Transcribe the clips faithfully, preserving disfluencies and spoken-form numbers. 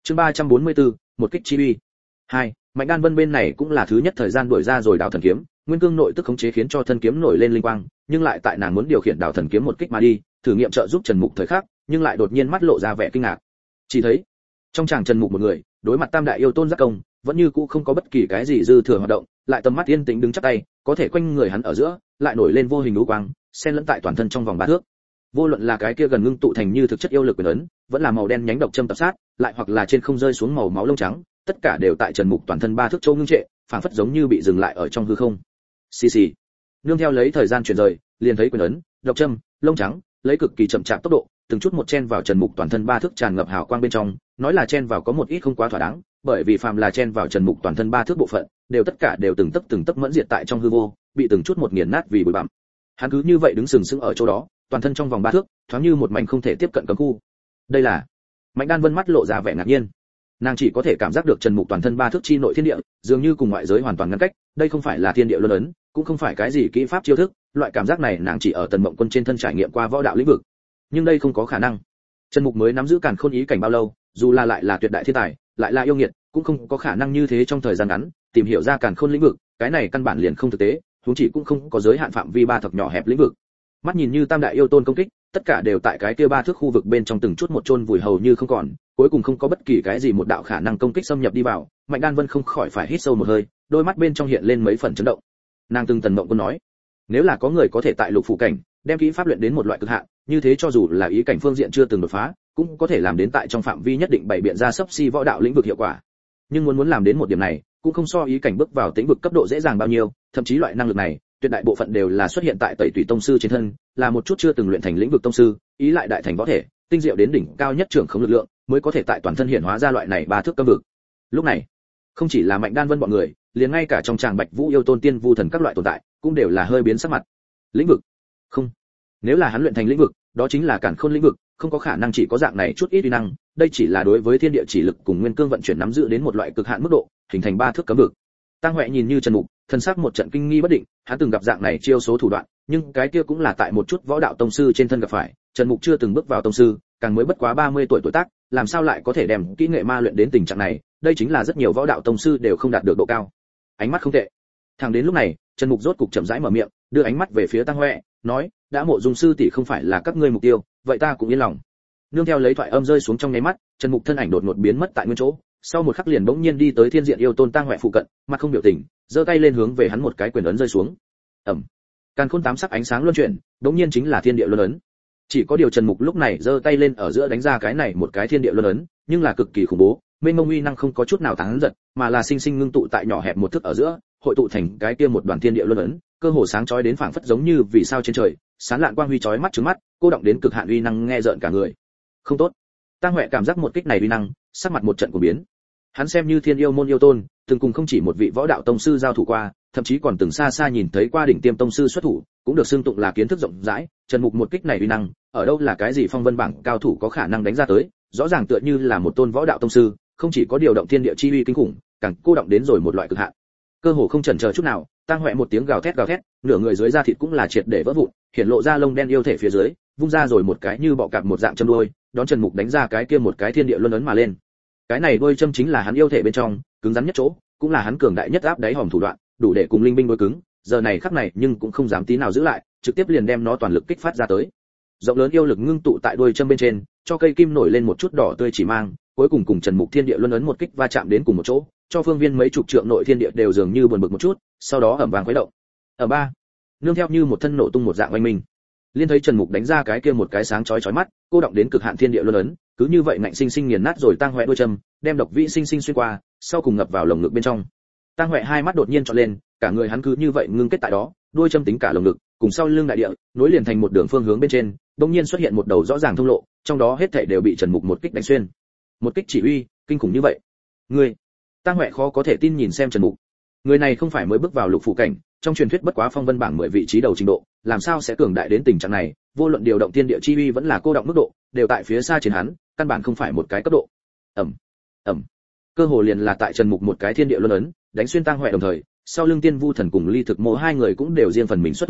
Chương ba trăm bốn mươi tư, một kích chi uy. Hai, Mạnh Đan Vân bên này cũng là thứ nhất thời gian đuổi ra rồi đào thần kiếm, nguyên cương nội tức khống chế khiến cho thân kiếm nổi lên linh quang, nhưng lại tại nàng muốn điều khiển đào thần kiếm một kích mà đi, thử nghiệm trợ giúp Trần Mục thời khắc, nhưng lại đột nhiên mắt lộ ra vẻ kinh ngạc. Chỉ thấy, trong chàng Trần Mục một người, đối mặt Tam đại yêu tôn giác công, vẫn như cũ không có bất kỳ cái gì dư thừa hoạt động, lại tầm mắt yên tĩnh đứng chắp tay, có thể quanh người hắn ở giữa, lại nổi lên vô hình u quang, xen lẫn tại toàn thân trong vòng ba thước. Vô luận là cái kia gần ngưng tụ thành như thực chất yêu lực quyền ấn, vẫn là màu đen nhánh độc châm tập sát, lại hoặc là trên không rơi xuống màu máu lông trắng, tất cả đều tại Trần Mục toàn thân ba thước châu ngưng trệ, phảng phất giống như bị dừng lại ở trong hư không. Xì xì. Nương theo lấy thời gian chuyển rời, liền thấy quyền ấn, độc châm, lông trắng, lấy cực kỳ chậm chạp tốc độ, từng chút một chen vào Trần Mục toàn thân ba thước tràn ngập hào quang bên trong, nói là chen vào có một ít không quá thỏa đáng, bởi vì phàm là chen vào Trần Mục toàn thân ba thước bộ phận, đều tất cả đều từng tấc từng tấc mẫn diệt tại trong hư vô, bị từng chút một nghiền nát vì bụi bặm. Hắn cứ như vậy đứng sừng sững ở chỗ đó, toàn thân trong vòng ba thước, thoáng như một mảnh không thể tiếp cận cấm khu. Đây là Mạnh Đan Vân mắt lộ ra vẻ ngạc nhiên. Nàng chỉ có thể cảm giác được Trần Mục toàn thân ba thước chi nội thiên địa, dường như cùng ngoại giới hoàn toàn ngăn cách, đây không phải là thiên địa luân ấn, cũng không phải cái gì kỹ pháp chiêu thức, loại cảm giác này nàng chỉ ở Tần Mộng Quân trên thân trải nghiệm qua võ đạo lĩnh vực. Nhưng đây không có khả năng. Trần Mục mới nắm giữ Càn Khôn ý cảnh bao lâu, dù là lại là tuyệt đại thiên tài, lại là yêu nghiệt, cũng không có khả năng như thế trong thời gian ngắn tìm hiểu ra Càn Khôn lĩnh vực, cái này căn bản liền không thực tế, huống chỉ cũng không có giới hạn phạm vi ba thập nhỏ hẹp lĩnh vực. Mắt nhìn như tam đại yêu tôn công kích, tất cả đều tại cái kia ba thước khu vực bên trong từng chút một chôn vùi hầu như không còn, cuối cùng không có bất kỳ cái gì một đạo khả năng công kích xâm nhập đi vào. Mạnh Đan Vân không khỏi phải hít sâu một hơi, đôi mắt bên trong hiện lên mấy phần chấn động. Nàng từng Tần Mộng Quân nói, nếu là có người có thể tại lục phủ cảnh đem kỹ pháp luyện đến một loại cực hạn, như thế cho dù là ý cảnh phương diện chưa từng đột phá, cũng có thể làm đến tại trong phạm vi nhất định bày biện ra sấp xi võ đạo lĩnh vực hiệu quả. Nhưng muốn muốn làm đến một điểm này, cũng không so ý cảnh bước vào tĩnh vực cấp độ dễ dàng bao nhiêu, thậm chí loại năng lực này, tuyệt đại bộ phận đều là xuất hiện tại Tẩy Tùy tông sư trên thân, là một chút chưa từng luyện thành lĩnh vực tông sư, ý lại đại thành võ thể, tinh diệu đến đỉnh cao nhất trưởng khống lực lượng, mới có thể tại toàn thân hiện hóa ra loại này ba thước cấm vực. Lúc này, không chỉ là Mạnh Đan Vân bọn người, liền ngay cả trong tràng Bạch Vũ yêu tôn tiên vu thần các loại tồn tại, cũng đều là hơi biến sắc mặt. Lĩnh vực? Không. Nếu là hắn luyện thành lĩnh vực, đó chính là Càn Khôn lĩnh vực, không có khả năng chỉ có dạng này chút ít uy năng, đây chỉ là đối với thiên địa chỉ lực cùng nguyên cương vận chuyển nắm giữ đến một loại cực hạn mức độ, hình thành ba thước cấm vực. Tăng Huệ nhìn như Trần Mục, thân xác một trận kinh nghi bất định, hắn từng gặp dạng này chiêu số thủ đoạn, nhưng cái kia cũng là tại một chút võ đạo tông sư trên thân gặp phải, Trần Mục chưa từng bước vào tông sư, càng mới bất quá ba mươi tuổi tuổi tác, làm sao lại có thể đem kỹ nghệ ma luyện đến tình trạng này, đây chính là rất nhiều võ đạo tông sư đều không đạt được độ cao. Ánh mắt không tệ. Thẳng đến lúc này, Trần Mục rốt cục chậm rãi mở miệng, đưa ánh mắt về phía Tăng Huệ, nói, đã Mộ Dung sư tỷ không phải là các ngươi mục tiêu, vậy ta cũng yên lòng. Nương theo lấy thoại âm rơi xuống trong nháy mắt, Trần Mục thân ảnh đột ngột biến mất tại nguyên chỗ, sau một khắc liền bỗng nhiên đi tới thiên diện yêu tôn Tăng Huệ phụ cận, mặt không biểu tình, giơ tay lên hướng về hắn một cái quyền ấn rơi xuống. Ầm. Càn Khôn tám sắc ánh sáng luân chuyển, bỗng nhiên chính là thiên địa luân ấn. Chỉ có điều Trần Mục lúc này giơ tay lên ở giữa đánh ra cái này một cái thiên địa luân ấn, nhưng là cực kỳ khủng bố, mênh mông uy năng không có chút nào tán giật, mà là sinh sinh ngưng tụ tại nhỏ hẹp một thước ở giữa, hội tụ thành cái kia một đoàn thiên địa luân ấn, cơ hồ sáng chói đến phảng phất giống như vì sao trên trời, sáng lạn quang huy chói mắt trừng mắt, cô động đến cực hạn uy năng nghe rợn cả người. Không tốt. Tăng Huệ cảm giác một kích này uy năng, sắc mặt một trận của biến. Hắn xem như thiên yêu môn yêu tôn, từng cùng không chỉ một vị võ đạo tông sư giao thủ qua, thậm chí còn từng xa xa nhìn thấy qua đỉnh tiêm tông sư xuất thủ, cũng được xưng tụng là kiến thức rộng rãi. Trần Mục một kích này uy năng, ở đâu là cái gì phong vân bảng cao thủ có khả năng đánh ra tới, rõ ràng tựa như là một tôn võ đạo tông sư, không chỉ có điều động thiên địa chi uy kinh khủng, càng cô động đến rồi một loại cực hạn. Cơ hồ không chần chờ chút nào, Tăng Huệ một tiếng gào thét gào thét, nửa người dưới da thịt cũng là triệt để vỡ vụn, hiện lộ ra lông đen yêu thể phía dưới, vung ra rồi một cái như bọ cạp một dạng châm đuôi, đón Trần Mục đánh ra cái kia một cái thiên địa luân ấn mà lên. Cái này đuôi châm chính là hắn yêu thể bên trong, cứng rắn nhất chỗ, cũng là hắn cường đại nhất áp đáy hòm thủ đoạn, đủ để cùng linh binh đối cứng, giờ này khắc này nhưng cũng không dám tí nào giữ lại, trực tiếp liền đem nó toàn lực kích phát ra tới. Rộng lớn yêu lực ngưng tụ tại đuôi châm bên trên, cho cây kim nổi lên một chút đỏ tươi chỉ mang, cuối cùng cùng Trần Mục thiên địa luân ấn một kích va chạm đến cùng một chỗ, cho phương viên mấy chục trượng nội thiên địa đều dường như buồn bực một chút, sau đó ầm vang khuấy động. Ở ba, nương theo như một thân nổ tung một dạng oanh minh. Liên thấy Trần Mục đánh ra cái kia một cái sáng chói chói mắt, cô động đến cực hạn thiên địa luân ấn, cứ như vậy ngạnh sinh sinh nghiền nát rồi Tăng Huệ đuôi châm, đem độc vĩ sinh sinh xuyên qua, sau cùng ngập vào lồng ngực bên trong. Tăng Huệ hai mắt đột nhiên tròn lên, cả người hắn cứ như vậy ngưng kết tại đó, đuôi châm tính cả lồng ngực, cùng sau lưng đại địa, nối liền thành một đường phương hướng bên trên, đột nhiên xuất hiện một đầu rõ ràng thông lộ, trong đó hết thảy đều bị Trần Mục một kích đánh xuyên. Một kích chỉ uy, kinh khủng như vậy. Ngươi, Tăng Huệ khó có thể tin nhìn xem Trần Mục. Người này không phải mới bước vào lục phủ cảnh, trong truyền thuyết bất quá phong vân bảng mười vị trí đầu trình độ, làm sao sẽ cường đại đến tình trạng này, vô luận điều động thiên địa chi uy vẫn là cô động mức độ, đều tại phía xa trên hắn, căn bản không phải một cái cấp độ. Ầm, ầm. Cơ hồ liền là tại Trần Mục một cái thiên địa luân ấn, đánh xuyên Tăng Huệ đồng thời, sau lưng Tiên Vu Thần cùng Ly Thực Mộ hai người cũng đều riêng phần mình xuất thủ,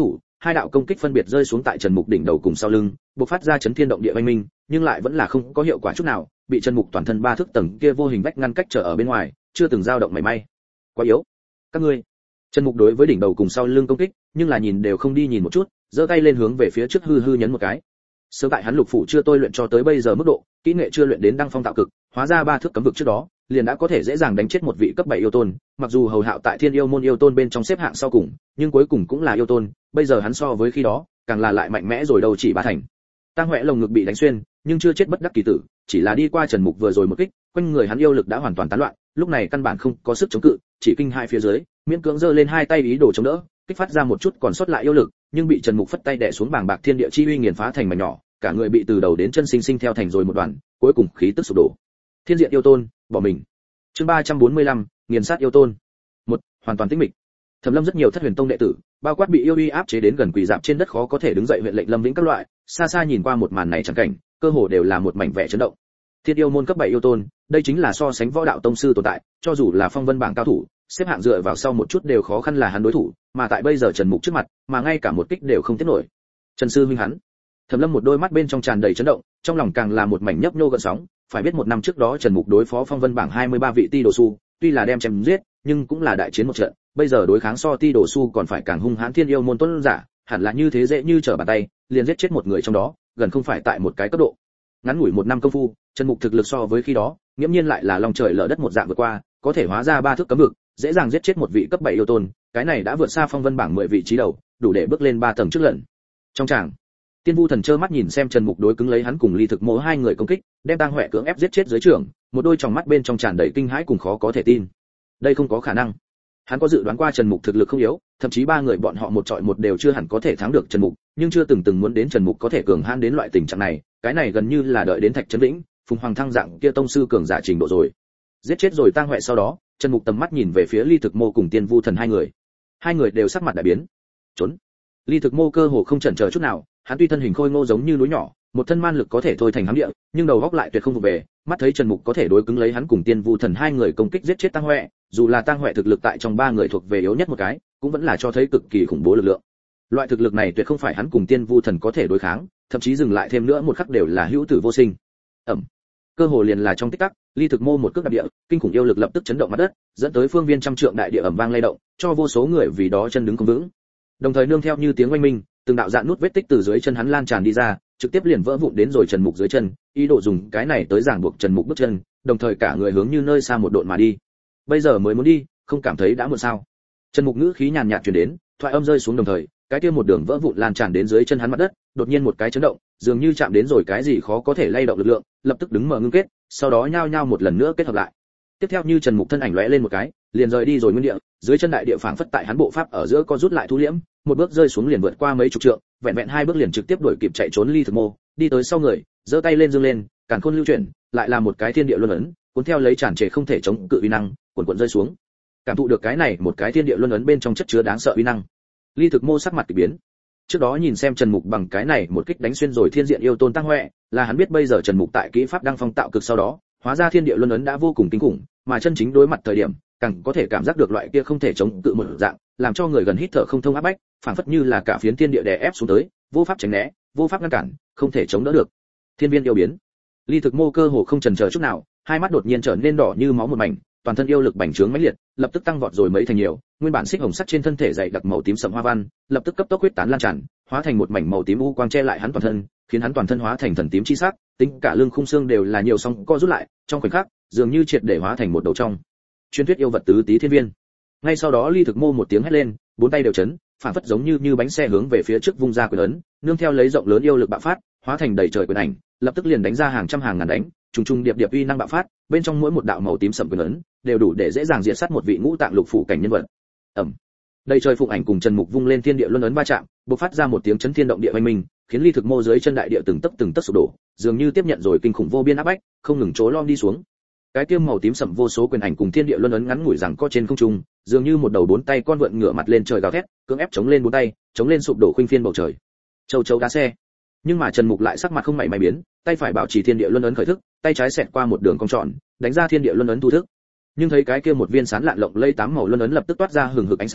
hai đạo công kích phân biệt rơi xuống tại Trần Mục đỉnh đầu cùng sau lưng, bộc phát ra chấn thiên động địa oanh minh, nhưng lại vẫn là không có hiệu quả chút nào, bị Trần Mục toàn thân ba thước tầng kia vô hình vách ngăn cách trở ở bên ngoài, chưa từng dao động mảy may. Quá yếu. Các ngươi. Trần Mục đối với đỉnh đầu cùng sau lưng công kích, nhưng là nhìn đều không đi nhìn một chút, giơ tay lên hướng về phía trước hư hư nhấn một cái. Sớm tại hắn lục phủ chưa tôi luyện cho tới bây giờ mức độ, kỹ nghệ chưa luyện đến đăng phong tạo cực, hóa ra ba thước cấm vực trước đó, liền đã có thể dễ dàng đánh chết một vị cấp bảy yêu tôn, mặc dù hầu hạo tại Thiên Yêu môn yêu tôn bên trong xếp hạng sau cùng, nhưng cuối cùng cũng là yêu tôn, bây giờ hắn so với khi đó, càng là lại mạnh mẽ rồi đâu chỉ ba thành. Tang Huệ lồng ngực bị đánh xuyên, nhưng chưa chết bất đắc kỳ tử, chỉ là đi qua Trần Mục vừa rồi một kích, quanh người hắn yêu lực đã hoàn toàn tán loạn, lúc này căn bản không có sức chống cự, chỉ kinh hai phía dưới, miễn cưỡng giơ lên hai tay ý đồ chống đỡ, kích phát ra một chút còn sót lại yêu lực, nhưng bị Trần Mục phất tay đè xuống bàng bạc thiên địa chi uy nghiền phá thành mảnh nhỏ, cả người bị từ đầu đến chân sinh sinh theo thành rồi một đoàn, cuối cùng khí tức sụp đổ. Thiên diện yêu tôn, bỏ mình. Chương ba trăm bốn mươi lăm, nghiền sát yêu tôn. Một, hoàn toàn tĩnh mịch. Thẩm Lâm rất nhiều Thất Huyền Tông đệ tử, bao quát bị yêu uy áp chế đến gần quỳ rạp trên đất khó có thể đứng dậy huyện lệnh Lâm Vĩnh các loại, xa xa nhìn qua một màn này chẳng cảnh, cơ hồ đều là một mảnh vẻ chấn động. Thiên yêu môn cấp bảy yêu tôn, đây chính là so sánh võ đạo tông sư tồn tại, cho dù là phong vân bảng cao thủ, xếp hạng dựa vào sau một chút đều khó khăn là hắn đối thủ, mà tại bây giờ Trần Mục trước mặt, mà ngay cả một kích đều không tiếp nổi. Trần sư huynh hắn. Thẩm Lâm một đôi mắt bên trong tràn đầy chấn động, trong lòng càng là một mảnh nhấp nhô gợn sóng, phải biết một năm trước đó Trần Mục đối phó phong vân bảng hai mươi ba vị ti đồ su, tuy là đem chém giết, nhưng cũng là đại chiến một trận, bây giờ đối kháng so ti đồ su còn phải càng hung hãn thiên yêu môn tuấn giả, hẳn là như thế dễ như trở bàn tay, liền giết chết một người trong đó, gần không phải tại một cái cấp độ. Ngắn ngủi một năm công phu, Trần Mục thực lực so với khi đó, nghiễm nhiên lại là lòng trời lở đất một dạng vượt qua, có thể hóa ra ba thước cấm vực, dễ dàng giết chết một vị cấp bảy yêu tôn, cái này đã vượt xa phong vân bảng mười vị trí đầu, đủ để bước lên ba tầng trước lần. Trong tràng, Tiên Vu Thần trơ mắt nhìn xem Trần Mục đối cứng lấy hắn cùng Ly Thực Mộ hai người công kích, đem Tang Huệ cưỡng ép giết chết dưới trưởng, một đôi tròng mắt bên trong tràn đầy kinh hãi cùng khó có thể tin. Đây không có khả năng. Hắn có dự đoán qua Trần Mục thực lực không yếu, thậm chí ba người bọn họ một trọi một đều chưa hẳn có thể thắng được Trần Mục, nhưng chưa từng từng muốn đến Trần Mục có thể cường hãn đến loại tình trạng này, cái này gần như là đợi đến Thạch Trấn Vĩnh, Phùng Hoàng Thăng dạng kia tông sư cường giả trình độ rồi. Giết chết rồi Tang Huệ sau đó, Trần Mục tầm mắt nhìn về phía Ly Thực Mộ cùng Tiên Vu Thần hai người. Hai người đều sắc mặt đại biến. Trốn. Ly Thực Mộ cơ hồ không chần chờ chút nào, hắn tuy thân hình khôi ngô giống như núi nhỏ, một thân man lực có thể thôi thành hám địa, nhưng đầu óc lại tuyệt không vụ về, mắt thấy Trần Mục có thể đối cứng lấy hắn cùng Tiên Vu Thần hai người công kích giết chết Tang Huệ, dù là Tang Huệ thực lực tại trong ba người thuộc về yếu nhất một cái, cũng vẫn là cho thấy cực kỳ khủng bố lực lượng. Loại thực lực này tuyệt không phải hắn cùng Tiên Vu Thần có thể đối kháng, thậm chí dừng lại thêm nữa một khắc đều là hữu tử vô sinh. Ẩm. Cơ hồ liền là trong tích tắc, Ly Thực Mô một cước đạp địa, kinh khủng yêu lực lập tức chấn động mặt đất, dẫn tới phương viên trăm trượng đại địa ầm vang lay động, cho vô số người vì đó chân đứng không vững. Đồng thời nương theo như tiếng oanh minh, từng đạo dạn nút vết tích từ dưới chân hắn lan tràn đi ra, trực tiếp liền vỡ vụn đến rồi Trần Mục dưới chân, ý đồ dùng cái này tới giảng buộc Trần Mục bước chân, đồng thời cả người hướng như nơi xa một độn mà đi. Bây giờ mới muốn đi, không cảm thấy đã muộn sao? Trần Mục ngữ khí nhàn nhạt truyền đến, thoại âm rơi xuống đồng thời, cái kia một đường vỡ vụn lan tràn đến dưới chân hắn mặt đất, đột nhiên một cái chấn động, dường như chạm đến rồi cái gì khó có thể lay động lực lượng, lập tức đứng mở ngưng kết, sau đó nhao nhao một lần nữa kết hợp lại. Tiếp theo như Trần Mục thân ảnh lóe lên một cái, liền rời đi rồi nguyên địa, dưới chân đại địa phảng phất tại hắn bộ pháp ở giữa có rút lại thu liễm, một bước rơi xuống liền vượt qua mấy chục trượng, vẹn vẹn hai bước liền trực tiếp đuổi kịp chạy trốn Ly Thực Mô, đi tới sau người, giơ tay lên dương lên, càn khôn lưu chuyển, lại là một cái thiên địa luân ấn, cuốn theo lấy tràn trề không thể chống cự uy năng, cuộn cuộn rơi xuống. Cảm thụ được cái này, một cái thiên địa luân ấn bên trong chất chứa đáng sợ uy năng. Ly Thực Mô sắc mặt kỳ biến. Trước đó nhìn xem Trần Mục bằng cái này một kích đánh xuyên rồi thiên diện yêu tôn Tang Huệ, là hắn biết bây giờ Trần Mục tại kỹ pháp đăng phong tạo cực sau đó, hóa ra thiên địa luân ấn đã vô cùng kinh khủng, mà chân chính đối mặt thời điểm, càng có thể cảm giác được loại kia không thể chống cự một dạng, làm cho người gần hít thở không thông áp bách, phảng phất như là cả phiến thiên địa đè ép xuống tới, vô pháp tránh né, vô pháp ngăn cản, không thể chống đỡ được. Thiên viên yêu biến. Ly Thực Mô cơ hồ không chần chờ chút nào, hai mắt đột nhiên trở nên đỏ như máu một mảnh, toàn thân yêu lực bành trướng mãnh liệt, lập tức tăng vọt rồi mấy thành nhiều, nguyên bản xích hồng sắc trên thân thể dày đặc màu tím sẫm hoa văn, lập tức cấp tốc huyết tán lan tràn, hóa thành một mảnh màu tím u quang che lại hắn toàn thân, khiến hắn toàn thân hóa thành thần tím chi sắc, tính cả lưng khung xương đều là nhiều sóng co rút lại, trong khoảnh khắc, dường như triệt để hóa thành một đầu trong truyền thuyết yêu vật tứ tí thiên viên. Ngay sau đó Ly Thực Mô một tiếng hét lên, bốn tay đều chấn, phản phất giống như như bánh xe hướng về phía trước vung ra quyền ấn, nương theo lấy rộng lớn yêu lực bạo phát, hóa thành đầy trời quyền ảnh, lập tức liền đánh ra hàng trăm hàng ngàn đánh, trùng trùng điệp điệp uy năng bạo phát, bên trong mỗi một đạo màu tím sẫm quyền ấn, đều đủ để dễ dàng diệt sát một vị ngũ tạng lục phủ cảnh nhân vật. Ầm. Đầy trời phụng ảnh cùng Trần Mục vung lên thiên địa luân ấn va chạm, bộc phát ra một tiếng chấn thiên động địa oanh minh, khiến Ly Thực Mô dưới chân đại địa từng tấc từng tấc sụp đổ, dường như tiếp nhận rồi kinh khủng vô biên áp bách, không ngừng trố lom đi xuống. Cái tiêm màu tím sẫm vô số quyền ảnh cùng thiên địa luân ấn ngắn ngủi rằng co trên không trung, dường như một đầu bốn tay con vượn ngửa mặt lên trời gào thét, cưỡng ép chống lên bốn tay, chống lên sụp đổ khuynh phiên bầu trời. Châu chấu đá xe. Nhưng mà Trần Mục lại sắc mặt không mảy may biến, tay phải bảo trì thiên địa luân ấn khởi thức, tay trái xẹt qua một đường cong tròn, đánh ra thiên địa luân ấn thu thức. Nhưng thấy cái kia một viên sán lạn lộng lây tám màu luân ấn lập tức toát ra hừng hực ánh sáng,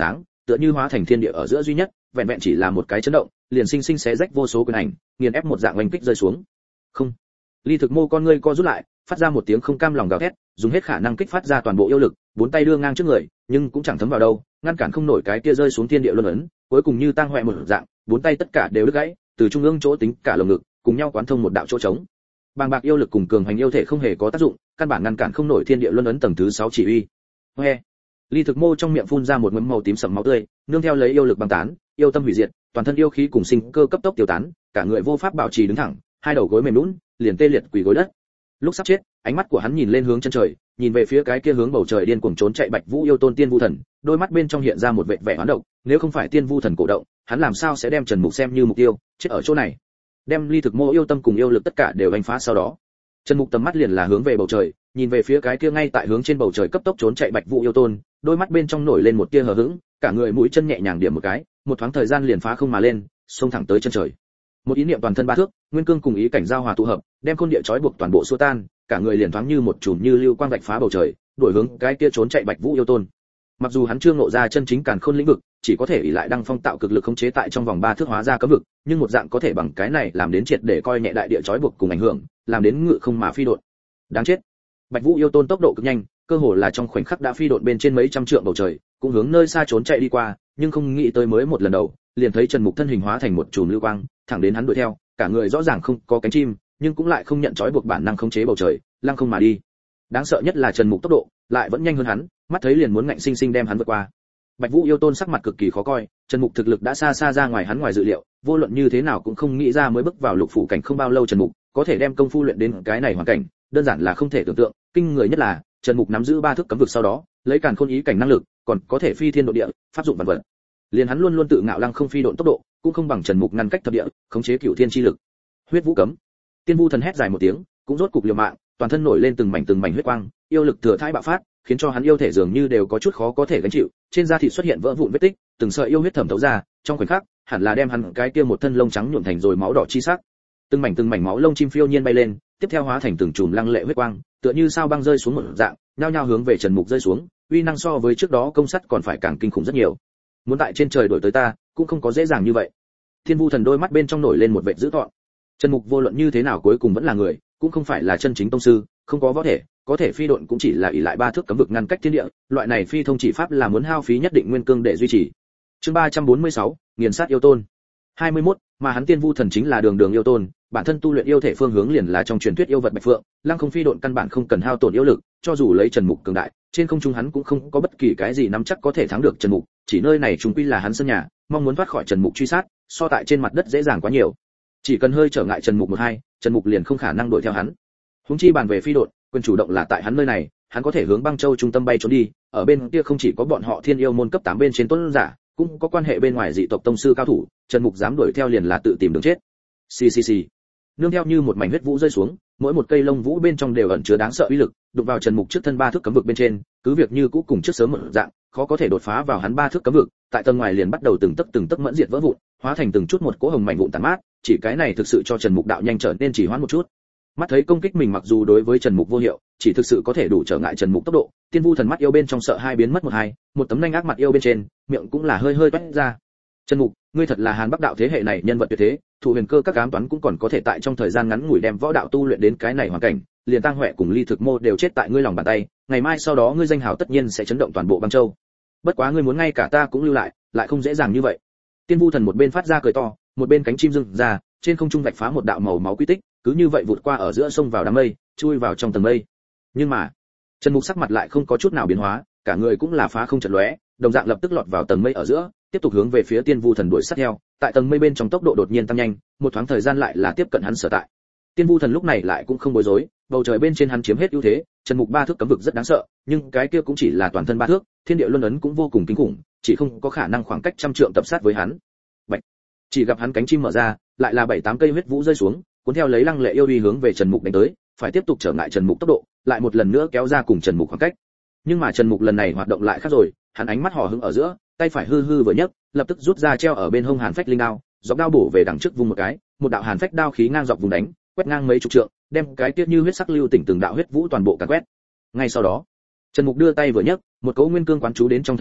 tựa như hóa thành thiên địa ở giữa duy nhất, vẹn vẹn chỉ là một cái chấn động, liền sinh sinh xé rách vô số quyền ảnh, nghiền ép một dạng oanh kích rơi xuống. Không. Ly Thực Mô con ngươi co rút lại, phát ra một tiếng không cam lòng gào thét, dùng hết khả năng kích phát ra toàn bộ yêu lực, bốn tay đưa ngang trước người, nhưng cũng chẳng thấm vào đâu, ngăn cản không nổi cái kia rơi xuống thiên địa luân ấn, cuối cùng như tang hoẹ một dạng, bốn tay tất cả đều đứt gãy, từ trung ương chỗ tính cả lồng ngực, cùng nhau quán thông một đạo chỗ trống. Bàng bạc yêu lực cùng cường hành yêu thể không hề có tác dụng, căn bản ngăn cản không nổi thiên địa luân ấn tầng thứ sáu chỉ uy. Hoe. Ly Thực Mô trong miệng phun ra một ngụm màu tím sẫm máu tươi, nương theo lấy yêu lực băng tán, yêu tâm hủy diệt, toàn thân yêu khí cùng sinh cơ cấp tốc tiêu tán, cả người vô pháp bảo trì đứng thẳng, hai đầu gối mềm nhũn, liền tê liệt quỳ gối đất. Lúc sắp chết, ánh mắt của hắn nhìn lên hướng chân trời, nhìn về phía cái kia hướng bầu trời điên cuồng trốn chạy Bạch Vũ yêu tôn Tiên Vu Thần, đôi mắt bên trong hiện ra một vẻ vẻ hoán độc, nếu không phải Tiên Vu Thần cổ động, hắn làm sao sẽ đem Trần Mục xem như mục tiêu, chết ở chỗ này. Đem Ly Thực Mô yêu tâm cùng yêu lực tất cả đều đánh phá sau đó, Trần Mục tầm mắt liền là hướng về bầu trời, nhìn về phía cái kia ngay tại hướng trên bầu trời cấp tốc trốn chạy Bạch Vũ yêu tôn, đôi mắt bên trong nổi lên một tia hờ hững, cả người mũi chân nhẹ nhàng điểm một cái, một thoáng thời gian liền phá không mà lên, xông thẳng tới chân trời. Một ý niệm toàn thân ba thước, nguyên cương cùng ý cảnh giao hòa tụ hợp, đem côn địa trói buộc toàn bộ xua tan, cả người liền thoáng như một chùm như lưu quang vạch phá bầu trời, đuổi hướng cái kia trốn chạy Bạch Vũ yêu tôn. Mặc dù hắn chưa ngộ ra chân chính càn khôn lĩnh vực, chỉ có thể ỷ lại đăng phong tạo cực lực khống chế tại trong vòng ba thước hóa ra cấm vực, nhưng một dạng có thể bằng cái này làm đến triệt để coi nhẹ đại địa trói buộc cùng ảnh hưởng, làm đến ngự không mà phi độn. Đáng chết. Bạch Vũ yêu tôn tốc độ cực nhanh, cơ hồ là trong khoảnh khắc đã phi độn bên trên mấy trăm trượng bầu trời, cũng hướng nơi xa trốn chạy đi qua, nhưng không nghĩ tới mới một lần đầu, liền thấy Trần Mục thân hình hóa thành một chùm lưu quang, thẳng đến hắn đuổi theo, cả người rõ ràng không có cánh chim, nhưng cũng lại không nhận trói buộc bản năng khống chế bầu trời, lăng không mà đi. Đáng sợ nhất là Trần Mục tốc độ lại vẫn nhanh hơn hắn, mắt thấy liền muốn ngạnh sinh sinh đem hắn vượt qua. Bạch Vũ yêu tôn sắc mặt cực kỳ khó coi, Trần Mục thực lực đã xa xa ra ngoài hắn ngoài dự liệu, vô luận như thế nào cũng không nghĩ ra mới bước vào lục phủ cảnh không bao lâu Trần Mục có thể đem công phu luyện đến cái này hoàn cảnh, đơn giản là không thể tưởng tượng. Kinh người nhất là Trần Mục nắm giữ ba thước cấm vực sau đó, lấy càn khôn ý cảnh năng lực, còn có thể phi thiên độ địa, pháp dụng vạn vật. Liền hắn luôn luôn tự ngạo lăng không phi độn tốc độ, cũng không bằng Trần Mục ngăn cách thập địa, khống chế cửu thiên chi lực. Huyết Vũ cấm. Tiên Vu Thần hét dài một tiếng, cũng rốt cục liều mạng, toàn thân nổi lên từng mảnh từng mảnh huyết quang, yêu lực thừa thãi bạo phát, khiến cho hắn yêu thể dường như đều có chút khó có thể gánh chịu, trên da thịt xuất hiện vỡ vụn vết tích, từng sợi yêu huyết thẩm thấu ra, trong khoảnh khắc, hẳn là đem hắn cái kia một thân lông trắng nhuộm thành rồi máu đỏ chi sắc. Từng mảnh từng mảnh máu lông chim phiêu nhiên bay lên, tiếp theo hóa thành từng chùm lăng lệ huyết quang, tựa như sao băng rơi xuống một dạng, nhao nhao hướng về Trần Mục rơi xuống, uy năng so với trước đó công sắt còn phải càng kinh khủng rất nhiều. Muốn tại trên trời đuổi tới ta, cũng không có dễ dàng như vậy. Thiên Vu Thần đôi mắt bên trong nổi lên một vệt dữ tợn. Trần Mục vô luận như thế nào cuối cùng vẫn là người, cũng không phải là chân chính tông sư, không có võ thể, có thể phi độn cũng chỉ là ỷ lại ba thước cấm vực ngăn cách thiên địa, loại này phi thông chỉ pháp là muốn hao phí nhất định nguyên cương để duy trì. Chương ba trăm bốn mươi sáu, nghiền sát yêu tôn. hai mươi mốt, mà hắn Tiên Vu Thần chính là đường đường yêu tôn, bản thân tu luyện yêu thể phương hướng liền là trong truyền thuyết yêu vật bạch phượng, lăng không phi độn căn bản không cần hao tổn yêu lực, cho dù lấy Trần Mục cường đại, trên không trung hắn cũng không có bất kỳ cái gì nắm chắc có thể thắng được Trần Mục, chỉ nơi này trùng quy là hắn sân nhà, mong muốn thoát khỏi Trần Mục truy sát, so tại trên mặt đất dễ dàng quá nhiều. Chỉ cần hơi trở ngại Trần Mục một hai, Trần Mục liền không khả năng đuổi theo hắn. Huống chi bàn về phi độn, quyền chủ động là tại hắn nơi này, hắn có thể hướng Băng Châu trung tâm bay trốn đi, ở bên kia không chỉ có bọn họ Thiên Yêu môn cấp tám bên trên tuấn giả, cũng có quan hệ bên ngoài dị tộc tông sư cao thủ, Trần Mục dám đuổi theo liền là tự tìm đường chết. Xì xì xì. Nương theo như một mảnh huyết vũ rơi xuống, mỗi một cây lông vũ bên trong đều ẩn chứa đáng sợ uy lực, đụng vào Trần Mục trước thân ba thước cấm vực bên trên, cứ việc như cũ cùng trước sớm một dạng, khó có thể đột phá vào hắn ba thước cấm vực, tại tầng ngoài liền bắt đầu từng tấc từng tấc mẫn diệt vỡ vụn, hóa thành từng chút một cỗ hồng mảnh vụn tàn mát, chỉ cái này thực sự cho Trần Mục đạo nhanh trở nên chỉ hoãn một chút. Mắt thấy công kích mình mặc dù đối với Trần Mục vô hiệu, chỉ thực sự có thể đủ trở ngại Trần Mục tốc độ, Tiên Vu Thần mắt yêu bên trong sợ hai biến mất một hai, một tấm nhanh ác mặt yêu bên trên, miệng cũng là hơi hơi toét ra. Trần Mục, ngươi thật là Hàn Bắc đạo thế hệ này nhân vật tuyệt thế, thủ huyền cơ các ám toán cũng còn có thể tại trong thời gian ngắn ngủi đem võ đạo tu luyện đến cái này hoàn cảnh, liền Tăng Huệ cùng Ly Thực Mô đều chết tại ngươi lòng bàn tay, ngày mai sau đó ngươi danh hào tất nhiên sẽ chấn động toàn bộ Băng Châu. Bất quá ngươi muốn ngay cả ta cũng lưu lại, lại không dễ dàng như vậy. Tiên Vu Thần một bên phát ra cười to, một bên cánh chim dưng ra, trên không trung vạch phá một đạo màu máu quy tích, cứ như vậy vụt qua ở giữa sông vào đám mây, chui vào trong tầng mây. Nhưng mà, Trần Mục sắc mặt lại không có chút nào biến hóa, cả người cũng là phá không chợt lóe, đồng dạng lập tức lọt vào tầng mây ở giữa, tiếp tục hướng về phía Tiên Vu Thần đuổi sát theo, tại tầng mây bên trong tốc độ đột nhiên tăng nhanh, một thoáng thời gian lại là tiếp cận hắn sở tại. Tiên Vu Thần lúc này lại cũng không bối rối, bầu trời bên trên hắn chiếm hết ưu thế, Trần Mục ba thước cấm vực rất đáng sợ, nhưng cái kia cũng chỉ là toàn thân ba thước, thiên địa luân ấn cũng vô cùng kinh khủng, chỉ không có khả năng khoảng cách trăm trượng tập sát với hắn. Bạch. Chỉ gặp hắn cánh chim mở ra, lại là bảy tám cây huyết vũ rơi xuống, cuốn theo lấy lăng lệ yêu uy hướng về Trần Mục đánh tới, phải tiếp tục trở ngại Trần Mục tốc độ, lại một lần nữa kéo ra cùng Trần Mục khoảng cách. Nhưng mà Trần Mục lần này hoạt động lại khác rồi, hắn ánh mắt hò hứng ở giữa, tay phải hư hư vừa nhấc, lập tức rút ra treo ở bên hông Hàn Phách linh đao, dọc đao bổ về đằng trước vung một cái, một đạo Hàn Phách đao khí ngang dọc vùng đánh, quét ngang mấy chục trượng, đem cái tiết như huyết sắc lưu tỉnh từng đạo huyết vũ toàn bộ càn quét. Ngay sau đó, Trần Mục đưa tay vừa nhấc, một cỗ nguyên cương quán chú đến trong thân đao,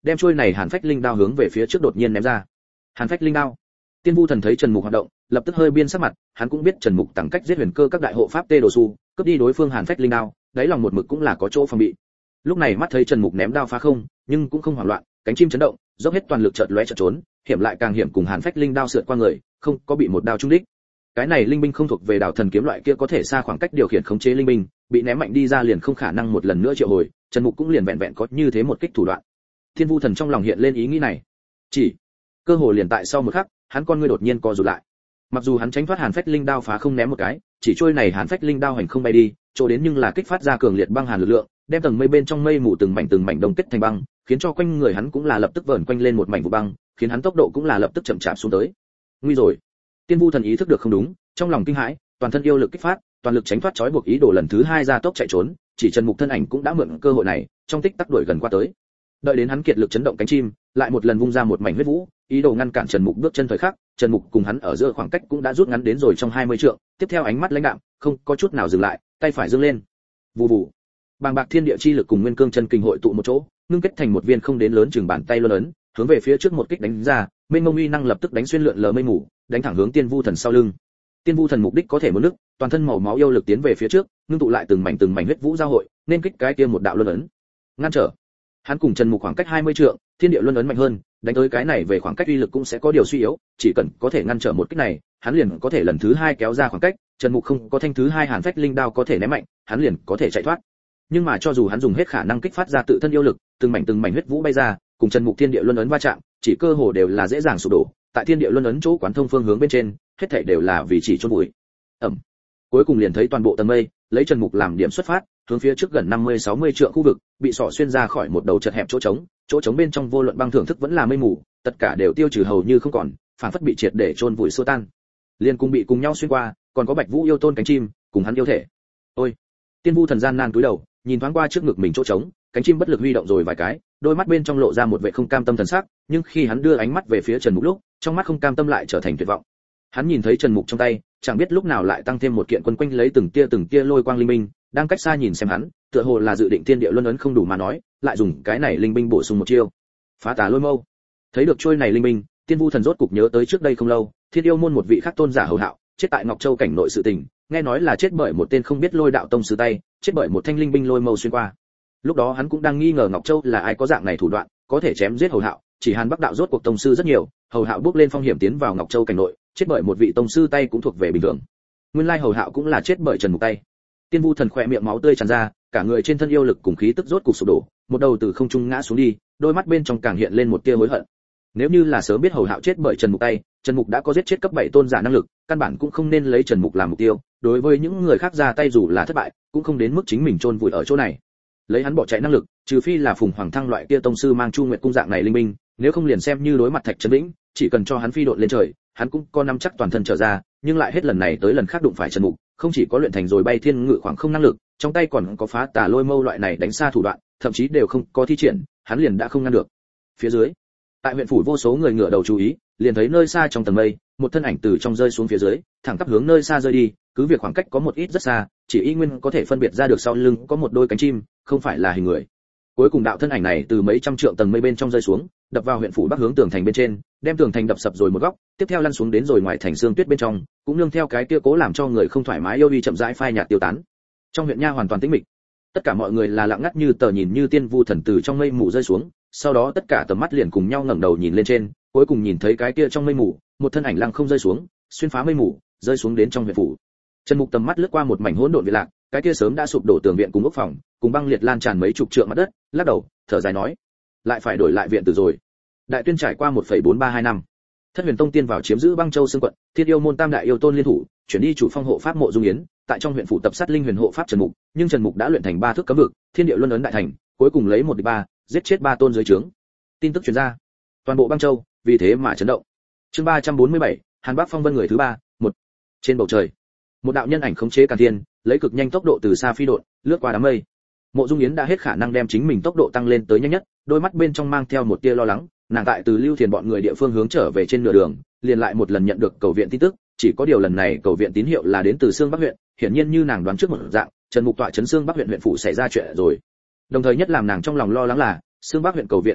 đem trôi này hàn phách linh đao hướng về phía trước đột nhiên ném ra. Hàn phách linh đao. Tiên Vu Thần thấy Trần Mục hoạt động, lập tức hơi biên sắc mặt, hắn cũng biết Trần Mục tăng cách giết huyền cơ các đại hộ pháp tê đồ su, cướp đi đối phương hàn phách linh đao, đáy lòng một mực cũng là có chỗ phòng bị. Lúc này mắt thấy Trần Mục ném đao phá không, nhưng cũng không hoảng loạn, cánh chim chấn động, dốc hết toàn lực chợt lóe chợt trốn, hiểm lại càng hiểm, cùng hàn phách linh đao sượt qua người, không có bị một đao trúng đích. Cái này linh binh không thuộc về đảo thần kiếm loại kia có thể xa khoảng cách điều khiển khống chế linh binh, bị ném mạnh đi ra liền không khả năng một lần nữa triệu hồi, Trần Mục cũng liền vẹn vẹn có như thế một kích thủ đoạn. Thiên Vu Thần trong lòng hiện lên ý nghĩ này. Chỉ cơ hội liền tại sau một khắc, hắn con ngươi đột nhiên co rụt lại. Mặc dù hắn tránh thoát hàn phách linh đao phá không ném một cái, chỉ trôi này hàn phách linh đao hành không bay đi, chỗ đến nhưng là kích phát ra cường liệt băng hàn lực lượng, đem tầng mây bên trong mây mù từng mảnh từng mảnh đông kết thành băng, khiến cho quanh người hắn cũng là lập tức vờn quanh lên một mảnh vụ băng, khiến hắn tốc độ cũng là lập tức chậm chạp xuống tới. Nguy rồi. Tiên Vu Thần ý thức được không đúng, trong lòng kinh hãi, toàn thân yêu lực kích phát, toàn lực tránh thoát trói buộc ý đồ lần thứ hai ra tốc chạy trốn, chỉ Trần Mục thân ảnh cũng đã mượn cơ hội này, trong tích tắc đuổi gần qua tới. Đợi đến hắn kiệt lực chấn động cánh chim, lại một lần vung ra một mảnh huyết vũ, ý đồ ngăn cản Trần Mục bước chân thời khắc, Trần Mục cùng hắn ở giữa khoảng cách cũng đã rút ngắn đến rồi trong hai mươi trượng, tiếp theo ánh mắt lãnh đạm, không có chút nào dừng lại, tay phải giương lên. Vù vù. Bàng bạc thiên địa chi lực cùng nguyên cương chân kinh hội tụ một chỗ, ngưng kết thành một viên không đến lớn chừng bàn tay luân ấn, hướng về phía trước một kích đánh ra, mênh mông uy năng lập tức đánh xuyên lượn lờ mây mù, đánh thẳng hướng Tiên Vu Thần sau lưng. Tiên Vu Thần mục đích có thể muốn nứt, toàn thân màu máu yêu lực tiến về phía trước, ngưng tụ lại từng mảnh từng mảnh huyết vũ giao hội, nên kích cái kia một đạo luân ấn. Ngăn trở. Hắn cùng Trần Mục khoảng cách hai mươi trượng, thiên địa luân ấn mạnh hơn, đánh tới cái này về khoảng cách uy lực cũng sẽ có điều suy yếu, chỉ cần có thể ngăn trở một kích này, hắn liền có thể lần thứ hai kéo ra khoảng cách, Trần Mục không có thanh thứ hai hàn phách linh đao có thể ném mạnh, hắn liền có thể chạy thoát. Nhưng mà cho dù hắn dùng hết khả năng kích phát ra tự thân yêu lực, từng mảnh từng mảnh huyết vũ bay ra, cùng Trần Mục thiên địa luân ấn va chạm, chỉ cơ hồ đều là dễ dàng sụp đổ, tại thiên địa luân ấn chỗ quán thông phương hướng bên trên, hết thảy đều là vì chỉ chôn bụi. Ầm. Cuối cùng liền thấy toàn bộ tầng mây, lấy Trần Mục làm điểm xuất phát, hướng phía trước gần năm mươi sáu mươi trượng khu vực, bị sọ xuyên ra khỏi một đầu chật hẹp chỗ trống, chỗ trống bên trong vô luận băng thưởng thức vẫn là mây mù, tất cả đều tiêu trừ hầu như không còn, phản phất bị triệt để chôn vùi xua tan. Liên cùng bị cùng nhau xuyên qua, còn có Bạch Vũ yêu tôn cánh chim, cùng hắn yêu thể. Ôi. Tiên Vu Thần gian nan cúi đầu, nhìn thoáng qua trước ngực mình chỗ trống, cánh chim bất lực huy động rồi vài cái, đôi mắt bên trong lộ ra một vẻ không cam tâm thần sắc, nhưng khi hắn đưa ánh mắt về phía Trần Mục lúc, trong mắt không cam tâm lại trở thành tuyệt vọng. Hắn nhìn thấy Trần Mục trong tay, chẳng biết lúc nào lại tăng thêm một kiện quân quanh lấy từng tia từng tia lôi quang linh binh, đang cách xa nhìn xem hắn, tựa hồ là dự định thiên địa luân ấn không đủ mà nói, lại dùng cái này linh binh bổ sung một chiêu. Phá tà lôi mâu. Thấy được trôi này linh binh, Tiên Vu Thần rốt cục nhớ tới trước đây không lâu, Thiên Yêu môn một vị khác tôn giả hầu hạo, chết tại Ngọc Châu cảnh nội sự tình, nghe nói là chết bởi một tên không biết lôi đạo tông sư tay, chết bởi một thanh linh binh lôi mâu xuyên qua. Lúc đó hắn cũng đang nghi ngờ Ngọc Châu là ai có dạng này thủ đoạn, có thể chém giết hầu hạo, chỉ Hàn Bắc đạo rốt cuộc tông sư rất nhiều, hầu hạo bước lên phong hiểm tiến vào Ngọc Châu cảnh nội, chết bởi một vị tông sư tay cũng thuộc về bình thường. Nguyên lai hầu hạo cũng là chết bởi Trần Mục tay. Tiên Vu Thần khỏe miệng máu tươi tràn ra, cả người trên thân yêu lực cùng khí tức rốt cục sụp đổ, một đầu từ không trung ngã xuống đi, đôi mắt bên trong càng hiện lên một tia hối hận. Nếu như là sớm biết hầu hạo chết bởi Trần Mục tay, Trần Mục đã có giết chết cấp bảy tôn giả năng lực, căn bản cũng không nên lấy Trần Mục làm mục tiêu, đối với những người khác ra tay dù là thất bại, cũng không đến mức chính mình chôn vùi ở chỗ này. Lấy hắn bỏ chạy năng lực, trừ phi là Phùng Hoàng Thăng loại kia tông sư mang Chu Nguyệt cung dạng này linh binh, nếu không liền xem như đối mặt Thạch Trấn Vĩnh, chỉ cần cho hắn phi độn lên trời, hắn cũng có nắm chắc toàn thân trở ra, nhưng lại hết lần này tới lần khác đụng phải Trần Mục, không chỉ có luyện thành rồi bay thiên ngự khoảng không năng lực, trong tay còn có phá tà lôi mâu loại này đánh xa thủ đoạn, thậm chí đều không có thi triển, hắn liền đã không ngăn được. Phía dưới, tại huyện phủ vô số người ngửa đầu chú ý, liền thấy nơi xa trong tầng mây, một thân ảnh từ trong rơi xuống phía dưới, thẳng tắp hướng nơi xa rơi đi, cứ việc khoảng cách có một ít rất xa, chỉ y nguyên có thể phân biệt ra được sau lưng có một đôi cánh chim, không phải là hình người. Cuối cùng đạo thân ảnh này từ mấy trăm trượng tầng mây bên trong rơi xuống, đập vào huyện phủ bắc hướng tường thành bên trên, đem tường thành đập sập rồi một góc, tiếp theo lăn xuống đến rồi ngoài thành xương tuyết bên trong, cũng nương theo cái kia cố làm cho người không thoải mái yêu uy chậm rãi phai nhạt tiêu tán. Trong huyện nha hoàn toàn tĩnh mịch, tất cả mọi người là lặng ngắt như tờ nhìn như Tiên Vu Thần từ trong mây mù rơi xuống, sau đó tất cả tầm mắt liền cùng nhau ngẩng đầu nhìn lên trên, cuối cùng nhìn thấy cái kia trong mây mù, một thân ảnh lăng không rơi xuống, xuyên phá mây mù, rơi xuống đến trong huyện phủ. Trần Mục tầm mắt lướt qua một mảnh hỗn độn viện lạc, cái kia sớm đã sụp đổ tường viện cùng ốc phòng, cùng băng liệt lan tràn mấy chục trượng mặt đất, lắc đầu, thở dài nói, lại phải đổi lại viện tử rồi. Đại tuyên trải qua một phẩy bốn ba hai năm, Thất Huyền Tông tiên vào chiếm giữ Băng Châu Sương quận, Thiên Yêu môn tam đại yêu tôn liên thủ, chuyển đi chủ phong hộ pháp Mộ Dung Yến, tại trong huyện phủ tập sát linh huyền hộ pháp Trần Mục, nhưng Trần Mục đã luyện thành ba thước cấm vực, thiên địa luân ấn đại thành, cuối cùng lấy một địch ba, giết chết ba tôn dưới trướng. Tin tức truyền ra, toàn bộ Băng Châu vì thế mà chấn động. Chương ba trăm bốn mươi bảy, Hàn Bắc Phong Vân người thứ ba, một. Trên bầu trời, một đạo nhân ảnh khống chế càn thiên, lấy cực nhanh tốc độ từ xa phi độn, lướt qua đám mây. Mộ Dung Yến đã hết khả năng đem chính mình tốc độ tăng lên tới nhanh nhất, đôi mắt bên trong mang theo một tia lo lắng, nàng tại từ Lưu Thiền bọn người địa phương hướng trở về trên nửa đường, liền lại một lần nhận được cầu viện tin tức, chỉ có điều lần này cầu viện tín hiệu là đến từ Sương Bắc huyện, hiển nhiên như nàng đoán trước một dạng, Trần Mục tọa trấn Sương Bắc huyện huyện phủ xảy ra chuyện rồi. Đồng thời nhất làm nàng trong lòng lo lắng là, Sương Bắc huyện cầu viện tin tức,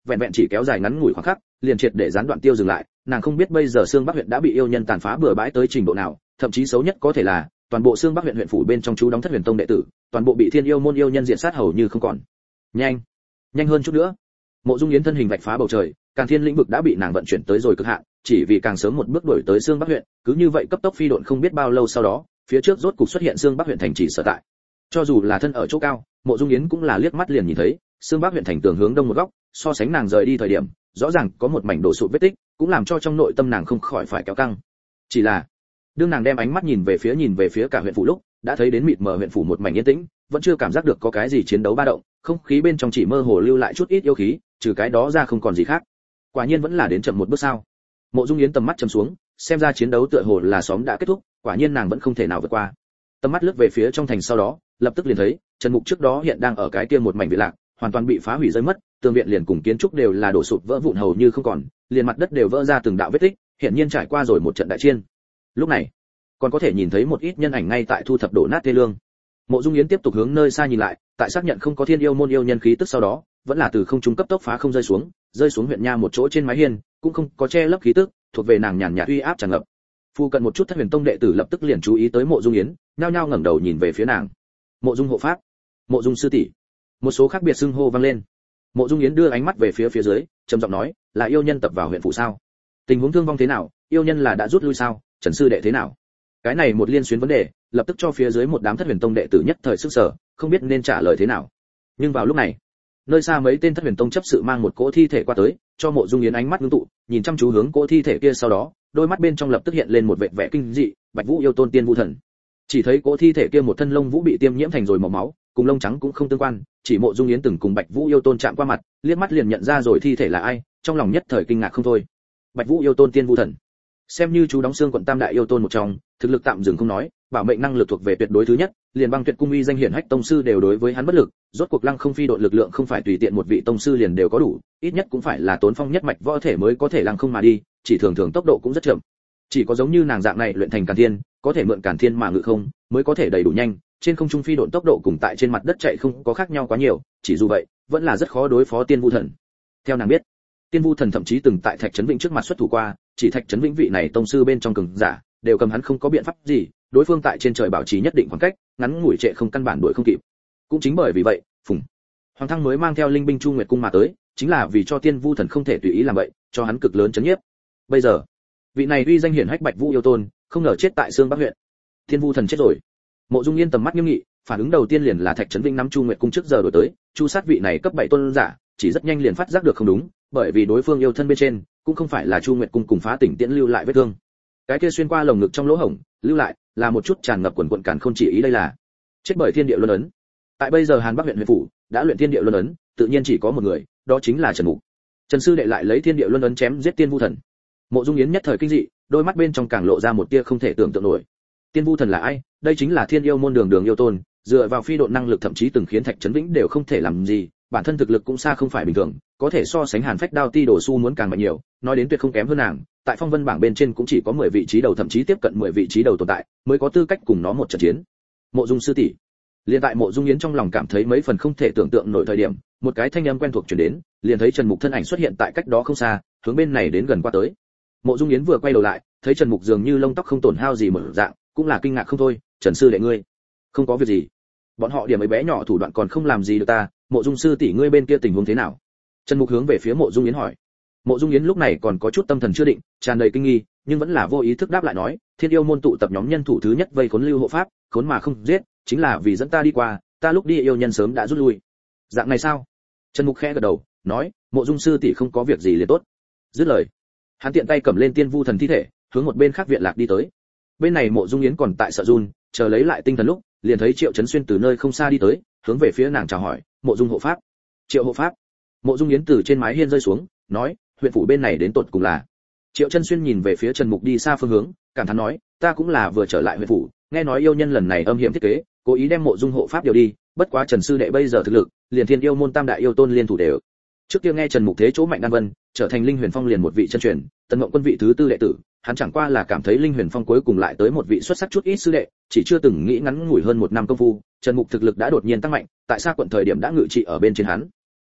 vẹn vẹn chỉ kéo dài ngắn ngủi khoảng khắc, liền triệt để gián đoạn tiêu dừng lại, nàng không biết bây giờ Sương Bắc huyện đã bị yêu nhân tàn phá bừa bãi tới trình độ nào, thậm chí xấu nhất có thể là toàn bộ Sương Bắc huyện huyện phủ bên trong chú đóng Thất Huyền Tông đệ tử, toàn bộ bị Thiên Yêu môn yêu nhân diện sát hầu như không còn. Nhanh, nhanh hơn chút nữa. Mộ Dung Yến thân hình vạch phá bầu trời, Càn Thiên lĩnh vực đã bị nàng vận chuyển tới rồi cực hạn, chỉ vì càng sớm một bước đuổi tới Sương Bắc huyện, cứ như vậy cấp tốc phi độn không biết bao lâu sau đó, phía trước rốt cục xuất hiện Sương Bắc huyện thành trì sở tại. Cho dù là thân ở chỗ cao, Mộ Dung Yến cũng là liếc mắt liền nhìn thấy, Sương Bắc huyện thành tường hướng đông một góc, so sánh nàng rời đi thời điểm, rõ ràng có một mảnh đổ sụp vết tích, cũng làm cho trong nội tâm nàng không khỏi phải kéo căng. Chỉ là, đương nàng đem ánh mắt nhìn về phía nhìn về phía cả huyện phủ lúc, đã thấy đến mịt mờ huyện phủ một mảnh yên tĩnh, vẫn chưa cảm giác được có cái gì chiến đấu ba động, không khí bên trong chỉ mơ hồ lưu lại chút ít yêu khí, trừ cái đó ra không còn gì khác. Quả nhiên vẫn là đến chậm một bước sao? Mộ Dung Yến tầm mắt trầm xuống, xem ra chiến đấu tựa hồ là xóm đã kết thúc, quả nhiên nàng vẫn không thể nào vượt qua. Tầm mắt lướt về phía trong thành sau đó, lập tức liền thấy, Trần Mục trước đó hiện đang ở cái kia một mảnh viện lạc, hoàn toàn bị phá hủy rơi mất, tường viện liền cùng kiến trúc đều là đổ sụp vỡ vụn hầu như không còn, liền mặt đất đều vỡ ra từng đạo vết tích, hiện nhiên trải qua rồi một trận đại chiến. Lúc này, còn có thể nhìn thấy một ít nhân ảnh ngay tại thu thập đổ nát thê lương. Mộ Dung Yến tiếp tục hướng nơi xa nhìn lại, tại xác nhận không có Thiên Yêu môn yêu nhân khí tức sau đó, vẫn là từ không trung cấp tốc phá không rơi xuống, rơi xuống huyện nha một chỗ trên mái hiên, cũng không có che lấp khí tức, thuộc về nàng nhàn nhạt uy áp tràn ngập. Phu cận một chút Thất Huyền Tông đệ tử lập tức liền chú ý tới Mộ Dung Yến, nhao nhao ngẩng đầu nhìn về phía nàng. Mộ Dung hộ pháp, Mộ Dung sư tỷ. Một số khác biệt xưng hô vang lên. Mộ Dung Yến đưa ánh mắt về phía phía dưới, trầm giọng nói, là yêu nhân tập vào huyện phủ sao? Tình huống thương vong thế nào? Yêu nhân là đã rút lui sao? Trần sư đệ thế nào? Cái này một liên xuyến vấn đề, lập tức cho phía dưới một đám Thất Huyền Tông đệ tử nhất thời sức sở, không biết nên trả lời thế nào. Nhưng vào lúc này, nơi xa mấy tên Thất Huyền Tông chấp sự mang một cỗ thi thể qua tới, cho Mộ Dung Yến ánh mắt ngưng tụ, nhìn chăm chú hướng cỗ thi thể kia sau đó, đôi mắt bên trong lập tức hiện lên một vẻ vẻ kinh dị, Bạch Vũ yêu tôn Tiên Vu thần. Chỉ thấy cỗ thi thể kia một thân lông vũ bị tiêm nhiễm thành rồi màu máu, cùng lông trắng cũng không tương quan, chỉ Mộ Dung Yến từng cùng Bạch Vũ yêu tôn chạm qua mặt, liếc mắt liền nhận ra rồi thi thể là ai, trong lòng nhất thời kinh ngạc không thôi. Bạch Vũ yêu tôn Tiên Vu thần, xem như chú đóng xương quận tam đại yêu tôn một trong, thực lực tạm dừng không nói, bảo mệnh năng lực thuộc về tuyệt đối thứ nhất, liền Băng Tuyệt cung uy danh hiển hách tông sư đều đối với hắn bất lực, rốt cuộc Lăng Không phi độn lực lượng không phải tùy tiện một vị tông sư liền đều có đủ, ít nhất cũng phải là tốn phong nhất mạch võ thể mới có thể lăng không mà đi, chỉ thường thường tốc độ cũng rất chậm. Chỉ có giống như nàng dạng này luyện thành Càn Thiên, có thể mượn Càn Thiên mà ngự không, mới có thể đầy đủ nhanh, trên không trung phi độn tốc độ cùng tại trên mặt đất chạy không có khác nhau quá nhiều, chỉ dù vậy, vẫn là rất khó đối phó Tiên Vu thần. Theo nàng biết, Tiên Vu thần thậm chí từng tại Thạch Trấn Vĩnh trước mặt xuất thủ qua, chỉ Thạch Trấn Vĩnh vị này tông sư bên trong cường giả, đều cầm hắn không có biện pháp gì, đối phương tại trên trời bảo trì nhất định khoảng cách, ngắn ngủi trệ không căn bản đuổi không kịp. Cũng chính bởi vì vậy, Phùng Hoàng Thăng mới mang theo linh binh Chu Nguyệt cung mà tới, chính là vì cho Tiên Vu thần không thể tùy ý làm vậy, cho hắn cực lớn chấn nhiếp. Bây giờ, vị này uy danh hiển hách Bạch Vũ yêu tôn, không ngờ chết tại Sương Bắc huyện. Tiên Vu thần chết rồi. Mộ Dung Yên tầm mắt nghiêm nghị, phản ứng đầu tiên liền là Thạch Trấn Vĩnh nắm Chu Nguyệt cung trước giờ đổi tới, chu sát vị này cấp bảy tôn giả, chỉ rất nhanh liền phát giác được không đúng, bởi vì đối phương yêu thân bên trên, cũng không phải là Chu Nguyệt cung cùng Phá Tỉnh Tiễn lưu lại vết thương. Cái kia xuyên qua lồng ngực trong lỗ hổng, lưu lại là một chút tràn ngập quần quần càn khôn chỉ ý đây là chết bởi thiên địa luân ấn. Tại bây giờ Hàn Bắc huyện huyện phủ đã luyện thiên địa luân ấn, tự nhiên chỉ có một người, đó chính là Trần Mục. Trần sư đệ lại lấy thiên địa luân ấn chém giết Tiên Vu thần. Mộ Dung Yến nhất thời kinh dị, đôi mắt bên trong càng lộ ra một tia không thể tưởng tượng nổi. Tiên Vu thần là ai? Đây chính là Thiên Yêu môn đường đường yêu tôn, dựa vào phi độn năng lực thậm chí từng khiến Thạch Trấn Vĩnh đều không thể làm gì, bản thân thực lực cũng xa không phải bình thường, có thể so sánh Hàn Phách Đao Ti Đồ Su muốn càng mạnh nhiều, nói đến tuyệt không kém hơn nàng, tại phong vân bảng bên trên cũng chỉ có mười vị trí đầu thậm chí tiếp cận mười vị trí đầu tồn tại, mới có tư cách cùng nó một trận chiến. Mộ Dung sư tỷ. Liên tại Mộ Dung Yến trong lòng cảm thấy mấy phần không thể tưởng tượng nổi thời điểm, một cái thanh âm quen thuộc truyền đến, liền thấy Trần Mục thân ảnh xuất hiện tại cách đó không xa, hướng bên này đến gần qua tới. Mộ Dung Yến vừa quay đầu lại, thấy Trần Mục dường như lông tóc không tổn hao gì mở dạng, cũng là kinh ngạc không thôi. Trần sư đệ ngươi, không có việc gì? Bọn họ điểm ấy bé nhỏ thủ đoạn còn không làm gì được ta, Mộ Dung sư tỷ ngươi bên kia tình huống thế nào? Trần Mục hướng về phía Mộ Dung Yến hỏi. Mộ Dung Yến lúc này còn có chút tâm thần chưa định, tràn đầy kinh nghi, nhưng vẫn là vô ý thức đáp lại nói, Thiên Yêu môn tụ tập nhóm nhân thủ thứ nhất vây khốn Lưu hộ pháp, khốn mà không giết, chính là vì dẫn ta đi qua, ta lúc đi yêu nhân sớm đã rút lui. Dạng này sao? Trần Mục khẽ gật đầu, nói, Mộ Dung sư tỷ không có việc gì liền tốt. Dứt lời, hắn tiện tay cầm lên Tiên Vu thần thi thể, hướng một bên khác viện lạc đi tới. Bên này Mộ Dung Yến còn tại sợ run, chờ lấy lại tinh thần lúc, liền thấy Triệu Chấn Xuyên từ nơi không xa đi tới, hướng về phía nàng chào hỏi, Mộ Dung hộ pháp. Triệu hộ pháp. Mộ Dung Yến từ trên mái hiên rơi xuống, nói, huyện phủ bên này đến tột cùng là. Triệu Chân Xuyên nhìn về phía Trần Mục đi xa phương hướng, cảm thán nói, ta cũng là vừa trở lại huyện phủ, nghe nói yêu nhân lần này âm hiểm thiết kế, cố ý đem Mộ Dung hộ pháp điều đi, bất quá Trần sư đệ bây giờ thực lực, liền Thiên Yêu môn tam đại yêu tôn liên thủ đều. Trước kia nghe Trần Mục thế chỗ mạnh đan vân, trở thành Linh Huyền Phong liền một vị chân truyền, Tần Mộng quân vị thứ tư đệ tử, hắn chẳng qua là cảm thấy Linh Huyền Phong cuối cùng lại tới một vị xuất sắc chút ít sư đệ, chỉ chưa từng nghĩ ngắn ngủi hơn một năm công phu, Trần Mục thực lực đã đột nhiên tăng mạnh, tại sao quận thời điểm đã ngự trị ở bên trên hắn.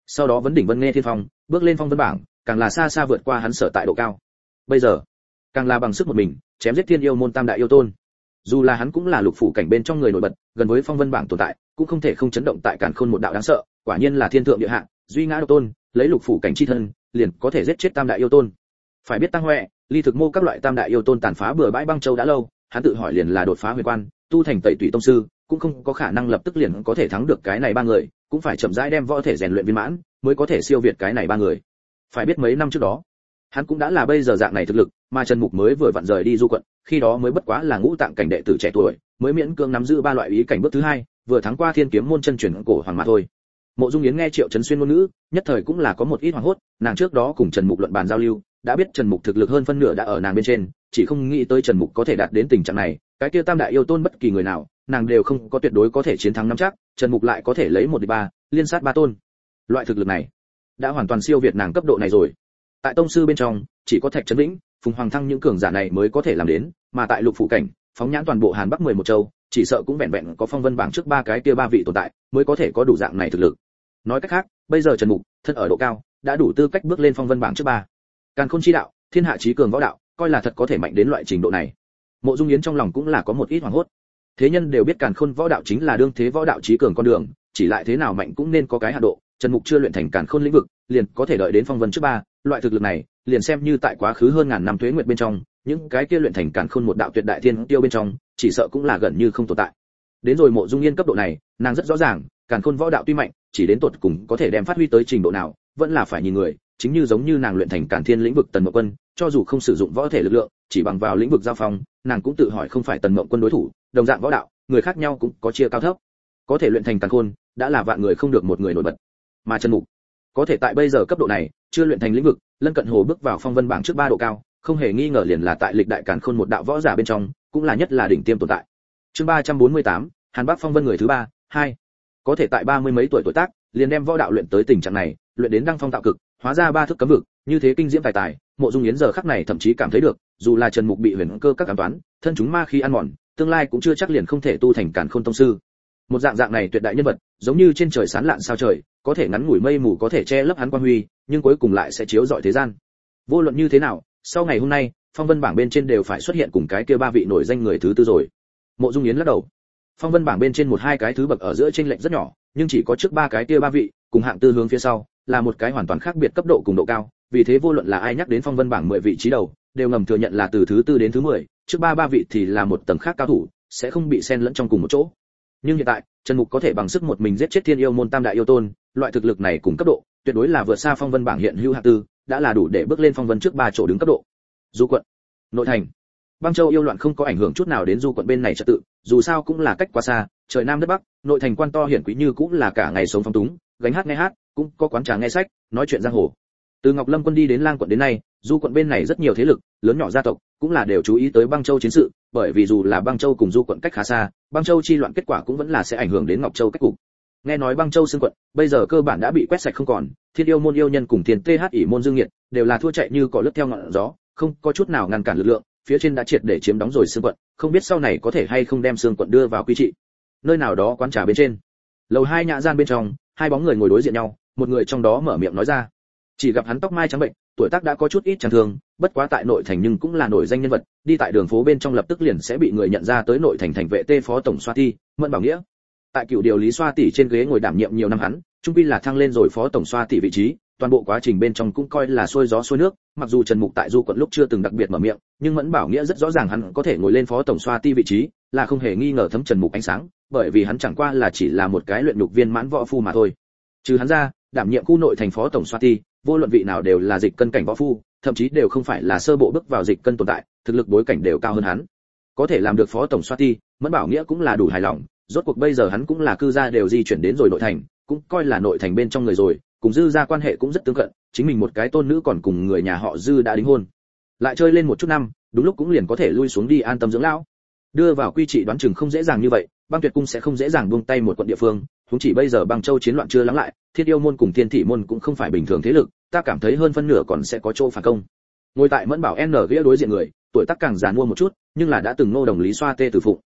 Sau đó vấn đỉnh Vân Nghe Thiên Phong, bước lên phong vân bảng, càng là xa xa vượt qua hắn sở tại độ cao. Bây giờ, càng là bằng sức một mình, chém giết thiên yêu môn tam đại yêu tôn. Dù là hắn cũng là lục phủ cảnh bên trong người nổi bật, gần với phong vân bảng tồn tại, cũng không thể không chấn động tại Càn Khôn một đạo đáng sợ, quả nhiên là thiên thượng địa hạ, duy ngã độc tôn, lấy lục phủ cảnh chi thân, liền có thể giết chết tam đại yêu tôn. Phải biết Tăng Huệ, Ly Thực Mô các loại tam đại yêu tôn tàn phá bừa bãi băng châu đã lâu, hắn tự hỏi liền là đột phá huyền quan, tu thành tẩy tủy tông sư, cũng không có khả năng lập tức liền có thể thắng được cái này ba người, cũng phải chậm rãi đem võ thể rèn luyện viên mãn, mới có thể siêu việt cái này ba người. Phải biết mấy năm trước đó, hắn cũng đã là bây giờ dạng này thực lực, mà Trần Mục mới vừa vặn rời đi du quận, khi đó mới bất quá là ngũ tạng cảnh đệ tử trẻ tuổi, mới miễn cưỡng nắm giữ ba loại ý cảnh bước thứ hai, vừa thắng qua Thiên Kiếm môn chân truyền cổ hoàng mà thôi. Mộ Dung Yến nghe Triệu Chấn Xuyên ngôn ngữ, nhất thời cũng là có một ít hoảng hốt, nàng trước đó cùng Trần Mục luận bàn giao lưu, đã biết Trần Mục thực lực hơn phân nửa đã ở nàng bên trên, chỉ không nghĩ tới Trần Mục có thể đạt đến tình trạng này, cái kia tam đại yêu tôn bất kỳ người nào, nàng đều không có tuyệt đối có thể chiến thắng nắm chắc, Trần Mục lại có thể lấy một địch ba, liên sát ba tôn. Loại thực lực này đã hoàn toàn siêu việt nàng cấp độ này rồi. Tại tông sư bên trong, chỉ có Thạch Trấn Vĩnh, Phùng Hoàng Thăng những cường giả này mới có thể làm đến, mà tại lục phủ cảnh, phóng nhãn toàn bộ Hàn Bắc mười một châu, chỉ sợ cũng vẹn vẹn có phong vân bảng trước ba cái kia ba vị tồn tại, mới có thể có đủ dạng này thực lực. Nói cách khác, bây giờ Trần Mục, thân ở độ cao, đã đủ tư cách bước lên phong vân bảng trước ba. Càn Khôn chi đạo, thiên hạ chí cường võ đạo, coi là thật có thể mạnh đến loại trình độ này. Mộ Dung Yến trong lòng cũng là có một ít hoảng hốt. Thế nhân đều biết Càn Khôn võ đạo chính là đương thế võ đạo chí cường con đường, chỉ lại thế nào mạnh cũng nên có cái hạ độ, Trần Mục chưa luyện thành Càn Khôn lĩnh vực, liền có thể đợi đến phong vân trước ba, loại thực lực này, liền xem như tại quá khứ hơn ngàn năm tuế nguyệt bên trong, những cái kia luyện thành Càn Khôn một đạo tuyệt đại thiên tiêu bên trong, chỉ sợ cũng là gần như không tồn tại. Đến rồi Mộ Dung Yên cấp độ này, nàng rất rõ ràng, Càn Khôn võ đạo tuy mạnh, chỉ đến tột cùng có thể đem phát huy tới trình độ nào, vẫn là phải nhìn người, chính như giống như nàng luyện thành Càn Thiên lĩnh vực Tần Mộng Quân, cho dù không sử dụng võ thể lực lượng, chỉ bằng vào lĩnh vực giao phong, nàng cũng tự hỏi không phải Tần Mộng Quân đối thủ, đồng dạng võ đạo, người khác nhau cũng có chia cao thấp. Có thể luyện thành Càn Khôn, đã là vạn người không được một người nổi bật. Mà Trần Mục, có thể tại bây giờ cấp độ này, chưa luyện thành lĩnh vực, lân cận hồ bước vào phong vân bảng trước ba độ cao, không hề nghi ngờ liền là tại lịch đại Càn Khôn một đạo võ giả bên trong, cũng là nhất là đỉnh tiêm tồn tại. Chương ba trăm bốn mươi tám, Hàn Bắc phong vân người thứ ba, hai. Có thể tại ba mươi mấy tuổi tuổi tác, liền đem võ đạo luyện tới tình trạng này, luyện đến đăng phong tạo cực, hóa ra ba thức cấm vực, như thế kinh diễm tài tài, Mộ Dung Yến giờ khắc này thậm chí cảm thấy được, dù là Trần Mục bị huyền cơ các cảm toán, thân chúng ma khí ăn mòn, tương lai cũng chưa chắc liền không thể tu thành Càn Khôn tông sư. Một dạng dạng này tuyệt đại nhân vật, giống như trên trời sáng lạn sao trời, có thể ngắn ngủi mây mù có thể che lấp hắn quang huy, nhưng cuối cùng lại sẽ chiếu rọi thế gian. Vô luận như thế nào, sau ngày hôm nay, phong vân bảng bên trên đều phải xuất hiện cùng cái kia ba vị nổi danh người thứ tư rồi. Mộ Dung Yến lắc đầu. Phong vân bảng bên trên một hai cái thứ bậc ở giữa chênh lệch rất nhỏ, nhưng chỉ có trước ba cái kia ba vị, cùng hạng tư hướng phía sau, là một cái hoàn toàn khác biệt cấp độ cùng độ cao, vì thế vô luận là ai nhắc đến phong vân bảng mười vị trí đầu, đều ngầm thừa nhận là từ thứ tư đến thứ mười, trước ba ba vị thì là một tầng khác cao thủ, sẽ không bị xen lẫn trong cùng một chỗ. Nhưng hiện tại, Trần Mục có thể bằng sức một mình giết chết Thiên Yêu môn tam đại yêu tôn, loại thực lực này cùng cấp độ, tuyệt đối là vượt xa phong vân bảng hiện hữu hạng tư, đã là đủ để bước lên phong vân trước ba chỗ đứng cấp độ. Du quận, nội thành, Băng Châu yêu loạn không có ảnh hưởng chút nào đến du quận bên này trật tự, dù sao cũng là cách quá xa, trời nam đất bắc, nội thành quan to hiển quý như cũng là cả ngày sống phong túng, gánh hát nghe hát, cũng có quán trà nghe sách, nói chuyện giang hồ. Từ Ngọc Lâm quân đi đến Lang quận đến nay, du quận bên này rất nhiều thế lực, lớn nhỏ gia tộc, cũng là đều chú ý tới Băng Châu chiến sự, bởi vì dù là Băng Châu cùng du quận cách khá xa, Băng Châu chi loạn kết quả cũng vẫn là sẽ ảnh hưởng đến Ngọc Châu cách cục. Nghe nói Băng Châu xương quận, bây giờ cơ bản đã bị quét sạch không còn, Thiên Yêu môn yêu nhân cùng Thiên tê hát ỷ môn dương nghiệt, đều là thua chạy như cỏ lướt theo ngọn gió, không có chút nào ngăn cản lực lượng, phía trên đã triệt để chiếm đóng rồi xương quận, không biết sau này có thể hay không đem xương quận đưa vào quy trị. Nơi nào đó quán trà bên trên, lầu hai nhã gian bên trong, hai bóng người ngồi đối diện nhau, một người trong đó mở miệng nói ra. Chỉ gặp hắn tóc mai trắng bệnh, tuổi tác đã có chút ít chán thương, bất quá tại nội thành nhưng cũng là nổi danh nhân vật, đi tại đường phố bên trong lập tức liền sẽ bị người nhận ra tới nội thành thành vệ tê phó tổng xoa ti, Mẫn Bảo Nghĩa. Tại cựu điều lý xoa tỷ trên ghế ngồi đảm nhiệm nhiều năm hắn, trung quy là thăng lên rồi phó tổng xoa tỷ vị trí, toàn bộ quá trình bên trong cũng coi là xuôi gió xuôi nước, mặc dù Trần Mục tại du quận lúc chưa từng đặc biệt mở miệng, nhưng Mẫn Bảo Nghĩa rất rõ ràng hắn có thể ngồi lên phó tổng xoa ti vị trí, là không hề nghi ngờ thấm Trần Mục ánh sáng, bởi vì hắn chẳng qua là chỉ là một cái luyện nhục viên mãn võ phu mà thôi. Trừ hắn ra, đảm nhiệm khu nội thành phó tổng xoa ti, vô luận vị nào đều là dịch cân cảnh võ phu, thậm chí đều không phải là sơ bộ bước vào dịch cân tồn tại, thực lực bối cảnh đều cao hơn hắn. Có thể làm được phó tổng xoa ti, Mẫn Bảo Nghĩa cũng là đủ hài lòng, rốt cuộc bây giờ hắn cũng là cư gia đều di chuyển đến rồi nội thành, cũng coi là nội thành bên trong người rồi, cùng Dư gia quan hệ cũng rất tương cận, chính mình một cái tôn nữ còn cùng người nhà họ Dư đã đính hôn. Lại chơi lên một chút năm, đúng lúc cũng liền có thể lui xuống đi an tâm dưỡng lão. Đưa vào quy trị đoán chừng không dễ dàng như vậy, Băng Tuyệt cung sẽ không dễ dàng buông tay một quận địa phương, huống chỉ bây giờ Băng Châu chiến loạn chưa lắng lại, Thiên Yêu môn cùng Thiên Thị môn cũng không phải bình thường thế lực, ta cảm thấy hơn phân nửa còn sẽ có chỗ phản công. Ngồi tại Mẫn Bảo N ghế đối diện người, tuổi tác càng già mua một chút, nhưng là đã từng nô đồng lý xoa tê từ phụng.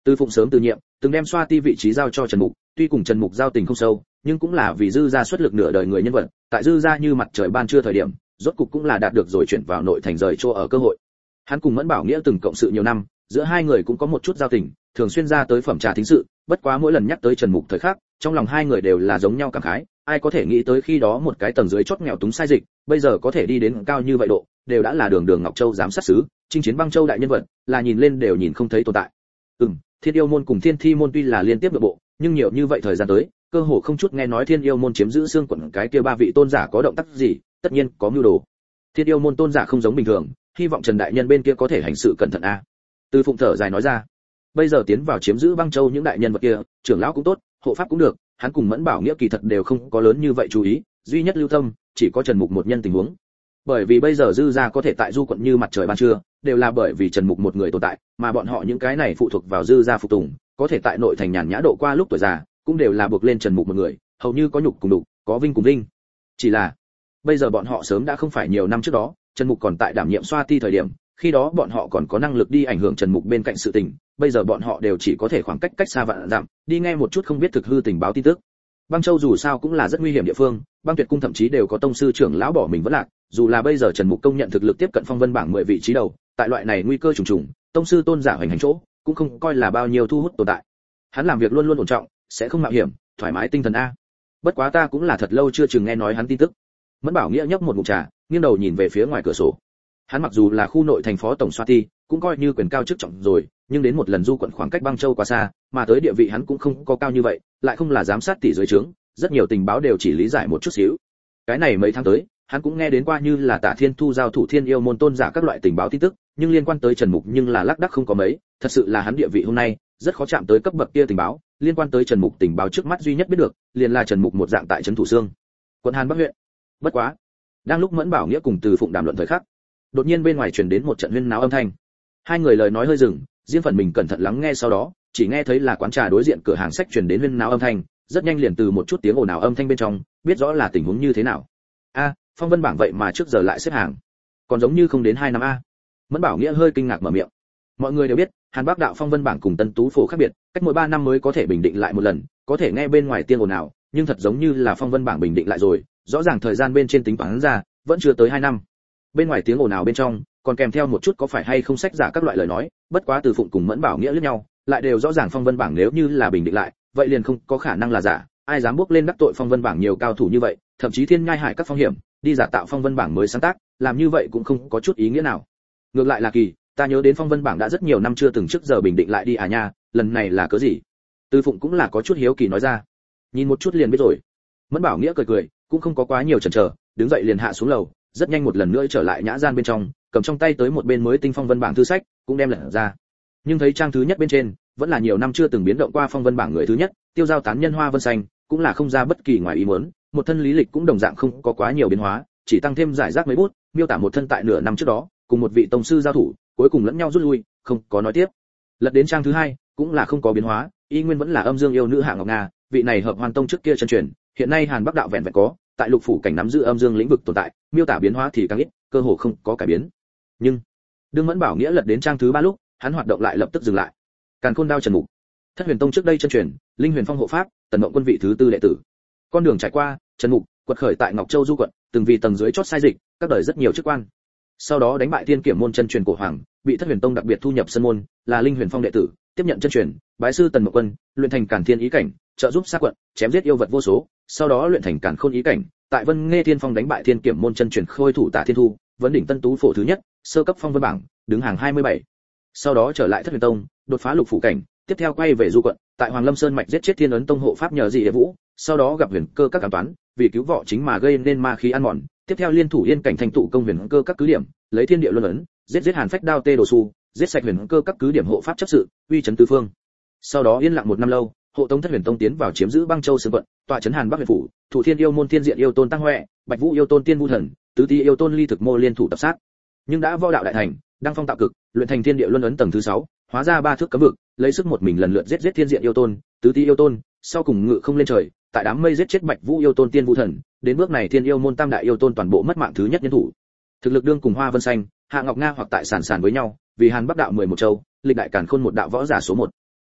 Từ Phụng sớm từ nhiệm, từng đem xoa ti vị trí giao cho Trần Mục, tuy cùng Trần Mục giao tình không sâu, nhưng cũng là vì dư gia xuất lực nửa đời người nhân vật, tại dư gia như mặt trời ban trưa thời điểm, rốt cục cũng là đạt được rồi chuyển vào nội thành rời chỗ ở cơ hội. Hắn cùng Mẫn Bảo Nghĩa từng cộng sự nhiều năm, giữa hai người cũng có một chút giao tình, thường xuyên ra tới phẩm trà thính sự, bất quá mỗi lần nhắc tới Trần Mục thời khắc, trong lòng hai người đều là giống nhau cảm khái, ai có thể nghĩ tới khi đó một cái tầng dưới chót nghèo túng sai dịch, bây giờ có thể đi đến cao như vậy độ, đều đã là đường đường Ngọc Châu giám sát sứ, chinh chiến băng châu đại nhân vật, là nhìn lên đều nhìn không thấy tồn tại. Ừm, Thiên Yêu môn cùng Thiên Thi môn tuy là liên tiếp nội bộ, nhưng nhiều như vậy thời gian tới, cơ hồ không chút nghe nói Thiên Yêu môn chiếm giữ xương quận cái kia ba vị tôn giả có động tác gì, tất nhiên có mưu đồ. Thiên Yêu môn tôn giả không giống bình thường, hy vọng Trần đại nhân bên kia có thể hành sự cẩn thận a. Từ Phụng thở dài nói ra, bây giờ tiến vào chiếm giữ băng châu những đại nhân vật kia, trưởng lão cũng tốt, hộ pháp cũng được, hắn cùng Mẫn Bảo Nghĩa kỳ thật đều không có lớn như vậy chú ý, duy nhất lưu tâm chỉ có Trần Mục một nhân tình huống. Bởi vì bây giờ dư gia có thể tại du quận như mặt trời ban trưa, đều là bởi vì Trần Mục một người tồn tại, mà bọn họ những cái này phụ thuộc vào dư gia phục tùng, có thể tại nội thành nhàn nhã độ qua lúc tuổi già, cũng đều là buộc lên Trần Mục một người, hầu như có nhục cùng đục, có vinh cùng vinh. Chỉ là, bây giờ bọn họ sớm đã không phải nhiều năm trước đó, Trần Mục còn tại đảm nhiệm xoa ti thời điểm, khi đó bọn họ còn có năng lực đi ảnh hưởng Trần Mục bên cạnh sự tình, bây giờ bọn họ đều chỉ có thể khoảng cách cách xa vạn dặm, đi nghe một chút không biết thực hư tình báo tin tức. Băng Châu dù sao cũng là rất nguy hiểm địa phương, Băng Tuyệt cung thậm chí đều có tông sư trưởng lão bỏ mình vẫn lạc, dù là bây giờ Trần Mục công nhận thực lực tiếp cận phong vân bảng mười vị trí đầu, tại loại này nguy cơ trùng trùng, tông sư tôn giả hoành hành chỗ, cũng không coi là bao nhiêu thu hút tồn tại. Hắn làm việc luôn luôn ổn trọng, sẽ không mạo hiểm, thoải mái tinh thần a. Bất quá ta cũng là thật lâu chưa từng nghe nói hắn tin tức. Mẫn Bảo Nghĩa nhấp một ngụm trà, nghiêng đầu nhìn về phía ngoài cửa sổ. Hắn mặc dù là khu nội thành phó tổng xoa ti, cũng coi như quyền cao chức trọng rồi, nhưng đến một lần du quận khoảng cách Băng Châu quá xa, mà tới địa vị hắn cũng không có cao như vậy, lại không là giám sát tỷ dưới trướng, rất nhiều tình báo đều chỉ lý giải một chút xíu. Cái này mấy tháng tới, hắn cũng nghe đến qua như là Tả Thiên Thu giao thủ Thiên Yêu môn tôn giả các loại tình báo tin tức, nhưng liên quan tới Trần Mục nhưng là lác đác không có mấy, thật sự là hắn địa vị hôm nay rất khó chạm tới cấp bậc kia tình báo, liên quan tới Trần Mục tình báo trước mắt duy nhất biết được, liền là Trần Mục một dạng tại trấn Thủ Xương, quận Hàn Bắc huyện. Bất quá, đang lúc Mẫn Bảo Nghĩa cùng Từ Phụng đàm luận thời khắc, đột nhiên bên ngoài truyền đến một trận huyên náo âm thanh. Hai người lời nói hơi dừng, riêng phần mình cẩn thận lắng nghe, sau đó chỉ nghe thấy là quán trà đối diện cửa hàng sách truyền đến huyên náo âm thanh, rất nhanh liền từ một chút tiếng ồn ào âm thanh bên trong biết rõ là tình huống như thế nào. A, phong vân bảng vậy mà trước giờ lại xếp hàng, còn giống như không đến hai năm a. Mẫn Bảo Nghĩa hơi kinh ngạc mở miệng. Mọi người đều biết, Hàn Bắc đạo phong vân bảng cùng Tân Tú phổ khác biệt, cách mỗi ba năm mới có thể bình định lại một lần, có thể nghe bên ngoài tiếng ồn ào, nhưng thật giống như là phong vân bảng bình định lại rồi, rõ ràng thời gian bên trên tính toán ra, vẫn chưa tới hai năm. Bên ngoài tiếng ồn ào bên trong, còn kèm theo một chút có phải hay không sách giả các loại lời nói, bất quá Từ Phụng cùng Mẫn Bảo Nghĩa liếc nhau, lại đều rõ ràng phong vân bảng nếu như là bình định lại, vậy liền không có khả năng là giả, ai dám bước lên đắc tội phong vân bảng nhiều cao thủ như vậy, thậm chí thiên nhai hải các phong hiểm, đi giả tạo phong vân bảng mới sáng tác, làm như vậy cũng không có chút ý nghĩa nào. Ngược lại là kỳ, ta nhớ đến phong vân bảng đã rất nhiều năm chưa từng trước giờ bình định lại đi à nha, lần này là cớ gì? Từ Phụng cũng là có chút hiếu kỳ nói ra. Nhìn một chút liền biết rồi. Mẫn Bảo Nghĩa cười cười, cũng không có quá nhiều chần chờ, đứng dậy liền hạ xuống lầu, rất nhanh một lần nữa trở lại nhã gian bên trong, cầm trong tay tới một bên mới tinh phong vân bảng thư sách, cũng đem lật ra. Nhưng thấy trang thứ nhất bên trên, vẫn là nhiều năm chưa từng biến động qua phong vân bảng người thứ nhất, tiêu giao tán nhân Hoa Vân Xanh, cũng là không ra bất kỳ ngoài ý muốn, một thân lý lịch cũng đồng dạng không có quá nhiều biến hóa, chỉ tăng thêm giải rác mấy bút, miêu tả một thân tại nửa năm trước đó, cùng một vị tông sư giao thủ, cuối cùng lẫn nhau rút lui, không có nói tiếp. Lật đến trang thứ hai, cũng là không có biến hóa, y nguyên vẫn là âm dương yêu nữ Hạ Ngọc Nga, vị này hợp Hoàn Tông trước kia chân truyền, hiện nay Hàn Bắc đạo vẹn vẹn có, tại lục phủ cảnh nắm giữ âm dương lĩnh vực tồn tại, miêu tả biến hóa thì càng ít, cơ hồ không có cải biến. Nhưng, đương Mẫn Bảo Nghĩa lật đến trang thứ ba lúc, hắn hoạt động lại lập tức dừng lại. Càn Khôn đao Trần Mục, Thất Huyền Tông trước đây chân truyền, Linh Huyền Phong hộ pháp, Tần Mộng quân vị thứ tư đệ tử. Con đường trải qua, Trần Mục quật khởi tại Ngọc Châu du quận, từng vì tầng dưới chót sai dịch, các đời rất nhiều chức quan. Sau đó đánh bại Thiên Kiểm môn chân truyền cổ hoàng, bị Thất Huyền Tông đặc biệt thu nhập sân môn, là Linh Huyền Phong đệ tử, tiếp nhận chân truyền, bái sư Tần Mộng quân, luyện thành Càn Thiên ý cảnh, trợ giúp sát quận, chém giết yêu vật vô số, sau đó luyện thành Càn Khôn ý cảnh, tại Vân Nghê Thiên Phong đánh bại Thiên Kiểm môn chân truyền khôi thủ Tả Thiên Thu, vấn đỉnh Tân Tú phổ thứ nhất, sơ cấp phong vân bảng, đứng hàng hai mươi bảy. Sau đó trở lại Thất Huyền Tông, đột phá lục phủ cảnh, tiếp theo quay về du quận, tại Hoàng Lâm Sơn mạch giết chết Thiên Ấn Tông hộ pháp nhờ dị Đệ Vũ, sau đó gặp huyền cơ các cảm toán, vì cứu võ chính mà gây nên ma khí ăn mòn, tiếp theo liên thủ yên cảnh thành tụ công huyền cơ các cứ điểm, lấy thiên địa luân ấn, giết giết Hàn Phách đao tê đồ su, giết sạch huyền cơ các cứ điểm hộ pháp chấp sự, uy trấn tứ phương. Sau đó yên lặng một năm lâu, hộ tông Thất Huyền Tông tiến vào chiếm giữ Băng Châu Sương quận, tọa trấn Hàn Bắc huyện phủ, thủ Thiên yêu môn Thiên diện yêu tôn Tăng Huệ, Bạch Vũ yêu tôn Tiên Vu thần, tứ ti yêu tôn Ly Thực Mô liên thủ tập sát. Nhưng đã võ đạo đại thành, đăng phong tạo cực, luyện thành thiên địa luân ấn tầng thứ sáu, hóa ra ba thước cấm vực, lấy sức một mình lần lượt giết giết Thiên diện yêu tôn, tứ ti yêu tôn, sau cùng ngự không lên trời, tại đám mây giết chết Bạch Vũ yêu tôn Tiên Vu thần, đến bước này Thiên yêu môn tam đại yêu tôn toàn bộ mất mạng thứ nhất nhân thủ. Thực lực đương cùng Hoa Vân Xanh, Hạ Ngọc Nga hoặc tại sàn sàn với nhau, vì Hàn Bắc đạo mười một châu, lịch đại càn khôn một đạo võ giả số một.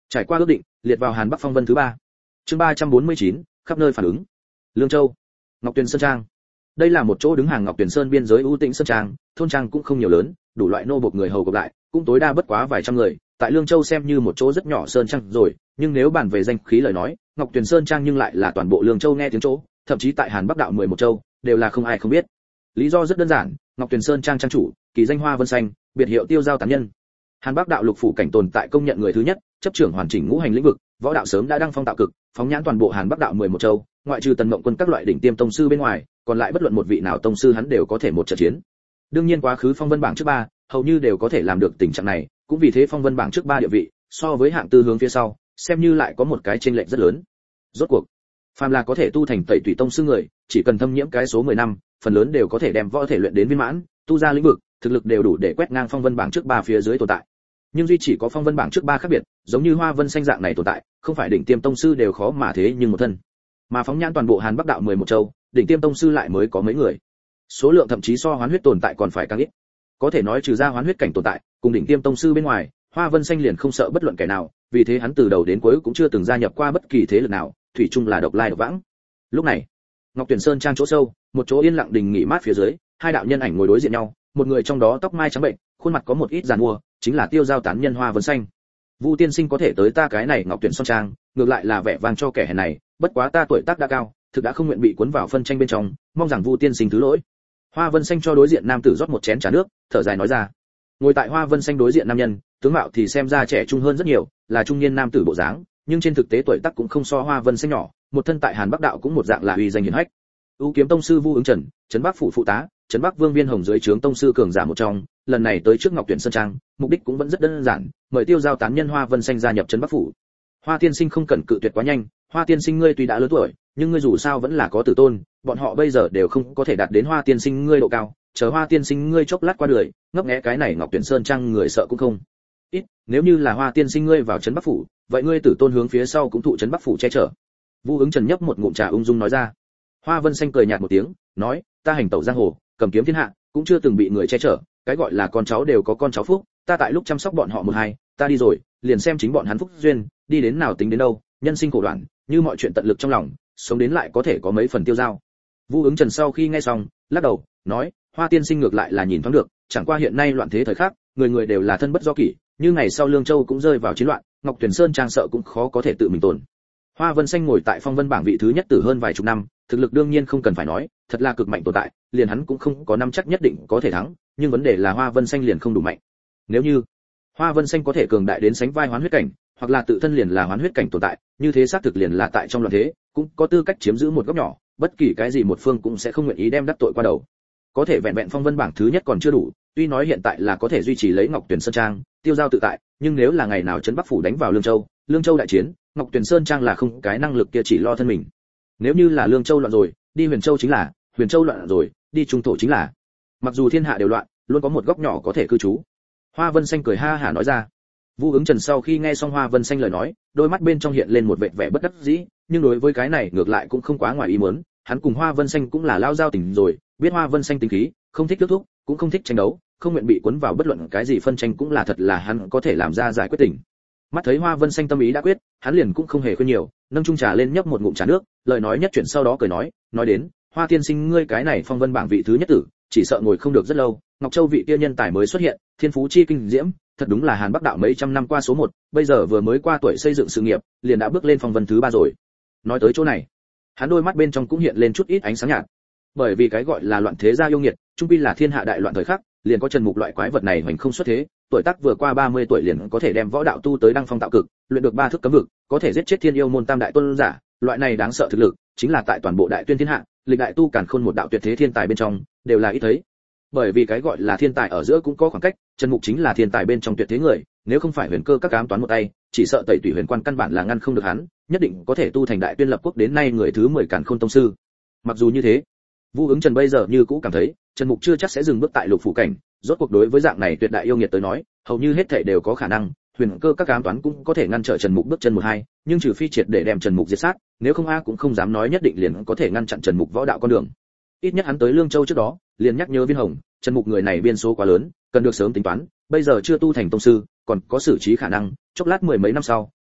Trải qua ước định, liệt vào Hàn Bắc phong vân thứ ba. Chương ba trăm bốn mươi chín, khắp nơi phản ứng. Lương Châu, Ngọc Tuyền Sơn Trang. Đây là một chỗ đứng hàng Ngọc Tuyền Sơn biên giới ưu tĩnh sơn trang, thôn trang cũng không nhiều lớn, đủ loại nô bộc người hầu gộp lại, cũng tối đa bất quá vài trăm người, tại Lương Châu xem như một chỗ rất nhỏ sơn trang rồi, nhưng nếu bàn về danh khí lời nói, Ngọc Tuyền Sơn Trang nhưng lại là toàn bộ Lương Châu nghe tiếng chỗ, thậm chí tại Hàn Bắc đạo mười một châu, đều là không ai không biết. Lý do rất đơn giản, Ngọc Tuyền Sơn Trang trang chủ, kỳ danh Hoa Vân Xanh, biệt hiệu Tiêu Giao tán nhân. Hàn Bắc đạo lục phủ cảnh tồn tại công nhận người thứ nhất, chấp trưởng hoàn chỉnh ngũ hành lĩnh vực, võ đạo sớm đã đăng phong tạo cực, phóng nhãn toàn bộ Hàn Bắc đạo mười một châu, ngoại trừ Tần Mộng Quân các loại đỉnh tiêm tông sư bên ngoài, còn lại bất luận một vị nào tông sư hắn đều có thể một trận chiến. Đương nhiên quá khứ phong vân bảng trước ba, hầu như đều có thể làm được tình trạng này, cũng vì thế phong vân bảng trước ba địa vị, so với hạng tư hướng phía sau, xem như lại có một cái chênh lệch rất lớn. Rốt cuộc, phàm là có thể tu thành Tẩy Tùy tông sư người, chỉ cần thâm nhiễm cái số mười năm, phần lớn đều có thể đem võ thể luyện đến viên mãn, tu ra lĩnh vực, thực lực đều đủ để quét ngang phong vân bảng trước ba phía dưới tồn tại. Nhưng duy chỉ có phong vân bảng trước ba khác biệt, giống như Hoa Vân Xanh dạng này tồn tại, không phải đỉnh tiêm tông sư đều khó mà thế nhưng một thân. Mà phóng nhãn toàn bộ Hàn Bắc đạo mười một châu, đỉnh tiêm tông sư lại mới có mấy người. Số lượng thậm chí so hoán huyết tồn tại còn phải càng ít. Có thể nói trừ ra hoán huyết cảnh tồn tại, cùng đỉnh tiêm tông sư bên ngoài, Hoa Vân Xanh liền không sợ bất luận kẻ nào, vì thế hắn từ đầu đến cuối cũng chưa từng gia nhập qua bất kỳ thế lực nào, thủy chung là độc lai độc vãng. Lúc này, Ngọc Tuyển Sơn Trang chỗ sâu, một chỗ yên lặng đình nghỉ mát phía dưới, hai đạo nhân ảnh ngồi đối diện nhau, một người trong đó tóc mai trắng bệnh, khuôn mặt có một ít giàn mua, chính là Tiêu Giao tán nhân Hoa Vân Xanh. Vu tiên sinh có thể tới ta cái này Ngọc Tuyển Sơn Trang, ngược lại là vẻ vang cho kẻ hèn này, bất quá ta tuổi tác đã cao, thực đã không nguyện bị cuốn vào phân tranh bên trong, mong rằng Vu tiên sinh thứ lỗi. Hoa Vân Xanh cho đối diện nam tử rót một chén trà nước, thở dài nói ra. Ngồi tại Hoa Vân Xanh đối diện nam nhân, tướng mạo thì xem ra trẻ trung hơn rất nhiều, là trung niên nam tử bộ dáng, nhưng trên thực tế tuổi tác cũng không so Hoa Vân Xanh nhỏ, một thân tại Hàn Bắc đạo cũng một dạng là uy danh hiển hách. U kiếm tông sư Vu Ứng Trần, trấn Bắc phủ phụ tá, trấn Bắc Vương Viên Hồng dưới trướng tông sư cường giả một trong, lần này tới trước Ngọc Tuyển Sơn Trang, mục đích cũng vẫn rất đơn giản, mời Tiêu Giao tán nhân Hoa Vân Xanh gia nhập trấn Bắc phủ. Hoa tiên sinh không cần cự tuyệt quá nhanh, Hoa tiên sinh ngươi tuy đã lớn tuổi, nhưng ngươi dù sao vẫn là có tử tôn, bọn họ bây giờ đều không có thể đạt đến Hoa tiên sinh ngươi độ cao, chờ Hoa tiên sinh ngươi chốc lát qua đời, ngấp nghé cái này Ngọc Tuyển Sơn Trang người sợ cũng không. Ít, nếu như là Hoa tiên sinh ngươi vào trấn Bắc phủ, vậy ngươi tử tôn hướng phía sau cũng thụ trấn Bắc phủ che chở. Vu Ứng Trần nhấp một ngụm trà ung dung nói ra. Hoa Vân Xanh cười nhạt một tiếng, nói, ta hành tẩu giang hồ, cầm kiếm thiên hạ, cũng chưa từng bị người che chở, cái gọi là con cháu đều có con cháu phúc, ta tại lúc chăm sóc bọn họ một hai, ta đi rồi, liền xem chính bọn hắn phúc duyên, đi đến nào tính đến đâu, nhân sinh khổ đoạn, như mọi chuyện tận lực trong lòng, sống đến lại có thể có mấy phần tiêu dao. Vu Ứng Trần sau khi nghe xong, lắc đầu, nói, Hoa tiên sinh ngược lại là nhìn thoáng được, chẳng qua hiện nay loạn thế thời khắc, người người đều là thân bất do kỷ, như ngày sau Lương Châu cũng rơi vào chiến loạn, Ngọc Tuyển Sơn Trang sợ cũng khó có thể tự mình tồn. Hoa Vân Xanh ngồi tại phong vân bảng vị thứ nhất từ hơn vài chục năm, thực lực đương nhiên không cần phải nói, thật là cực mạnh tồn tại, liền hắn cũng không có năm chắc nhất định có thể thắng, nhưng vấn đề là Hoa Vân Xanh liền không đủ mạnh. Nếu như Hoa Vân Xanh có thể cường đại đến sánh vai hoán huyết cảnh, hoặc là tự thân liền là hoán huyết cảnh tồn tại, như thế xác thực liền là tại trong loạn thế, cũng có tư cách chiếm giữ một góc nhỏ, bất kỳ cái gì một phương cũng sẽ không nguyện ý đem đắc tội qua đầu. Có thể vẹn vẹn phong vân bảng thứ nhất còn chưa đủ, tuy nói hiện tại là có thể duy trì lấy Ngọc Tuyển Sơn Trang, Tiêu Giao tự tại, nhưng nếu là ngày nào trấn Bắc phủ đánh vào Lương Châu, Lương Châu đại chiến, Ngọc Tuyển Sơn Trang là không cái năng lực kia chỉ lo thân mình. Nếu như là Lương Châu loạn rồi, đi Huyền Châu chính là, Huyền Châu loạn rồi, đi Trung Thổ chính là. Mặc dù thiên hạ đều loạn, luôn có một góc nhỏ có thể cư trú. Hoa Vân Xanh cười ha hả nói ra. Vu Ứng Trần sau khi nghe xong Hoa Vân Xanh lời nói, đôi mắt bên trong hiện lên một vẻ vẻ bất đắc dĩ, nhưng đối với cái này ngược lại cũng không quá ngoài ý muốn, hắn cùng Hoa Vân Xanh cũng là lao giao tình rồi, biết Hoa Vân Xanh tính khí, không thích kết thúc, cũng không thích tranh đấu, không nguyện bị cuốn vào bất luận cái gì phân tranh cũng là thật là hắn có thể làm ra giải quyết tình. Mắt thấy Hoa Vân Xanh tâm ý đã quyết, hắn liền cũng không hề khuyên nhiều, nâng chung trà lên nhấp một ngụm trà nước, lời nói nhất chuyển sau đó cười nói, nói đến, Hoa tiên sinh ngươi cái này phong vân bảng vị thứ nhất tử, chỉ sợ ngồi không được rất lâu, Ngọc Châu vị kia nhân tài mới xuất hiện, thiên phú chi kinh diễm, thật đúng là Hàn Bắc đạo mấy trăm năm qua số một, bây giờ vừa mới qua tuổi xây dựng sự nghiệp, liền đã bước lên phong vân thứ ba rồi. Nói tới chỗ này, hắn đôi mắt bên trong cũng hiện lên chút ít ánh sáng nhạt. Bởi vì cái gọi là loạn thế gia yêu nghiệt, trung quy là thiên hạ đại loạn thời khắc, liền có Trần Mục loại quái vật này hoành không xuất thế, tuổi tác vừa qua ba mươi tuổi liền có thể đem võ đạo tu tới đăng phong tạo cực, luyện được ba thức cấm vực, có thể giết chết thiên yêu môn tam đại tôn giả, loại này đáng sợ thực lực, chính là tại toàn bộ đại tuyên thiên hạ, lịch đại tu càn khôn một đạo tuyệt thế thiên tài bên trong, đều là ít thấy. Bởi vì cái gọi là thiên tài ở giữa cũng có khoảng cách, Trần Mục chính là thiên tài bên trong tuyệt thế người, nếu không phải huyền cơ các ám toán một tay, chỉ sợ Tẩy Tùy huyền quan căn bản là ngăn không được hắn, nhất định có thể tu thành đại tuyên lập quốc đến nay người thứ mười càn khôn tông sư. Mặc dù như thế, Vu Ứng Trần bây giờ như cũ cảm thấy, Trần Mục chưa chắc sẽ dừng bước tại lục phủ cảnh, rốt cuộc đối với dạng này tuyệt đại yêu nghiệt tới nói, hầu như hết thảy đều có khả năng, huyền cơ các ám toán cũng có thể ngăn trở Trần Mục bước chân một hai, nhưng trừ phi triệt để đem Trần Mục diệt sát, nếu không a cũng không dám nói nhất định liền có thể ngăn chặn Trần Mục võ đạo con đường. Ít nhất hắn tới Lương Châu trước đó, liền nhắc nhớ Viên Hồng, Trần Mục người này biên số quá lớn, cần được sớm tính toán, bây giờ chưa tu thành tông sư, còn có xử trí khả năng, chốc lát mười mấy năm sau,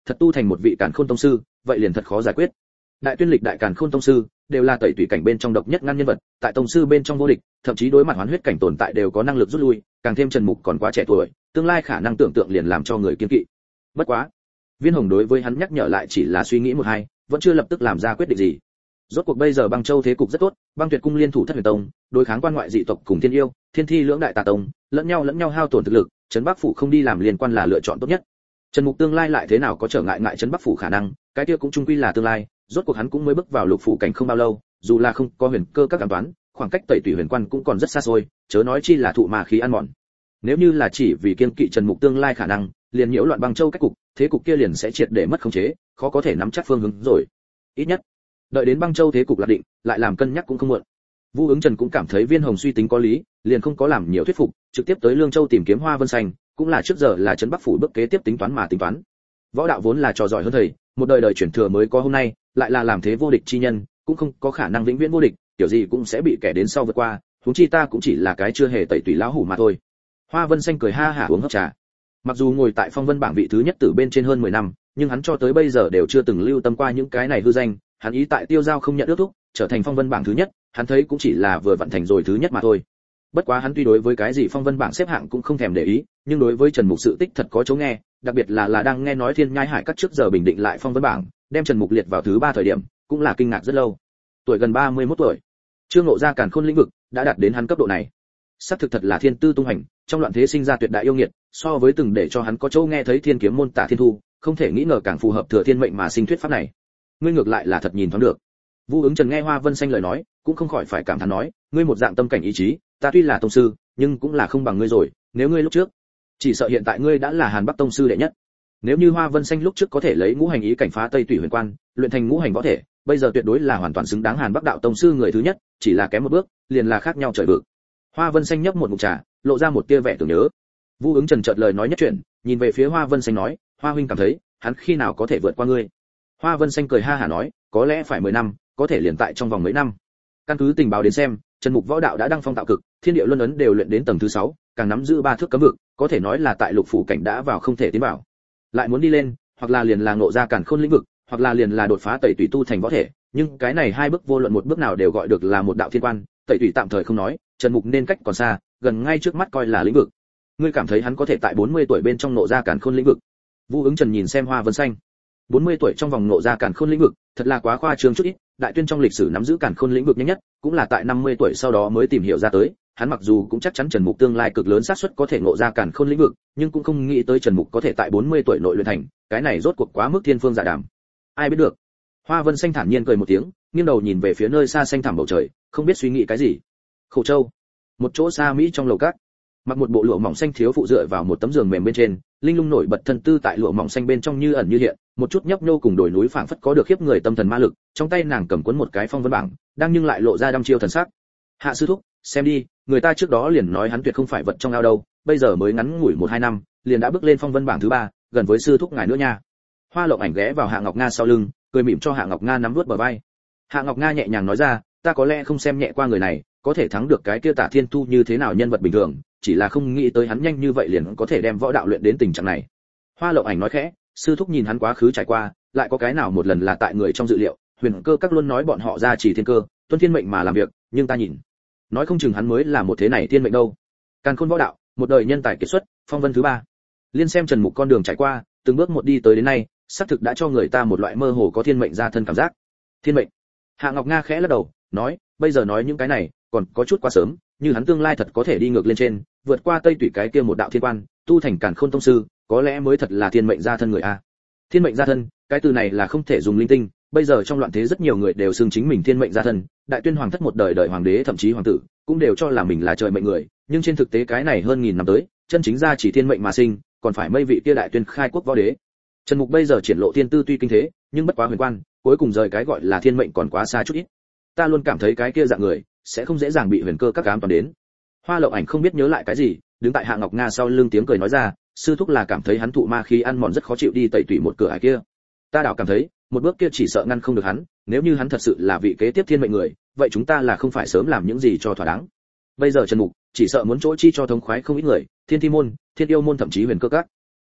thật tu thành một vị càn khôn tông sư vậy liền thật khó giải quyết. Đại tuyên lịch đại càn khôn tông sư đều là tẩy tủy cảnh bên trong độc nhất ngăn nhân vật, tại tông sư bên trong vô địch, thậm chí đối mặt hoán huyết cảnh tồn tại đều có năng lực rút lui, càng thêm Trần Mục còn quá trẻ tuổi, tương lai khả năng tưởng tượng liền làm cho người kiêng kỵ. Bất quá, Viên Hồng đối với hắn nhắc nhở lại chỉ là suy nghĩ một hai, vẫn chưa lập tức làm ra quyết định gì. Rốt cuộc bây giờ Băng Châu thế cục rất tốt, Băng Tuyệt cung liên thủ Thất Huyền Tông, đối kháng quan ngoại dị tộc cùng Thiên Yêu, Thiên Thi lưỡng đại tà tông, lẫn nhau lẫn nhau hao tổn thực lực, trấn Bắc phủ không đi làm liên quan là lựa chọn tốt nhất. Trần Mục tương lai lại thế nào có trở ngại ngại trấn Bắc phủ khả năng, cái kia cũng chung quy là tương lai, rốt cuộc hắn cũng mới bước vào lục phủ cảnh không bao lâu, dù là không có huyền cơ các cảm toán, khoảng cách tẩy tủy huyền quan cũng còn rất xa xôi, chớ nói chi là thụ ma khí ăn mòn. Nếu như là chỉ vì kiên kỵ Trần Mục tương lai khả năng, liền nhiễu loạn Băng Châu cách cục, thế cục kia liền sẽ triệt để mất khống chế, khó có thể nắm chắc phương hướng rồi. Ít nhất, đợi đến Băng Châu thế cục lạc định, lại làm cân nhắc cũng không muộn. Vu Ứng Trần cũng cảm thấy Viên Hồng suy tính có lý, liền không có làm nhiều thuyết phục, trực tiếp tới Lương Châu tìm kiếm Hoa Vân Xanh, cũng là trước giờ là trấn Bắc phủ bước kế tiếp tính toán mà tính toán. Võ đạo vốn là trò giỏi hơn thầy, một đời đời chuyển thừa mới có hôm nay, lại là làm thế vô địch chi nhân, cũng không có khả năng vĩnh viễn vô địch, kiểu gì cũng sẽ bị kẻ đến sau vượt qua, huống chi ta cũng chỉ là cái chưa hề tẩy tủy lão hủ mà thôi. Hoa Vân Xanh cười ha hả uống hớp trà. Mặc dù ngồi tại phong vân bảng vị thứ nhất từ bên trên hơn mười năm, nhưng hắn cho tới bây giờ đều chưa từng lưu tâm qua những cái này hư danh, hắn ý tại tiêu giao không nhận ước thúc, trở thành phong vân bảng thứ nhất, hắn thấy cũng chỉ là vừa vận thành rồi thứ nhất mà thôi. Bất quá hắn tuy đối với cái gì phong vân bảng xếp hạng cũng không thèm để ý, nhưng đối với Trần Mục sự tích thật có chỗ nghe, đặc biệt là là đang nghe nói Thiên Nhai Hải các trước giờ bình định lại phong vân bảng, đem Trần Mục liệt vào thứ ba thời điểm, cũng là kinh ngạc rất lâu. Tuổi gần ba mươi mốt tuổi, chưa ngộ ra càn khôn lĩnh vực, đã đạt đến hắn cấp độ này. Xác thực thật là thiên tư tung hành, trong loạn thế sinh ra tuyệt đại yêu nghiệt, so với từng để cho hắn có chỗ nghe thấy thiên kiếm môn Tả Thiên Thu, không thể nghĩ ngờ càng phù hợp thừa thiên mệnh mà sinh thuyết pháp này. Ngươi ngược lại là thật nhìn thoáng được. Vu Ứng Trần nghe Hoa Vân Xanh lời nói, cũng không khỏi phải cảm thán nói, ngươi một dạng tâm cảnh ý chí, ta tuy là tông sư, nhưng cũng là không bằng ngươi rồi, nếu ngươi lúc trước, chỉ sợ hiện tại ngươi đã là Hàn Bắc tông sư đệ nhất. Nếu như Hoa Vân Xanh lúc trước có thể lấy ngũ hành ý cảnh phá Tây Tủy Huyền Quan, luyện thành ngũ hành võ thể, bây giờ tuyệt đối là hoàn toàn xứng đáng Hàn Bắc đạo tông sư người thứ nhất, chỉ là kém một bước, liền là khác nhau trời vực. Hoa Vân Xanh nhấp một ngụm trà, lộ ra một tia vẻ tưởng nhớ. Vu Ứng Trần chợt lời nói nhất chuyện, nhìn về phía Hoa Vân Xanh nói, Hoa huynh cảm thấy, hắn khi nào có thể vượt qua ngươi? Hoa Vân Xanh cười ha hả nói, có lẽ phải mười năm, có thể liền tại trong vòng mấy năm. Căn cứ tình báo đến xem, Trần Mục võ đạo đã đăng phong tạo cực, thiên địa luân ấn đều luyện đến tầng thứ sáu, càng nắm giữ ba thước cấm vực, có thể nói là tại lục phủ cảnh đã vào không thể tiến vào. Lại muốn đi lên, hoặc là liền là ngộ ra càn khôn lĩnh vực, hoặc là liền là đột phá tẩy tủy tu thành võ thể, nhưng cái này hai bước vô luận một bước nào đều gọi được là một đạo thiên quan, tẩy tủy tạm thời không nói, Trần Mục nên cách còn xa, gần ngay trước mắt coi là lĩnh vực. Ngươi cảm thấy hắn có thể tại bốn mươi tuổi bên trong ngộ ra càn khôn lĩnh vực? Vu Ứng Trần nhìn xem Hoa Vân Xanh. bốn mươi tuổi trong vòng ngộ ra càn khôn lĩnh vực, thật là quá khoa trương chút ít, Đại Tuyên trong lịch sử nắm giữ càn khôn lĩnh vực nhanh nhất, cũng là tại năm mươi tuổi sau đó mới tìm hiểu ra tới, hắn mặc dù cũng chắc chắn Trần Mục tương lai cực lớn xác suất có thể ngộ ra càn khôn lĩnh vực, nhưng cũng không nghĩ tới Trần Mục có thể tại bốn mươi tuổi nội luyện thành, cái này rốt cuộc quá mức thiên phương dạ đàm. Ai biết được. Hoa Vân Xanh thản nhiên cười một tiếng, nghiêng đầu nhìn về phía nơi xa xanh thẳm bầu trời, không biết suy nghĩ cái gì. Khẩu Châu, một chỗ xa Mỹ trong lầu cát, mặc một bộ lụa mỏng xanh thiếu phụ dựa vào một tấm giường mềm bên trên, linh lung nổi bật thân tư tại lụa mỏng xanh bên trong như ẩn như hiện, một chút nhấp nhô cùng đồi núi phảng phất có được khiếp người tâm thần ma lực, trong tay nàng cầm cuốn một cái phong vân bảng, đang nhưng lại lộ ra đăm chiêu thần sắc. Hạ sư thúc, xem đi, người ta trước đó liền nói hắn tuyệt không phải vật trong ao đâu, bây giờ mới ngắn ngủi một hai năm, liền đã bước lên phong vân bảng thứ ba, gần với sư thúc ngài nữa nha. Hoa Lộng Ảnh ghé vào Hạ Ngọc Nga sau lưng, cười mỉm cho Hạ Ngọc Nga nắm vuốt bờ vai. Hạ Ngọc Nga nhẹ nhàng nói ra, ta có lẽ không xem nhẹ qua người này, có thể thắng được cái kia Tả Thiên Thu như thế nào nhân vật bình thường, chỉ là không nghĩ tới hắn nhanh như vậy liền có thể đem võ đạo luyện đến tình trạng này. Hoa Lộng Ảnh nói khẽ, sư thúc nhìn hắn quá khứ trải qua, lại có cái nào một lần là tại người trong dự liệu, huyền cơ các luôn nói bọn họ ra chỉ thiên cơ, tuân thiên mệnh mà làm việc, nhưng ta nhìn, nói không chừng hắn mới là một thế này thiên mệnh đâu. Càn khôn võ đạo, một đời nhân tài kiệt xuất, phong vân thứ ba. Liên xem Trần Mục con đường trải qua, từng bước một đi tới đến nay, xác thực đã cho người ta một loại mơ hồ có thiên mệnh ra thân cảm giác. Thiên mệnh. Hạ Ngọc Nga khẽ lắc đầu, nói, bây giờ nói những cái này, còn có chút quá sớm, như hắn tương lai thật có thể đi ngược lên trên, vượt qua Tây Tủy cái kia một đạo thiên quan, tu thành Càn Khôn tông sư, có lẽ mới thật là thiên mệnh gia thân người a. Thiên mệnh gia thân, cái từ này là không thể dùng linh tinh, bây giờ trong loạn thế rất nhiều người đều xưng chính mình thiên mệnh gia thân, Đại Tuyên hoàng thất một đời đời hoàng đế thậm chí hoàng tử, cũng đều cho là mình là trời mệnh người, nhưng trên thực tế cái này hơn nghìn năm tới, chân chính ra chỉ thiên mệnh mà sinh, còn phải mây vị kia Đại Tuyên khai quốc võ đế. Trần Mục bây giờ triển lộ thiên tư tuy kinh thế, nhưng bất quá huyền quan, cuối cùng rời cái gọi là thiên mệnh còn quá xa chút ít. Ta luôn cảm thấy cái kia dạng người sẽ không dễ dàng bị huyền cơ các ám toàn đến. Hoa Lộng Ảnh không biết nhớ lại cái gì, đứng tại Hạ Ngọc Nga sau lưng tiếng cười nói ra, sư thúc là cảm thấy hắn thụ ma khí ăn mòn rất khó chịu đi tẩy tủy một cửa ải kia. Ta đảo cảm thấy, một bước kia chỉ sợ ngăn không được hắn, nếu như hắn thật sự là vị kế tiếp thiên mệnh người, vậy chúng ta là không phải sớm làm những gì cho thỏa đáng. Bây giờ Trần Mục chỉ sợ muốn chỗ chi cho thống khoái không ít người, Thiên Thi môn, Thiên Yêu môn thậm chí huyền cơ các.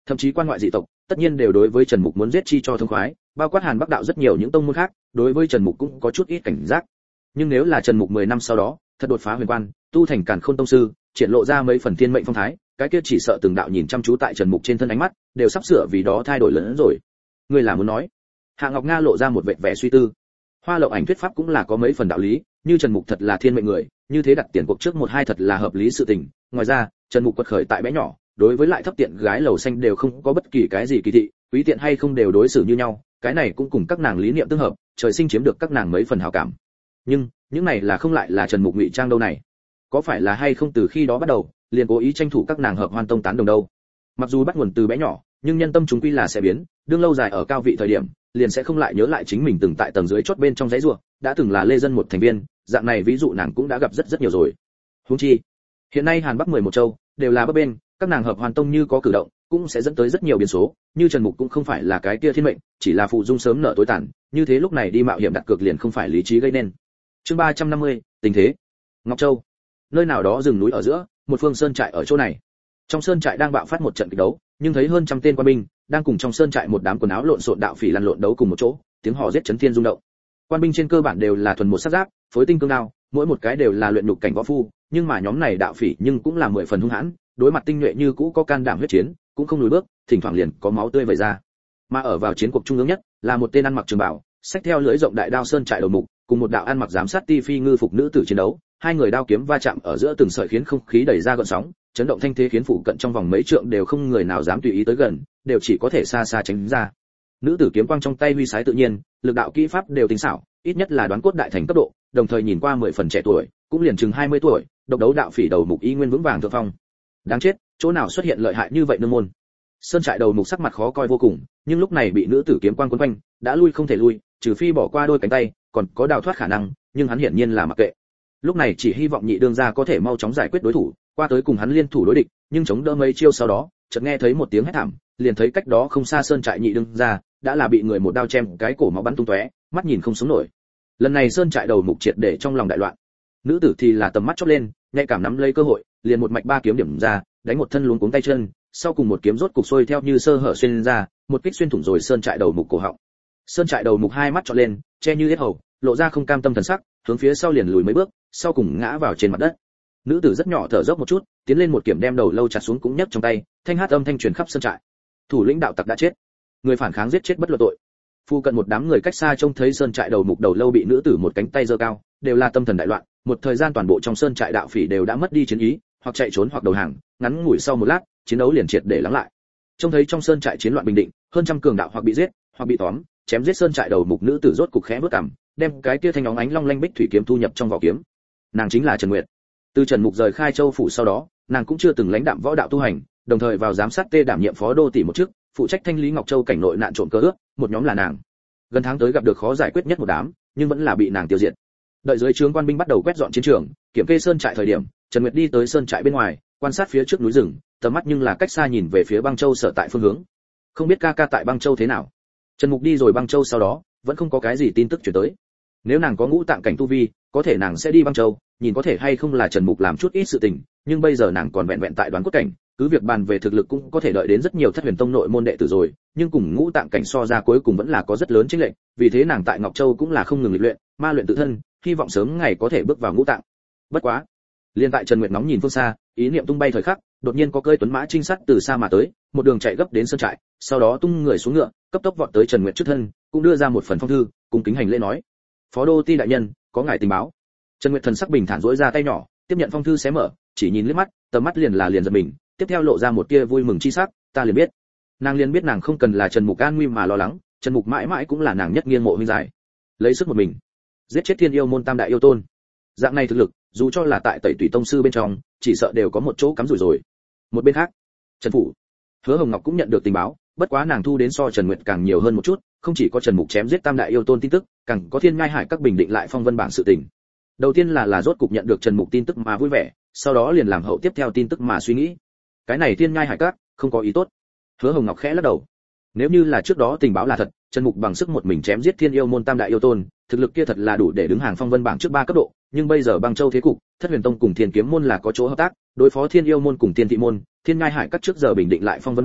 thậm chí quan ngoại dị tộc tất nhiên đều đối với Trần Mục muốn giết chi cho thông khoái, bao quát Hàn Bắc đạo rất nhiều những tông môn khác, đối với Trần Mục cũng có chút ít cảnh giác. Nhưng nếu là Trần Mục mười năm sau đó, thật đột phá huyền quan, tu thành Càn Khôn tông sư, triển lộ ra mấy phần thiên mệnh phong thái, cái kia chỉ sợ từng đạo nhìn chăm chú tại Trần Mục trên thân ánh mắt, đều sắp sửa vì đó thay đổi lớn rồi. Ngươi là muốn nói? Hạ Ngọc Nga lộ ra một vẻ vẻ suy tư. Hoa Lộng Ảnh thuyết pháp cũng là có mấy phần đạo lý, như Trần Mục thật là thiên mệnh người, như thế đặt tiền cuộc trước một hai thật là hợp lý sự tình. Ngoài ra, Trần Mục quật khởi tại bé nhỏ, đối với lại thấp tiện gái lầu xanh đều không có bất kỳ cái gì kỳ thị, quý tiện hay không đều đối xử như nhau, cái này cũng cùng các nàng lý niệm tương hợp, trời sinh chiếm được các nàng mấy phần hảo cảm. Nhưng, những này là không lại là Trần Mục ngụy trang đâu này? Có phải là hay không từ khi đó bắt đầu, liền cố ý tranh thủ các nàng hợp Hoan tông tán đồng đâu? Mặc dù bắt nguồn từ bé nhỏ, nhưng nhân tâm chúng quy là sẽ biến, đương lâu dài ở cao vị thời điểm, liền sẽ không lại nhớ lại chính mình từng tại tầng dưới chót bên trong dãy rùa, đã từng là lê dân một thành viên, dạng này ví dụ nàng cũng đã gặp rất rất nhiều rồi. Huống chi, hiện nay Hàn Bắc mười một châu đều là bấp bên, các nàng hợp Hoàn tông như có cử động, cũng sẽ dẫn tới rất nhiều biến số, như Trần Mục cũng không phải là cái kia thiên mệnh, chỉ là phụ dung sớm nợ tối tàn, như thế lúc này đi mạo hiểm đặt cược liền không phải lý trí gây nên. Chương ba trăm năm mươi, tình thế. Ngọc Châu. Nơi nào đó rừng núi ở giữa, một phương sơn trại ở chỗ này. Trong sơn trại đang bạo phát một trận kịch đấu, nhưng thấy hơn trăm tên quan binh đang cùng trong sơn trại một đám quần áo lộn xộn đạo phỉ lăn lộn đấu cùng một chỗ, tiếng hò giết chấn thiên rung động. Quan binh trên cơ bản đều là thuần một sát giáp, phối tinh cương đao, mỗi một cái đều là luyện nhục cảnh võ phu, nhưng mà nhóm này đạo phỉ nhưng cũng là mười phần hung hãn, đối mặt tinh nhuệ như cũ có can đảm huyết chiến, cũng không lùi bước, thỉnh thoảng liền có máu tươi vẩy ra. Mà ở vào chiến cuộc trung ương nhất, là một tên ăn mặc trường bào, xách theo lưỡi rộng đại đao sơn trại đầu mục, cùng một đạo ăn mặc giám sát ti phi ngư phục nữ tử chiến đấu, hai người đao kiếm va chạm ở giữa từng sợi khiến không khí đẩy ra gợn sóng, chấn động thanh thế khiến phụ cận trong vòng mấy trượng đều không người nào dám tùy ý tới gần, đều chỉ có thể xa xa tránh ra. Nữ tử kiếm quang trong tay huy sái tự nhiên, lực đạo kỹ pháp đều tinh xảo, ít nhất là đoán cốt đại thành cấp độ, đồng thời nhìn qua mười phần trẻ tuổi, cũng liền chừng hai mươi tuổi, độc đấu đạo phỉ đầu mục y nguyên vững vàng thượng phong. Đáng chết, chỗ nào xuất hiện lợi hại như vậy nương môn. Sơn trại đầu mục sắc mặt khó coi vô cùng, nhưng lúc này bị nữ tử kiếm quang quấn quanh, đã lui không thể lui, trừ phi bỏ qua đôi cánh tay, còn có đào thoát khả năng, nhưng hắn hiển nhiên là mặc kệ. Lúc này chỉ hy vọng nhị đương gia có thể mau chóng giải quyết đối thủ, qua tới cùng hắn liên thủ đối địch, nhưng chống đỡ mấy chiêu sau đó, chợt nghe thấy một tiếng hét thảm, liền thấy cách đó không xa sơn trại nhị đương gia đã là bị người một đao chém, cái cổ máu bắn tung tóe, mắt nhìn không sống nổi. Lần này sơn trại đầu mục triệt để trong lòng đại loạn. Nữ tử thì là tầm mắt chớp lên, nhạy cảm nắm lấy cơ hội, liền một mạch ba kiếm điểm ra, đánh một thân luống cuống tay chân, sau cùng một kiếm rốt cục xuôi theo như sơ hở xuyên ra, một kích xuyên thủng rồi sơn trại đầu mục cổ họng. Sơn trại đầu mục hai mắt trợn lên, che như yết hầu, lộ ra không cam tâm thần sắc, hướng phía sau liền lùi mấy bước, sau cùng ngã vào trên mặt đất. Nữ tử rất nhỏ thở dốc một chút, tiến lên một kiếm đem đầu lâu chặt xuống cũng nhấc trong tay, thanh hát âm thanh truyền khắp sơn trại. Thủ lĩnh đạo tặc đã chết, người phản kháng giết chết bất luận tội. Phu cận một đám người cách xa trông thấy sơn trại đầu mục đầu lâu bị nữ tử một cánh tay giơ cao, đều là tâm thần đại loạn, một thời gian toàn bộ trong sơn trại đạo phỉ đều đã mất đi chiến ý, hoặc chạy trốn hoặc đầu hàng, ngắn ngủi sau một lát, chiến đấu liền triệt để lắng lại. Trông thấy trong sơn trại chiến loạn bình định, hơn trăm cường đạo hoặc bị giết, hoặc bị tóm, chém giết sơn trại đầu mục nữ tử rốt cục khẽ bước cằm, đem cái kia thanh óng ánh long lanh bích thủy kiếm thu nhập trong vỏ kiếm. Nàng chính là Trần Nguyệt. Từ Trần Mục rời Khai Châu phủ sau đó, nàng cũng chưa từng lãnh đạm võ đạo tu hành, đồng thời vào giám sát tê đảm nhiệm phó đô tỷ một chức, phụ trách thanh lý Ngọc Châu cảnh nội nạn trộm cơ ước, một nhóm là nàng. Gần tháng tới gặp được khó giải quyết nhất một đám, nhưng vẫn là bị nàng tiêu diệt. Đợi dưới trướng quan binh bắt đầu quét dọn chiến trường, kiểm kê sơn trại thời điểm, Trần Nguyệt đi tới sơn trại bên ngoài, quan sát phía trước núi rừng, tầm mắt nhưng là cách xa nhìn về phía Băng Châu sở tại phương hướng. Không biết ca ca tại Băng Châu thế nào. Trần Mục đi rồi Băng Châu sau đó, vẫn không có cái gì tin tức chuyển tới. Nếu nàng có ngũ tạng cảnh tu vi, có thể nàng sẽ đi Băng Châu, nhìn có thể hay không là Trần Mục làm chút ít sự tình, nhưng bây giờ nàng còn vẹn vẹn tại đoán cốt cảnh, cứ việc bàn về thực lực cũng có thể đợi đến rất nhiều Thất Huyền Tông nội môn đệ tử rồi, nhưng cùng ngũ tạng cảnh so ra cuối cùng vẫn là có rất lớn chênh lệch, vì thế nàng tại Ngọc Châu cũng là không ngừng luyện, ma luyện tự thân, hy vọng sớm ngày có thể bước vào ngũ tạng. Bất quá, liên tại Trần Nguyệt nóng nhìn phương xa, ý niệm tung bay thời khắc, đột nhiên có cơi tuấn mã trinh sát từ xa mà tới, một đường chạy gấp đến sơn trại, sau đó tung người xuống ngựa, cấp tốc vọt tới Trần Nguyệt trước thân, cũng đưa ra một phần phong thư, cùng kính hành lễ nói: "Phó đô ti đại nhân, có ngài tình báo." Trần Nguyệt thần sắc bình thản duỗi ra tay nhỏ, tiếp nhận phong thư xé mở, chỉ nhìn liếc mắt, tầm mắt liền là liền giật mình, tiếp theo lộ ra một tia vui mừng chi sắc, ta liền biết. Nàng liền biết nàng không cần là Trần Mục an nguy mà lo lắng, Trần Mục mãi mãi cũng là nàng nhất nghiêng mộ huynh giải. Lấy sức một mình, giết chết Thiên Yêu môn tam đại yêu tôn. Dạng này thực lực, dù cho là tại Tẩy Tùy tông sư bên trong, chỉ sợ đều có một chỗ cắm rủi rồi. Một bên khác, Trần phủ, Hứa Hồng Ngọc cũng nhận được tình báo, bất quá nàng thu đến so Trần Nguyệt càng nhiều hơn một chút, không chỉ có Trần Mục chém giết tam đại yêu tôn tin tức, càng có Thiên Ngai Hải các bình định lại phong vân bảng sự tình. Đầu tiên là là rốt cục nhận được Trần Mục tin tức mà vui vẻ, sau đó liền làm hậu tiếp theo tin tức mà suy nghĩ. Cái này Thiên Ngai Hải các không có ý tốt. Hứa Hồng Ngọc khẽ lắc đầu. Nếu như là trước đó tình báo là thật, Trần Mục bằng sức một mình chém giết Thiên Yêu môn tam đại yêu tôn, thực lực kia thật là đủ để đứng hàng phong vân bảng trước ba cấp độ, nhưng bây giờ Băng Châu thế cục, Thất Huyền Tông cùng Thiên Kiếm môn là có chỗ hợp tác, đối phó Thiên Yêu môn cùng Thiên Thị môn, Thiên Ngai Hải các trước giờ bình định lại phong vân bảng,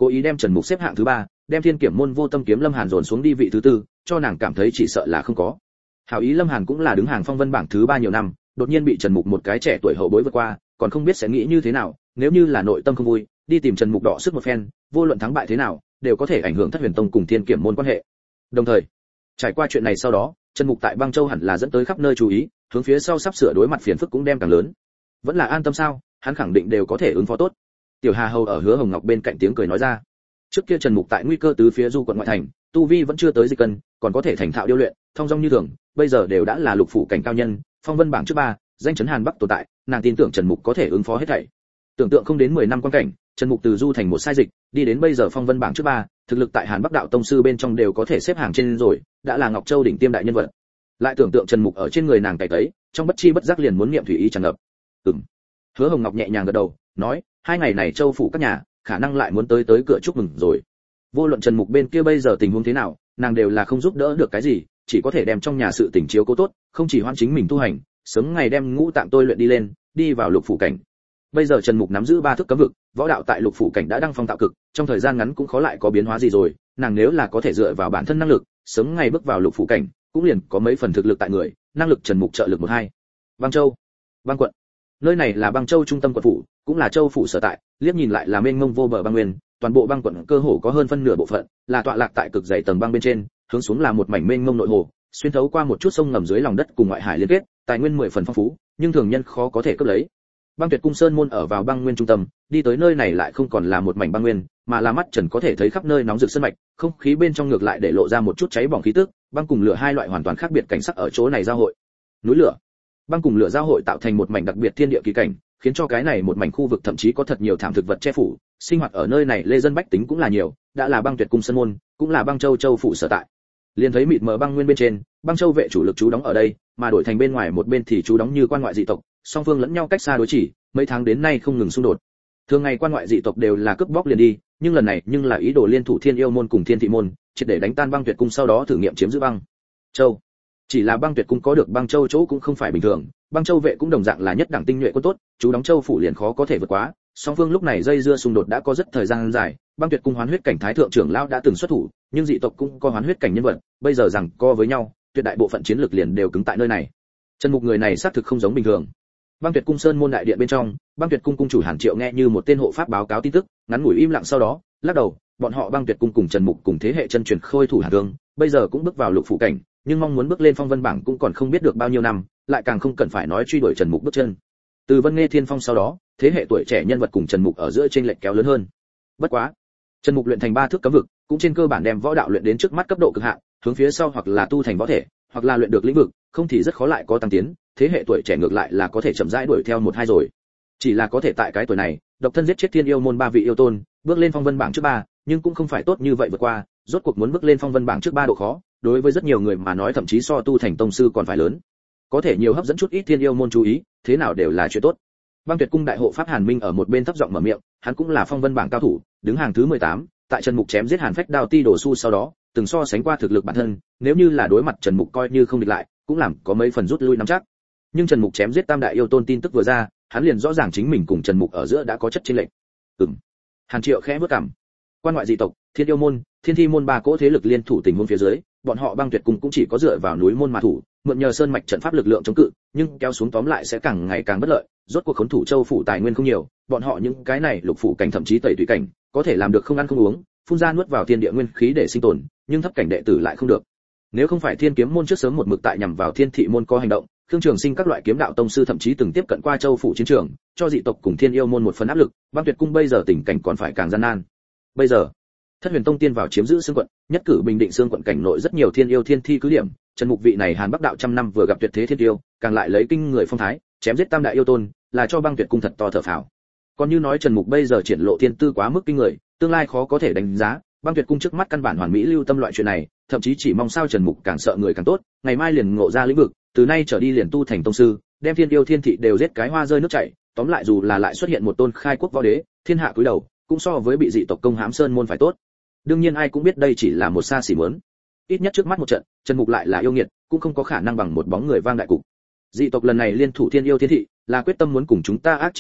cố ý đem Trần Mục xếp hạng thứ ba, đem Thiên Kiểm môn Vô Tâm Kiếm Lâm Hàn dồn xuống đi vị thứ tư, cho nàng cảm thấy chỉ sợ là không có. Hảo ý Lâm Hàn cũng là đứng hàng phong vân bảng thứ ba nhiều năm, đột nhiên bị Trần Mục một cái trẻ tuổi hậu bối vượt qua, còn không biết sẽ nghĩ như thế nào, nếu như là nội tâm không vui, đi tìm Trần Mục đọ sức một phen, vô luận thắng bại thế nào, đều có thể ảnh hưởng Thất Huyền Tông cùng Thiên Kiểm môn quan hệ. Đồng thời, trải qua chuyện này sau đó, Trần Mục tại Băng Châu hẳn là dẫn tới khắp nơi chú ý, hướng phía sau sắp sửa đối mặt phiền phức cũng đem càng lớn. Vẫn là an tâm sao, hắn khẳng định đều có thể ứng phó tốt. Tiểu Hà Hầu ở Hứa Hồng Ngọc bên cạnh tiếng cười nói ra. Trước kia Trần Mục tại nguy cơ tứ phía du quận ngoại thành, tu vi vẫn chưa tới dịch cân, còn có thể thành thạo điêu luyện, thông dong như thường, bây giờ đều đã là lục phủ cảnh cao nhân, phong vân bảng trước ba, danh chấn Hàn Bắc tồn tại, nàng tin tưởng Trần Mục có thể ứng phó hết thảy. Tưởng tượng không đến mười năm quan cảnh, Trần Mục từ du thành một sai dịch, đi đến bây giờ phong vân bảng trước ba, thực lực tại Hàn Bắc đạo tông sư bên trong đều có thể xếp hàng trên rồi, đã là Ngọc Châu đỉnh tiêm đại nhân vật. Lại tưởng tượng Trần Mục ở trên người nàng cày tấy, trong bất chi bất giác liền muốn niệm thủy ý tràn ngập. Ừm. Hứa Hồng Ngọc nhẹ nhàng gật đầu, nói, hai ngày này Châu phủ các nhà, khả năng lại muốn tới tới cửa chúc mừng rồi. Vô luận Trần Mục bên kia bây giờ tình huống thế nào, nàng đều là không giúp đỡ được cái gì, chỉ có thể đem trong nhà sự tình chiếu cố tốt, không chỉ hoan chính mình tu hành, sớm ngày đem ngũ tạng tôi luyện đi lên, đi vào lục phủ cảnh. Bây giờ Trần Mục nắm giữ ba thức cấm vực, võ đạo tại lục phủ cảnh đã đăng phong tạo cực, trong thời gian ngắn cũng khó lại có biến hóa gì rồi, nàng nếu là có thể dựa vào bản thân năng lực, sớm ngày bước vào lục phủ cảnh, cũng liền có mấy phần thực lực tại người, năng lực Trần Mục trợ lực một hai. Băng Châu, Băng quận. Nơi này là Băng Châu trung tâm quận phủ, cũng là châu phủ sở tại, liếc nhìn lại là mênh mông vô bờ băng nguyên, toàn bộ băng quận cơ hồ có hơn phân nửa bộ phận là tọa lạc tại cực dày tầng băng bên trên, hướng xuống là một mảnh mênh mông nội hồ, xuyên thấu qua một chút sông ngầm dưới lòng đất cùng ngoại hải liên kết, tài nguyên mười phần phong phú, nhưng thường nhân khó có thể cướp lấy. Băng Tuyệt Cung Sơn môn ở vào băng nguyên trung tâm, đi tới nơi này lại không còn là một mảnh băng nguyên, mà là mắt Trần có thể thấy khắp nơi nóng rực sơn mạch, không khí bên trong ngược lại để lộ ra một chút cháy bỏng khí tức, băng cùng lửa hai loại hoàn toàn khác biệt cảnh sắc ở chỗ này giao hội. Núi lửa, băng cùng lửa giao hội tạo thành một mảnh đặc biệt thiên địa kỳ cảnh, khiến cho cái này một mảnh khu vực thậm chí có thật nhiều thảm thực vật che phủ, sinh hoạt ở nơi này lê dân bách tính cũng là nhiều, đã là Băng Tuyệt Cung Sơn môn, cũng là Băng Châu châu phủ sở tại. Liền thấy mịt mờ băng nguyên bên trên, Băng Châu vệ chủ lực trú đóng ở đây, mà đổi thành bên ngoài một bên thì trú đóng như quan ngoại dị tộc, song phương lẫn nhau cách xa đối chỉ, mấy tháng đến nay không ngừng xung đột. Thường ngày quan ngoại dị tộc đều là cướp bóc liền đi, nhưng lần này nhưng là ý đồ liên thủ Thiên Yêu môn cùng Thiên Thị môn, triệt để đánh tan Băng Tuyệt Cung sau đó thử nghiệm chiếm giữ Băng Châu. Chỉ là Băng Tuyệt Cung có được Băng Châu chỗ cũng không phải bình thường, Băng Châu vệ cũng đồng dạng là nhất đẳng tinh nhuệ quân tốt, chú đóng châu phủ liền khó có thể vượt quá. Song phương lúc này dây dưa xung đột đã có rất thời gian dài, Băng Tuyệt Cung hoán huyết cảnh thái thượng trưởng lão đã từng xuất thủ, nhưng dị tộc cũng có hoán huyết cảnh nhân vật, bây giờ rằng co với nhau, tuyệt đại bộ phận chiến lược liền đều cứng tại nơi này. Trần Mục người này xác thực không giống bình thường. Băng Tuyệt Cung Sơn môn đại điện bên trong, Băng Tuyệt Cung cung chủ Hàn Triệu nghe như một tên hộ pháp báo cáo tin tức, ngắn ngủi im lặng sau đó, lắc đầu, bọn họ Băng Tuyệt Cung cùng Trần Mục cùng thế hệ chân truyền khôi thủ Hàn Thương, bây giờ cũng bước vào lục phủ cảnh, nhưng mong muốn bước lên phong vân bảng cũng còn không biết được bao nhiêu năm, lại càng không cần phải nói truy đuổi Trần Mục bước chân. Từ Vân Nghe Thiên Phong sau đó, thế hệ tuổi trẻ nhân vật cùng Trần Mục ở giữa chênh lệch kéo lớn hơn. Bất quá, Trần Mục luyện thành ba thước cấm vực, cũng trên cơ bản đem võ đạo luyện đến trước mắt cấp độ cực hạn, hướng phía sau hoặc là tu thành võ thể, hoặc là luyện được lĩnh vực, không thì rất khó lại có tăng tiến, thế hệ tuổi trẻ ngược lại là có thể chậm rãi đuổi theo một hai rồi. Chỉ là có thể tại cái tuổi này, độc thân giết chết Thiên Yêu môn ba vị yêu tôn, bước lên phong vân bảng trước ba, nhưng cũng không phải tốt như vậy vượt qua, rốt cuộc muốn bước lên phong vân bảng trước ba độ khó, đối với rất nhiều người mà nói thậm chí so tu thành tông sư còn phải lớn. Có thể nhiều hấp dẫn chút ít Thiên Yêu môn chú ý, thế nào đều là chuyện tốt. Băng Tuyệt Cung đại hộ pháp Hàn Minh ở một bên thấp giọng mở miệng, hắn cũng là phong vân bảng cao thủ, đứng hàng thứ mười tám, tại Trần Mục chém giết Hàn Phách Đao Ti đổ su sau đó, từng so sánh qua thực lực bản thân, nếu như là đối mặt Trần Mục coi như không địch lại, cũng làm có mấy phần rút lui nắm chắc. Nhưng Trần Mục chém giết Tam đại yêu tôn tin tức vừa ra, hắn liền rõ ràng chính mình cùng Trần Mục ở giữa đã có chất chênh lệch. Ừm. Hàn Triệu khẽ bước cằm. Quan ngoại dị tộc, Thiên Yêu môn, Thiên Thi môn ba cỗ thế lực liên thủ tình huống phía dưới, bọn họ Băng Tuyệt Cung cũng chỉ có dựa vào núi môn mà thủ, mượn nhờ sơn mạch trận pháp lực lượng chống cự, nhưng kéo xuống tóm lại sẽ càng ngày càng bất lợi, rốt cuộc khốn thủ châu phủ tài nguyên không nhiều, bọn họ những cái này lục phủ cảnh thậm chí tẩy tùy cảnh, có thể làm được không ăn không uống, phun ra nuốt vào thiên địa nguyên khí để sinh tồn, nhưng thấp cảnh đệ tử lại không được. Nếu không phải Thiên Kiếm môn trước sớm một mực tại nhằm vào Thiên Thị môn có hành động, Khương Trường Sinh các loại kiếm đạo tông sư thậm chí từng tiếp cận qua châu phủ chiến trường, cho dị tộc cùng Thiên Yêu môn một phần áp lực, Băng Tuyệt Cung bây giờ tình cảnh còn phải càng gian nan. Bây giờ, Thất Huyền Tông tiên vào chiếm giữ Sương quận, nhất cử bình định Sương quận cảnh nội rất nhiều thiên yêu thiên thi cứ điểm, Trần Mục vị này Hàn Bắc đạo trăm năm vừa gặp tuyệt thế thiên yêu, càng lại lấy kinh người phong thái, chém giết tam đại yêu tôn, là cho Băng Tuyệt Cung thật to thở phào. Còn như nói Trần Mục bây giờ triển lộ thiên tư quá mức kinh người, tương lai khó có thể đánh giá, Băng Tuyệt Cung trước mắt căn bản hoàn mỹ lưu tâm loại chuyện này, thậm chí chỉ mong sao Trần Mục càng sợ người càng tốt, ngày mai liền ngộ ra lĩnh vực, từ nay trở đi liền tu thành tông sư, đem thiên yêu thiên thị đều giết cái hoa rơi nước chảy, tóm lại dù là lại xuất hiện một tôn khai quốc võ đế, thiên hạ cúi đầu, cũng so với bị dị tộc công hãm sơn môn phải tốt. Đương nhiên ai cũng biết đây chỉ là một xa xỉ muốn. Ít nhất trước mắt một trận, Trần Mục lại là yêu nghiệt, cũng không có khả năng bằng một bóng người vang đại cục. Dị tộc lần này liên thủ thiên yêu thiên thị, là quyết tâm muốn cùng chúng ta ác chiến một trận,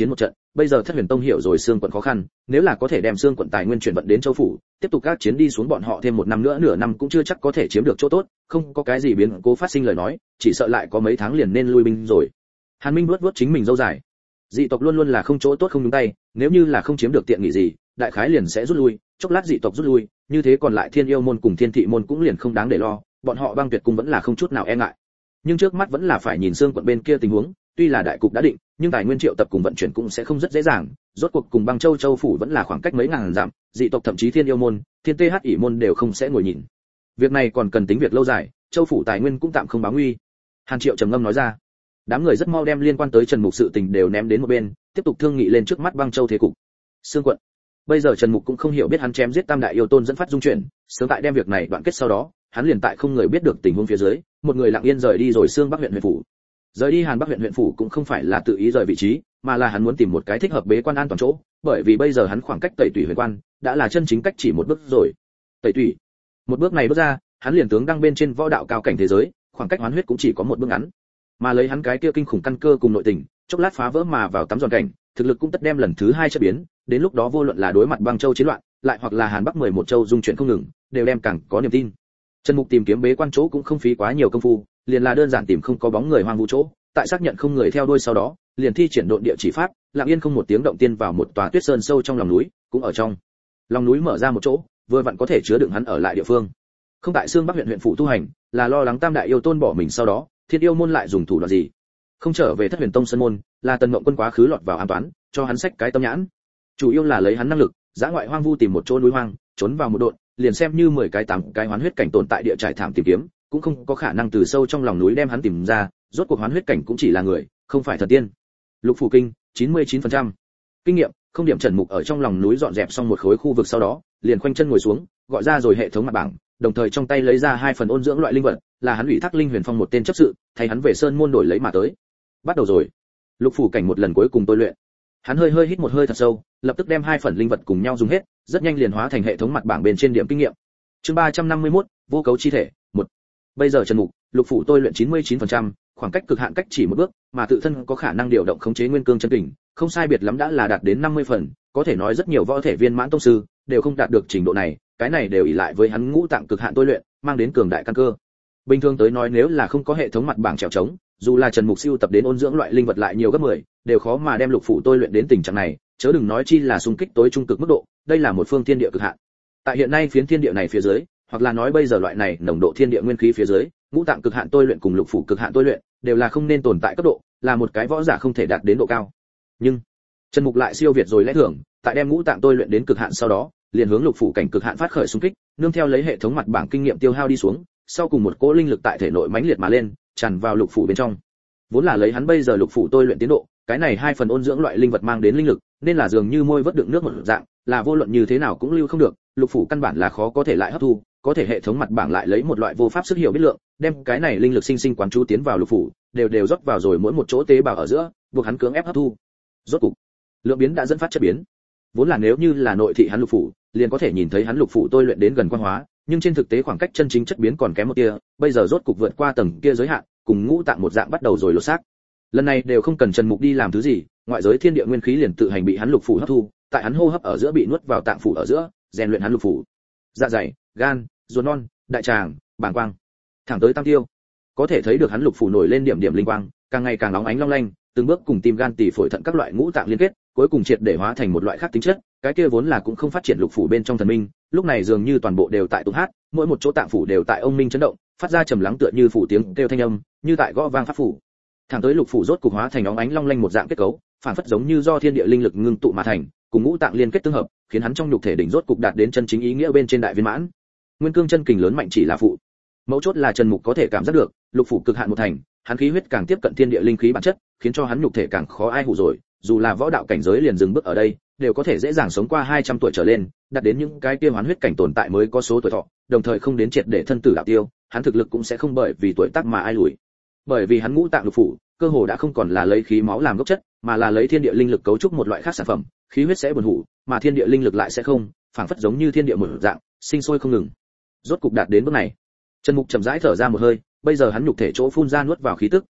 bây giờ Thất Huyền Tông hiểu rồi xương quận khó khăn, nếu là có thể đem xương quận tài nguyên chuyển vận đến châu phủ, tiếp tục các chiến đi xuống bọn họ thêm một năm nữa nửa năm cũng chưa chắc có thể chiếm được chỗ tốt, không có cái gì biến cố phát sinh lời nói, chỉ sợ lại có mấy tháng liền nên lui binh rồi. Hàn Minh vuốt vuốt chính mình râu dài. Dị tộc luôn luôn là không chỗ tốt không nhúng tay, nếu như là không chiếm được tiện nghị gì, đại khái liền sẽ rút lui, chốc lát dị tộc rút lui, như thế còn lại Thiên Yêu môn cùng Thiên Thị môn cũng liền không đáng để lo, bọn họ Băng Tuyệt cung vẫn là không chút nào e ngại. Nhưng trước mắt vẫn là phải nhìn xương quận bên kia tình huống, tuy là đại cục đã định, nhưng tài nguyên triệu tập cùng vận chuyển cũng sẽ không rất dễ dàng, rốt cuộc cùng Băng Châu châu phủ vẫn là khoảng cách mấy ngàn dặm, dị tộc thậm chí Thiên Yêu môn, Thiên Tê Hắc ỷ môn đều không sẽ ngồi nhìn. Việc này còn cần tính việc lâu dài, châu phủ tài nguyên cũng tạm không báo nguy. Hàn Triệu trầm ngâm nói ra. Đám người rất mau đem liên quan tới Trần Mục sự tình đều ném đến một bên, tiếp tục thương nghị lên trước mắt Băng Châu thế cục. Xương quận. Bây giờ Trần Mục cũng không hiểu biết hắn chém giết Tam đại yêu tôn dẫn phát dung chuyển, sớm tại đem việc này đoạn kết sau đó, hắn liền tại không người biết được tình huống phía dưới, một người lặng yên rời đi rồi xương Bắc huyện huyện phủ. Rời đi Hàn Bắc huyện huyện phủ cũng không phải là tự ý rời vị trí, mà là hắn muốn tìm một cái thích hợp bế quan an toàn chỗ, bởi vì bây giờ hắn khoảng cách Tẩy Tủy huyền quan đã là chân chính cách chỉ một bước rồi. Tẩy Tủy. Một bước này bước ra, hắn liền tướng đăng bên trên võ đạo cao cảnh thế giới, khoảng cách hoán huyết cũng chỉ có một bước ngắn. Mà lấy hắn cái kia kinh khủng căn cơ cùng nội tình, chốc lát phá vỡ mà vào tắm giòn cảnh, thực lực cũng tất đem lần thứ hai chất biến, đến lúc đó vô luận là đối mặt Băng Châu chiến loạn, lại hoặc là Hàn Bắc mười một châu dung chuyển không ngừng, đều đem càng có niềm tin. Trần Mục tìm kiếm bế quan chỗ cũng không phí quá nhiều công phu, liền là đơn giản tìm không có bóng người hoang vu chỗ, tại xác nhận không người theo đuôi sau đó, liền thi triển độn địa chỉ pháp, lặng yên không một tiếng động tiên vào một tòa tuyết sơn sâu trong lòng núi, cũng ở trong lòng núi mở ra một chỗ, vừa vặn có thể chứa đựng hắn ở lại địa phương. Không tại xương Bắc huyện huyện phủ tu hành, là lo lắng Tam đại yêu tôn bỏ mình sau đó, Thiên Yêu môn lại dùng thủ đoạn gì? Không trở về Thất Huyền Tông sân môn, là Tần Mộng Quân quá khứ lọt vào an toán, cho hắn sách cái tâm nhãn. Chủ yếu là lấy hắn năng lực, dã ngoại hoang vu tìm một chỗ núi hoang, trốn vào một độn, liền xem như mười cái tám cái hoán huyết cảnh tồn tại địa trải thảm tìm kiếm, cũng không có khả năng từ sâu trong lòng núi đem hắn tìm ra, rốt cuộc hoán huyết cảnh cũng chỉ là người, không phải thần tiên. Lục phủ kinh, chín mươi chín phần trăm. Kinh nghiệm, không điểm. Trần Mục ở trong lòng núi dọn dẹp xong một khối khu vực sau đó, liền khoanh chân ngồi xuống, gọi ra rồi hệ thống mặt bảng, đồng thời trong tay lấy ra hai phần ôn dưỡng loại linh vật, là hắn ủy thác Linh Huyền Phong một tên chấp sự, thay hắn về sơn môn đổi lấy mà tới. Bắt đầu rồi. Lục phủ cảnh một lần cuối cùng tôi luyện. Hắn hơi hơi hít một hơi thật sâu, lập tức đem hai phần linh vật cùng nhau dùng hết, rất nhanh liền hóa thành hệ thống mặt bảng bên trên điểm kinh nghiệm. Chương ba trăm năm mươi mốt, vô cấu chi thể, một. Bây giờ Trần Mục, lục phủ tôi luyện chín mươi chín phần trăm, khoảng cách cực hạn cách chỉ một bước, mà tự thân có khả năng điều động khống chế nguyên cương chân kình, không sai biệt lắm đã là đạt đến năm mươi phần, có thể nói rất nhiều võ thể viên mãn tông sư đều không đạt được trình độ này, cái này đều ỷ lại với hắn ngũ tạng cực hạn tôi luyện, mang đến cường đại căn cơ. Bình thường tới nói nếu là không có hệ thống mặt bảng trèo trống, dù là Trần Mục siêu tập đến ôn dưỡng loại linh vật lại nhiều gấp mười, đều khó mà đem lục phủ tôi luyện đến tình trạng này, chớ đừng nói chi là xung kích tối trung cực mức độ, đây là một phương thiên địa cực hạn. Tại hiện nay phiến thiên địa này phía dưới, hoặc là nói bây giờ loại này nồng độ thiên địa nguyên khí phía dưới, ngũ tạng cực hạn tôi luyện cùng lục phủ cực hạn tôi luyện đều là không nên tồn tại cấp độ, là một cái võ giả không thể đạt đến độ cao. Nhưng Trần Mục lại siêu việt rồi lẽ thường, tại đem ngũ tạng tôi luyện đến cực hạn sau đó, liền hướng lục phủ cảnh cực hạn phát khởi xung kích, nương theo lấy hệ thống mặt bảng kinh nghiệm tiêu hao đi xuống, sau cùng một cỗ linh lực tại thể nội mãnh liệt mà lên, tràn vào lục phủ bên trong. Vốn là lấy hắn bây giờ lục phủ tôi luyện tiến độ, cái này hai phần ôn dưỡng loại linh vật mang đến linh lực, nên là dường như môi vớt đựng nước một dạng, là vô luận như thế nào cũng lưu không được, lục phủ căn bản là khó có thể lại hấp thu, có thể hệ thống mặt bảng lại lấy một loại vô pháp sức hiểu biết lượng, đem cái này linh lực sinh sinh quán chú tiến vào lục phủ, đều đều rót vào rồi mỗi một chỗ tế bào ở giữa, buộc hắn cưỡng ép hấp thu. Rốt cục, lượng biến đã dẫn phát chất biến. Vốn là nếu như là nội thị hắn lục phủ, liền có thể nhìn thấy hắn lục phủ tôi luyện đến gần quang hóa, nhưng trên thực tế khoảng cách chân chính chất biến còn kém một tia, bây giờ rốt cục vượt qua tầng kia giới hạn, cùng ngũ tạng một dạng bắt đầu rồi lột xác. Lần này đều không cần Trần Mục đi làm thứ gì, ngoại giới thiên địa nguyên khí liền tự hành bị hắn lục phủ hấp thu, tại hắn hô hấp ở giữa bị nuốt vào tạng phủ ở giữa, rèn luyện hắn lục phủ. Dạ dày, gan, ruột non, đại tràng, bàng quang, thẳng tới tam tiêu. Có thể thấy được hắn lục phủ nổi lên điểm điểm linh quang, càng ngày càng nóng ánh long lanh, từng bước cùng tim gan tỳ phổi thận các loại ngũ tạng liên kết, cuối cùng triệt để hóa thành một loại khác tính chất, cái kia vốn là cũng không phát triển lục phủ bên trong thần minh, lúc này dường như toàn bộ đều tại tụng hát, mỗi một chỗ tạng phủ đều tại ông minh chấn động, phát ra trầm lắng tựa như phủ tiếng kêu thanh âm, như tại gõ vang pháp phủ. Thẳng tới lục phủ rốt cục hóa thành óng ánh long lanh một dạng kết cấu, phản phất giống như do thiên địa linh lực ngưng tụ mà thành, cùng ngũ tạng liên kết tương hợp, khiến hắn trong nhục thể đỉnh rốt cục đạt đến chân chính ý nghĩa bên trên đại viên mãn. Nguyên cương chân kình lớn mạnh chỉ là phụ, mấu chốt là Trần Mục có thể cảm giác được, lục phủ cực hạn một thành, hắn khí huyết càng tiếp cận thiên địa linh khí bản chất, khiến cho hắn nhục thể càng khó ai hủ rồi, dù là võ đạo cảnh giới liền dừng bước ở đây, đều có thể dễ dàng sống qua hai trăm tuổi trở lên, đạt đến những cái kia hoán huyết cảnh tồn tại mới có số tuổi thọ, đồng thời không đến triệt để thân tử đạo tiêu, hắn thực lực cũng sẽ không bởi vì tuổi tác mà ai lùi. Bởi vì hắn ngũ tạng lục phủ, cơ hồ đã không còn là lấy khí máu làm gốc chất, mà là lấy thiên địa linh lực cấu trúc một loại khác sản phẩm, khí huyết sẽ buồn hủ, mà thiên địa linh lực lại sẽ không, phảng phất giống như thiên địa một dạng, sinh sôi không ngừng. Rốt cục đạt đến bước này, Trần Mục chậm rãi thở ra một hơi, bây giờ hắn nhục thể chỗ phun ra nuốt vào khí tức,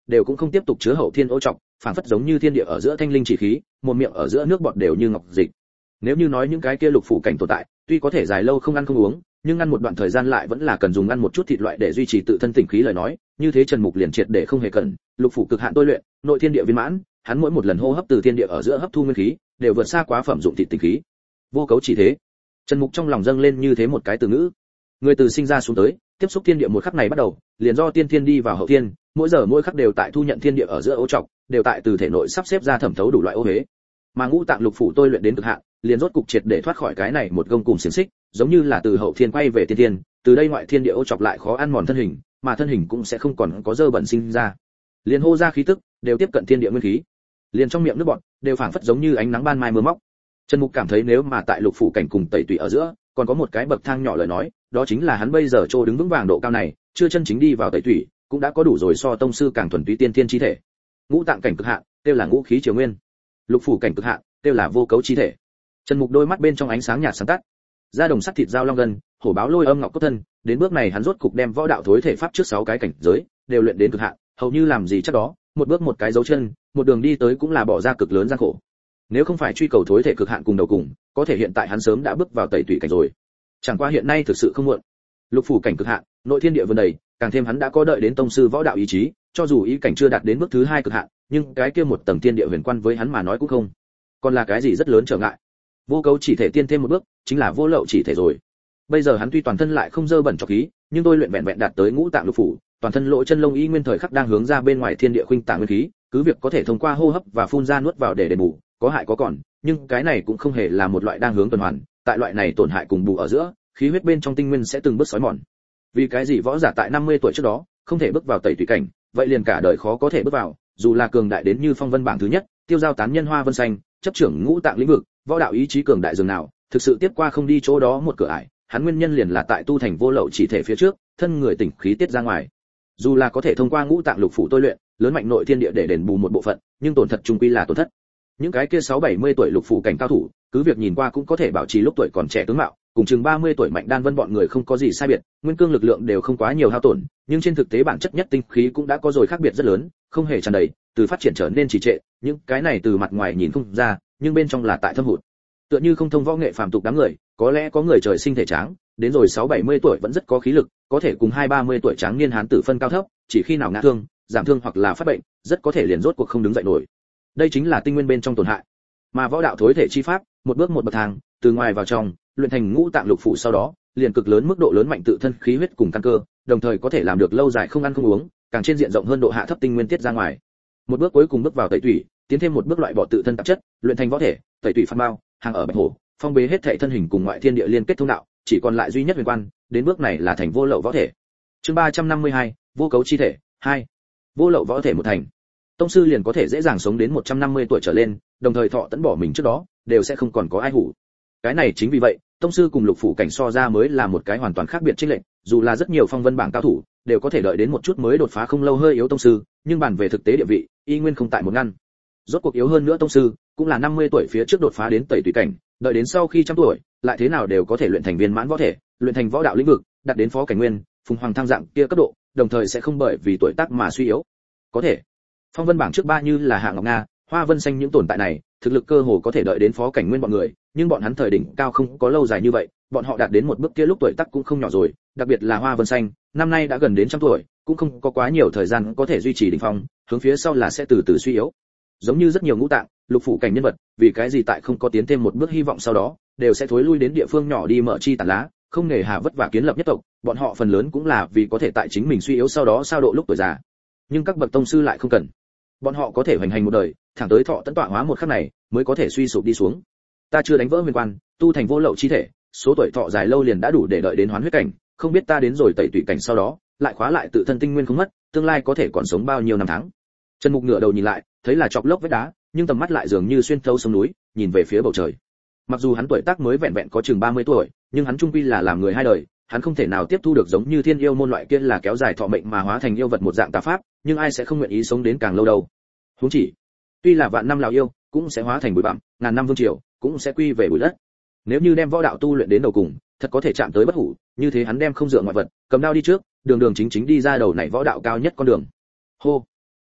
đều cũng không tiếp tục chứa hậu thiên ô trọc, phảng phất giống như thiên địa ở giữa thanh linh chỉ khí, một miệng ở giữa nước bọt đều như ngọc dịch. Nếu như nói những cái kia lục phủ cảnh tồn tại, tuy có thể dài lâu không ăn không uống, nhưng ăn một đoạn thời gian lại vẫn là cần dùng ăn một chút thịt loại để duy trì tự thân tỉnh khí lời nói, như thế Trần Mục liền triệt để không hề cần, lục phủ cực hạn tôi luyện, nội thiên địa viên mãn, hắn mỗi một lần hô hấp từ thiên địa ở giữa hấp thu nguyên khí, đều vượt xa quá phẩm dụng thịt tinh khí. Vô cấu chỉ thế. Trần Mục trong lòng dâng lên như thế một cái từ ngữ. Người từ sinh ra xuống tới, tiếp xúc thiên địa một khắc này bắt đầu, liền do tiên thiên đi vào hậu thiên, mỗi giờ mỗi khắc đều tại thu nhận thiên địa ở giữa ô trọc, đều tại từ thể nội sắp xếp ra thẩm thấu đủ loại ô hế. Mà ngũ tạng lục phủ tôi luyện đến cực hạn, liền rốt cục triệt để thoát khỏi cái này một gông cùm xiềng xích, giống như là từ hậu thiên quay về tiên thiên, từ đây ngoại thiên địa ô chọc lại khó ăn mòn thân hình, mà thân hình cũng sẽ không còn có dơ bẩn sinh ra. Liền hô ra khí tức, đều tiếp cận thiên địa nguyên khí. Liền trong miệng nước bọt, đều phảng phất giống như ánh nắng ban mai mưa móc. Trần Mục cảm thấy nếu mà tại lục phủ cảnh cùng tẩy tùy ở giữa, còn có một cái bậc thang nhỏ lời nói, đó chính là hắn bây giờ trô đứng vững vàng độ cao này, chưa chân chính đi vào tẩy tùy, cũng đã có đủ rồi so tông sư càng thuần túy tiên thiên chi thể. Ngũ tạng cảnh cực hạn, tiêu là ngũ khí triều nguyên. Lục phủ cảnh cực hạn, tiêu là vô cấu chi thể. Trần Mục đôi mắt bên trong ánh sáng nhạt sáng tắt. Da đồng sắt thịt dao long gân, hổ báo lôi âm ngọc cốt thân, đến bước này hắn rốt cục đem võ đạo thối thể pháp trước sáu cái cảnh giới đều luyện đến cực hạn, hầu như làm gì chắc đó, một bước một cái dấu chân, một đường đi tới cũng là bỏ ra cực lớn gian khổ. Nếu không phải truy cầu thối thể cực hạn cùng đầu cùng, có thể hiện tại hắn sớm đã bước vào tẩy tùy cảnh rồi. Chẳng qua hiện nay thực sự không muộn. Lục phủ cảnh cực hạn, nội thiên địa vươn đầy, càng thêm hắn đã có đợi đến tông sư võ đạo ý chí, cho dù ý cảnh chưa đạt đến bước thứ hai cực hạn, nhưng cái kia một tầng thiên địa huyền quan với hắn mà nói cũng không, còn là cái gì rất lớn trở ngại. Vô cấu chỉ thể tiên thêm một bước, chính là vô lậu chỉ thể rồi. Bây giờ hắn tuy toàn thân lại không dơ bẩn trọc khí, nhưng tôi luyện vẹn vẹn đạt tới ngũ tạng lục phủ, toàn thân lỗ chân lông y nguyên thời khắc đang hướng ra bên ngoài thiên địa khuynh tạng nguyên khí, cứ việc có thể thông qua hô hấp và phun ra nuốt vào để đền bù, có hại có còn, nhưng cái này cũng không hề là một loại đang hướng tuần hoàn, tại loại này tổn hại cùng bù ở giữa, khí huyết bên trong tinh nguyên sẽ từng bước xói mòn. Vì cái gì võ giả tại năm mươi tuổi trước đó không thể bước vào tẩy tùy cảnh, vậy liền cả đời khó có thể bước vào, dù là cường đại đến như phong vân bảng thứ nhất, tiêu giao tán nhân hoa vân xanh, chấp trưởng ngũ tạng lĩnh vực, võ đạo ý chí cường đại dường nào, thực sự tiếp qua không đi chỗ đó một cửa ải, hắn nguyên nhân liền là tại tu thành vô lậu chỉ thể phía trước, thân người tỉnh khí tiết ra ngoài. Dù là có thể thông qua ngũ tạng lục phủ tôi luyện, lớn mạnh nội thiên địa để đền bù một bộ phận, nhưng tổn thật trung quy là tổn thất. Những cái kia sáu bảy mươi tuổi lục phủ cảnh cao thủ, cứ việc nhìn qua cũng có thể bảo trì lúc tuổi còn trẻ tướng mạo, cùng chừng ba mươi tuổi Mạnh Đan Vân bọn người không có gì sai biệt, nguyên cương lực lượng đều không quá nhiều hao tổn, nhưng trên thực tế bản chất nhất tinh khí cũng đã có rồi khác biệt rất lớn, không hề tràn đầy, từ phát triển trở nên trì trệ, những cái này từ mặt ngoài nhìn không ra, nhưng bên trong là tại thâm hụt. Tựa như không thông võ nghệ phàm tục đám người, có lẽ có người trời sinh thể tráng, đến rồi sáu bảy mươi tuổi vẫn rất có khí lực, có thể cùng hai ba mươi tuổi tráng niên hán tử phân cao thấp, chỉ khi nào ngã thương, giảm thương hoặc là phát bệnh, rất có thể liền rốt cuộc không đứng dậy nổi. Đây chính là tinh nguyên bên trong tổn hại. Mà võ đạo thối thể chi pháp, một bước một bậc thang, từ ngoài vào trong, luyện thành ngũ tạng lục phủ sau đó, liền cực lớn mức độ lớn mạnh tự thân khí huyết cùng căn cơ, đồng thời có thể làm được lâu dài không ăn không uống, càng trên diện rộng hơn độ hạ thấp tinh nguyên tiết ra ngoài. Một bước cuối cùng bước vào tẩy tủy, tiến thêm một bước loại bỏ tự thân tạp chất, luyện thành võ thể, tẩy tủy phan bao, hàng ở bạch hổ, phong bế hết thảy thân hình cùng ngoại thiên địa liên kết thông đạo, chỉ còn lại duy nhất huyền quan, đến bước này là thành vô lậu võ thể. Chương ba trăm năm mươi hai, vô cấu chi thể hai. Vô lậu võ thể một thành, tông sư liền có thể dễ dàng sống đến một trăm năm mươi tuổi trở lên, đồng thời thọ tẫn bỏ mình trước đó, đều sẽ không còn có ai hủ. Cái này chính vì vậy, tông sư cùng lục phủ cảnh so ra mới là một cái hoàn toàn khác biệt chênh lệch, dù là rất nhiều phong vân bảng cao thủ, đều có thể đợi đến một chút mới đột phá không lâu hơi yếu tông sư, nhưng bàn về thực tế địa vị, y nguyên không tại một ngăn. Rốt cuộc yếu hơn nữa tông sư, cũng là năm mươi tuổi phía trước đột phá đến tẩy tùy cảnh, đợi đến sau khi trăm tuổi, lại thế nào đều có thể luyện thành viên mãn võ thể, luyện thành võ đạo lĩnh vực, đạt đến phó cảnh nguyên, phùng hoàng thăng dạng kia cấp độ, đồng thời sẽ không bởi vì tuổi tác mà suy yếu. Có thể, phong vân bảng trước ba như là Hạ Ngọc Nga, Hoa Vân Xanh những tồn tại này, thực lực cơ hồ có thể đợi đến phó cảnh nguyên bọn người, nhưng bọn hắn thời đỉnh cao không có lâu dài như vậy, bọn họ đạt đến một bước kia lúc tuổi tác cũng không nhỏ rồi, đặc biệt là Hoa Vân Xanh, năm nay đã gần đến trăm tuổi, cũng không có quá nhiều thời gian có thể duy trì đỉnh phong, hướng phía sau là sẽ từ từ suy yếu. Giống như rất nhiều ngũ tạng, lục phủ cảnh nhân vật, vì cái gì tại không có tiến thêm một bước hy vọng sau đó, đều sẽ thối lui đến địa phương nhỏ đi mở chi tàn lá, không nề hà vất vả kiến lập nhất tộc, bọn họ phần lớn cũng là vì có thể tại chính mình suy yếu sau đó sao độ lúc tuổi già. Nhưng các bậc tông sư lại không cần. Bọn họ có thể hoành hành một đời, thẳng tới thọ tấn tọa hóa một khắc này, mới có thể suy sụp đi xuống. Ta chưa đánh vỡ huyền quan, tu thành vô lậu chi thể, số tuổi thọ dài lâu liền đã đủ để đợi đến hoán huyết cảnh, không biết ta đến rồi tẩy tùy cảnh sau đó, lại khóa lại tự thân tinh nguyên không mất, tương lai có thể còn sống bao nhiêu năm tháng. Trần Mục ngửa đầu nhìn lại, thấy là chọc lốc vết đá, nhưng tầm mắt lại dường như xuyên thấu sông núi, nhìn về phía bầu trời. Mặc dù hắn tuổi tác mới vẹn vẹn có chừng ba mươi tuổi, nhưng hắn trung quy là làm người hai đời, hắn không thể nào tiếp thu được giống như thiên yêu môn loại kia là kéo dài thọ mệnh mà hóa thành yêu vật một dạng tà pháp, nhưng ai sẽ không nguyện ý sống đến càng lâu đâu. Huống chỉ, tuy là vạn năm lão yêu, cũng sẽ hóa thành bụi bặm, ngàn năm vương triều, cũng sẽ quy về bụi đất. Nếu như đem võ đạo tu luyện đến đầu cùng, thật có thể chạm tới bất hủ, như thế hắn đem không dựa ngoại vật, cầm đao đi trước, đường đường chính chính đi ra đầu này võ đạo cao nhất con đường. Hô.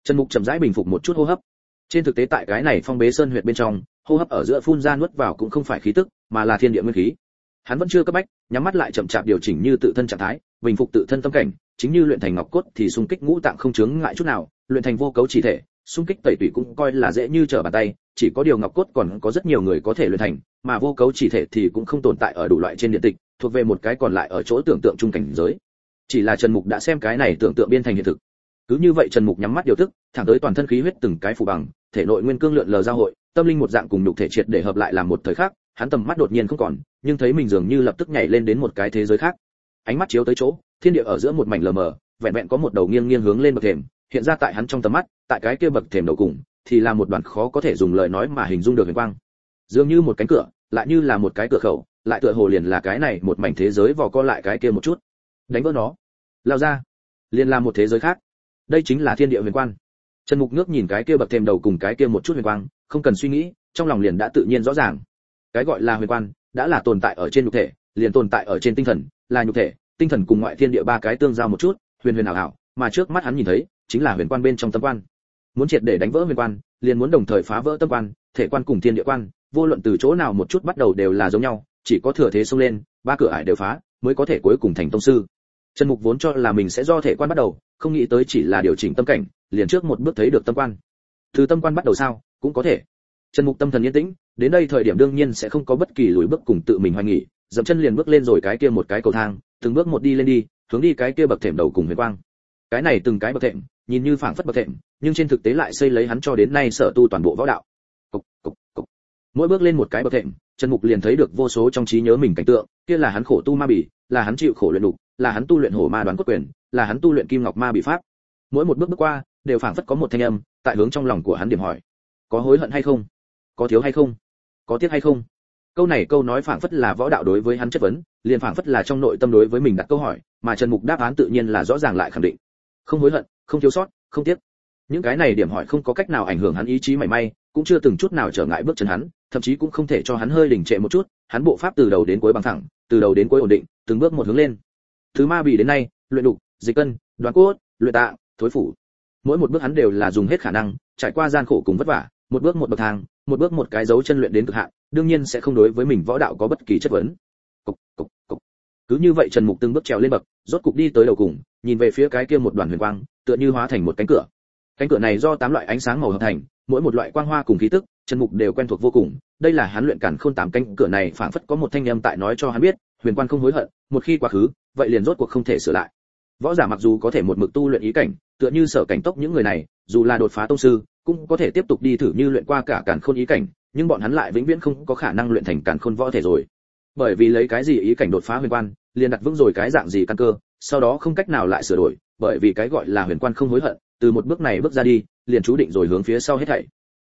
Trần Mục chậm rãi bình phục một chút hô hấp. Trên thực tế tại cái này Phong Bế Sơn huyệt bên trong, hô hấp ở giữa phun ra nuốt vào cũng không phải khí tức, mà là thiên địa nguyên khí. Hắn vẫn chưa cấp bách, nhắm mắt lại chậm chạp điều chỉnh như tự thân trạng thái, bình phục tự thân tâm cảnh, chính như luyện thành ngọc cốt thì xung kích ngũ tạng không chướng ngại chút nào, luyện thành vô cấu chỉ thể, xung kích tẩy tủy cũng coi là dễ như trở bàn tay, chỉ có điều ngọc cốt còn có rất nhiều người có thể luyện thành, mà vô cấu chỉ thể thì cũng không tồn tại ở đủ loại trên điện tịch, thuộc về một cái còn lại ở chỗ tưởng tượng trung cảnh giới. Chỉ là Trần Mục đã xem cái này tưởng tượng biên thành hiện thực. Cứ như vậy Trần Mục nhắm mắt điều tức, thẳng tới toàn thân khí huyết từng cái phủ bằng, thể nội nguyên cương lượn lờ giao hội, tâm linh một dạng cùng nhục thể triệt để hợp lại làm một thời khắc, hắn tầm mắt đột nhiên không còn, nhưng thấy mình dường như lập tức nhảy lên đến một cái thế giới khác. Ánh mắt chiếu tới chỗ, thiên địa ở giữa một mảnh lờ mờ, vẹn vẹn có một đầu nghiêng nghiêng hướng lên bậc thềm, hiện ra tại hắn trong tầm mắt, tại cái kia bậc thềm đầu cùng, thì là một đoàn khó có thể dùng lời nói mà hình dung được huyền quang. Dường như một cánh cửa, lại như là một cái cửa khẩu, lại tựa hồ liền là cái này một mảnh thế giới vò co lại cái kia một chút. Đánh vỡ nó, lao ra, liền là một thế giới khác. Đây chính là thiên địa huyền quang. Trần Mục ngước nhìn cái kia bậc thềm đầu cùng cái kia một chút huyền quang, không cần suy nghĩ, trong lòng liền đã tự nhiên rõ ràng. Cái gọi là huyền quang, đã là tồn tại ở trên nhục thể, liền tồn tại ở trên tinh thần, là nhục thể, tinh thần cùng ngoại thiên địa ba cái tương giao một chút, huyền huyền ảo ảo, mà trước mắt hắn nhìn thấy, chính là huyền quan bên trong tâm quan. Muốn triệt để đánh vỡ huyền quan, liền muốn đồng thời phá vỡ tâm quan, thể quan cùng thiên địa quan, vô luận từ chỗ nào một chút bắt đầu đều là giống nhau, chỉ có thừa thế xông lên, ba cửa ải đều phá, mới có thể cuối cùng thành tông sư. Trần Mục vốn cho là mình sẽ do thể quan bắt đầu, không nghĩ tới chỉ là điều chỉnh tâm cảnh, liền trước một bước thấy được tâm quan. Từ tâm quan bắt đầu sao, cũng có thể. Trần Mục tâm thần yên tĩnh, đến đây thời điểm đương nhiên sẽ không có bất kỳ lùi bước cùng tự mình hoài nghỉ, dậm chân liền bước lên rồi cái kia một cái cầu thang, từng bước một đi lên đi, hướng đi cái kia bậc thềm đầu cùng huyền quang. Cái này từng cái bậc thềm, nhìn như phảng phất bậc thềm, nhưng trên thực tế lại xây lấy hắn cho đến nay sở tu toàn bộ võ đạo. Cục, cục, cục. Mỗi bước lên một cái bậc thềm, Trần Mục liền thấy được vô số trong trí nhớ mình cảnh tượng, kia là hắn khổ tu ma bỉ, là hắn chịu khổ luyện đục, là hắn tu luyện hổ ma đoán cốt quyền, là hắn tu luyện kim ngọc ma bị pháp. Mỗi một bước bước qua, đều phảng phất có một thanh âm tại hướng trong lòng của hắn điểm hỏi: có hối hận hay không? Có thiếu hay không? Có tiếc hay không? Câu này câu nói phảng phất là võ đạo đối với hắn chất vấn, liền phảng phất là trong nội tâm đối với mình đặt câu hỏi, mà Trần Mục đáp án tự nhiên là rõ ràng lại khẳng định. Không hối hận, không thiếu sót, không tiếc. Những cái này điểm hỏi không có cách nào ảnh hưởng hắn ý chí mảy may, cũng chưa từng chút nào trở ngại bước chân hắn, thậm chí cũng không thể cho hắn hơi đình trệ một chút, hắn bộ pháp từ đầu đến cuối bằng thẳng, từ đầu đến cuối ổn định, từng bước một hướng lên. Thứ ma bị đến nay, luyện đục, dịch cân, đoán cốt, luyện tạ, thối phủ. Mỗi một bước hắn đều là dùng hết khả năng, trải qua gian khổ cùng vất vả, một bước một bậc thang, một bước một cái dấu chân luyện đến cực hạn, đương nhiên sẽ không đối với mình võ đạo có bất kỳ chất vấn. Cục, cục, cục. Cứ như vậy Trần Mục từng bước trèo lên bậc, rốt cục đi tới đầu cùng, nhìn về phía cái kia một đoàn huyền quang, tựa như hóa thành một cánh cửa. Cánh cửa này do tám loại ánh sáng màu hợp thành, mỗi một loại quang hoa cùng khí tức, Trần Mục đều quen thuộc vô cùng. Đây là hắn luyện càn khôn tám cánh cửa này phảng phất có một thanh âm tại nói cho hắn biết, huyền quan không hối hận, một khi quá khứ, vậy liền rốt cuộc không thể sửa lại. Võ giả mặc dù có thể một mực tu luyện ý cảnh, tựa như Sở Cảnh Tốc những người này, dù là đột phá tông sư, cũng có thể tiếp tục đi thử như luyện qua cả càn khôn ý cảnh, nhưng bọn hắn lại vĩnh viễn không có khả năng luyện thành càn khôn võ thể rồi. Bởi vì lấy cái gì ý cảnh đột phá huyền quan, liền đặt vững rồi cái dạng gì căn cơ, sau đó không cách nào lại sửa đổi, bởi vì cái gọi là huyền quan không hối hận, từ một bước này bước ra đi, liền chú định rồi hướng phía sau hết thảy.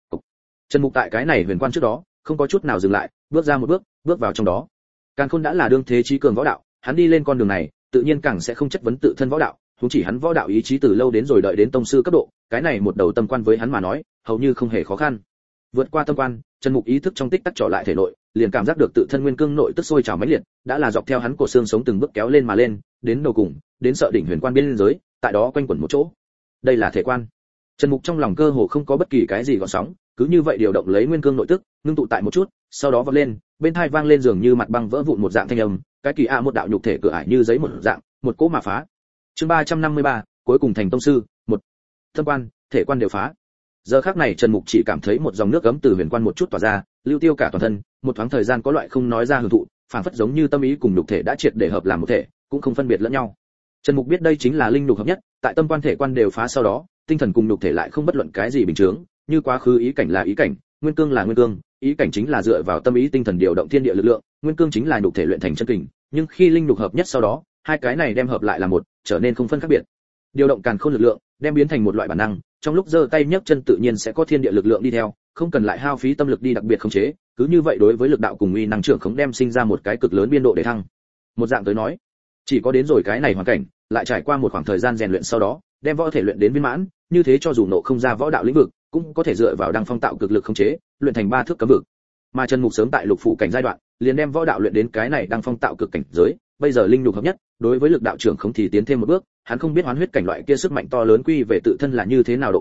Trần Mục tại cái này huyền quan trước đó, không có chút nào dừng lại, bước ra một bước, bước vào trong đó. Càn khôn đã là đương thế chí cường võ đạo, hắn đi lên con đường này, tự nhiên càng sẽ không chất vấn tự thân võ đạo, huống chỉ hắn võ đạo ý chí từ lâu đến rồi đợi đến tông sư cấp độ, cái này một đầu tâm quan với hắn mà nói, hầu như không hề khó khăn. Vượt qua tâm quan, Trần Mục ý thức trong tích tắc trở lại thể nội, liền cảm giác được tự thân nguyên cương nội tức sôi trào mãnh liệt, đã là dọc theo hắn cổ xương sống từng bước kéo lên mà lên, đến đầu cùng, đến sợ đỉnh huyền quan biên giới, tại đó quanh quẩn một chỗ. Đây là thể quan. Trần Mục trong lòng cơ hồ không có bất kỳ cái gì gợn sóng, cứ như vậy điều động lấy nguyên cương nội tức, ngưng tụ tại một chút, sau đó vọt lên, bên tai vang lên dường như mặt băng vỡ vụn một dạng thanh âm, cái kỳ a một đạo nhục thể cửa ải như giấy một dạng, một cỗ mà phá. Chương ba trăm năm mươi ba, cuối cùng thành tông sư, một. Tâm quan, thể quan đều phá. Giờ khắc này Trần Mục chỉ cảm thấy một dòng nước ấm từ huyền quan một chút tỏa ra, lưu tiêu cả toàn thân, một thoáng thời gian có loại không nói ra hưởng thụ, phảng phất giống như tâm ý cùng nhục thể đã triệt để hợp làm một thể, cũng không phân biệt lẫn nhau. Trần Mục biết đây chính là linh nhục hợp nhất, tại tâm quan thể quan đều phá sau đó, tinh thần cùng nhục thể lại không bất luận cái gì bình thường, như quá khứ ý cảnh là ý cảnh, nguyên cương là nguyên cương, ý cảnh chính là dựa vào tâm ý tinh thần điều động thiên địa lực lượng, nguyên cương chính là nhục thể luyện thành chân kình, nhưng khi linh nhục hợp nhất sau đó, hai cái này đem hợp lại là một, trở nên không phân khác biệt. Điều động càn khôn lực lượng, đem biến thành một loại bản năng, trong lúc giơ tay nhấc chân tự nhiên sẽ có thiên địa lực lượng đi theo, không cần lại hao phí tâm lực đi đặc biệt khống chế, cứ như vậy đối với lực đạo cùng uy năng trưởng khống đem sinh ra một cái cực lớn biên độ để thăng. Một dạng tới nói, chỉ có đến rồi cái này hoàn cảnh, lại trải qua một khoảng thời gian rèn luyện sau đó, đem võ thể luyện đến viên mãn, như thế cho dù nộ không ra võ đạo lĩnh vực, cũng có thể dựa vào đăng phong tạo cực lực khống chế, luyện thành ba thước cấm vực. Mà Trần Mục sớm tại lục phụ cảnh giai đoạn, liền đem võ đạo luyện đến cái này đăng phong tạo cực cảnh giới, bây giờ linh nhục hợp nhất, đối với lực đạo trưởng không thì tiến thêm một bước, hắn không biết hoán huyết cảnh loại kia sức mạnh to lớn quy về tự thân là như thế nào độ cao,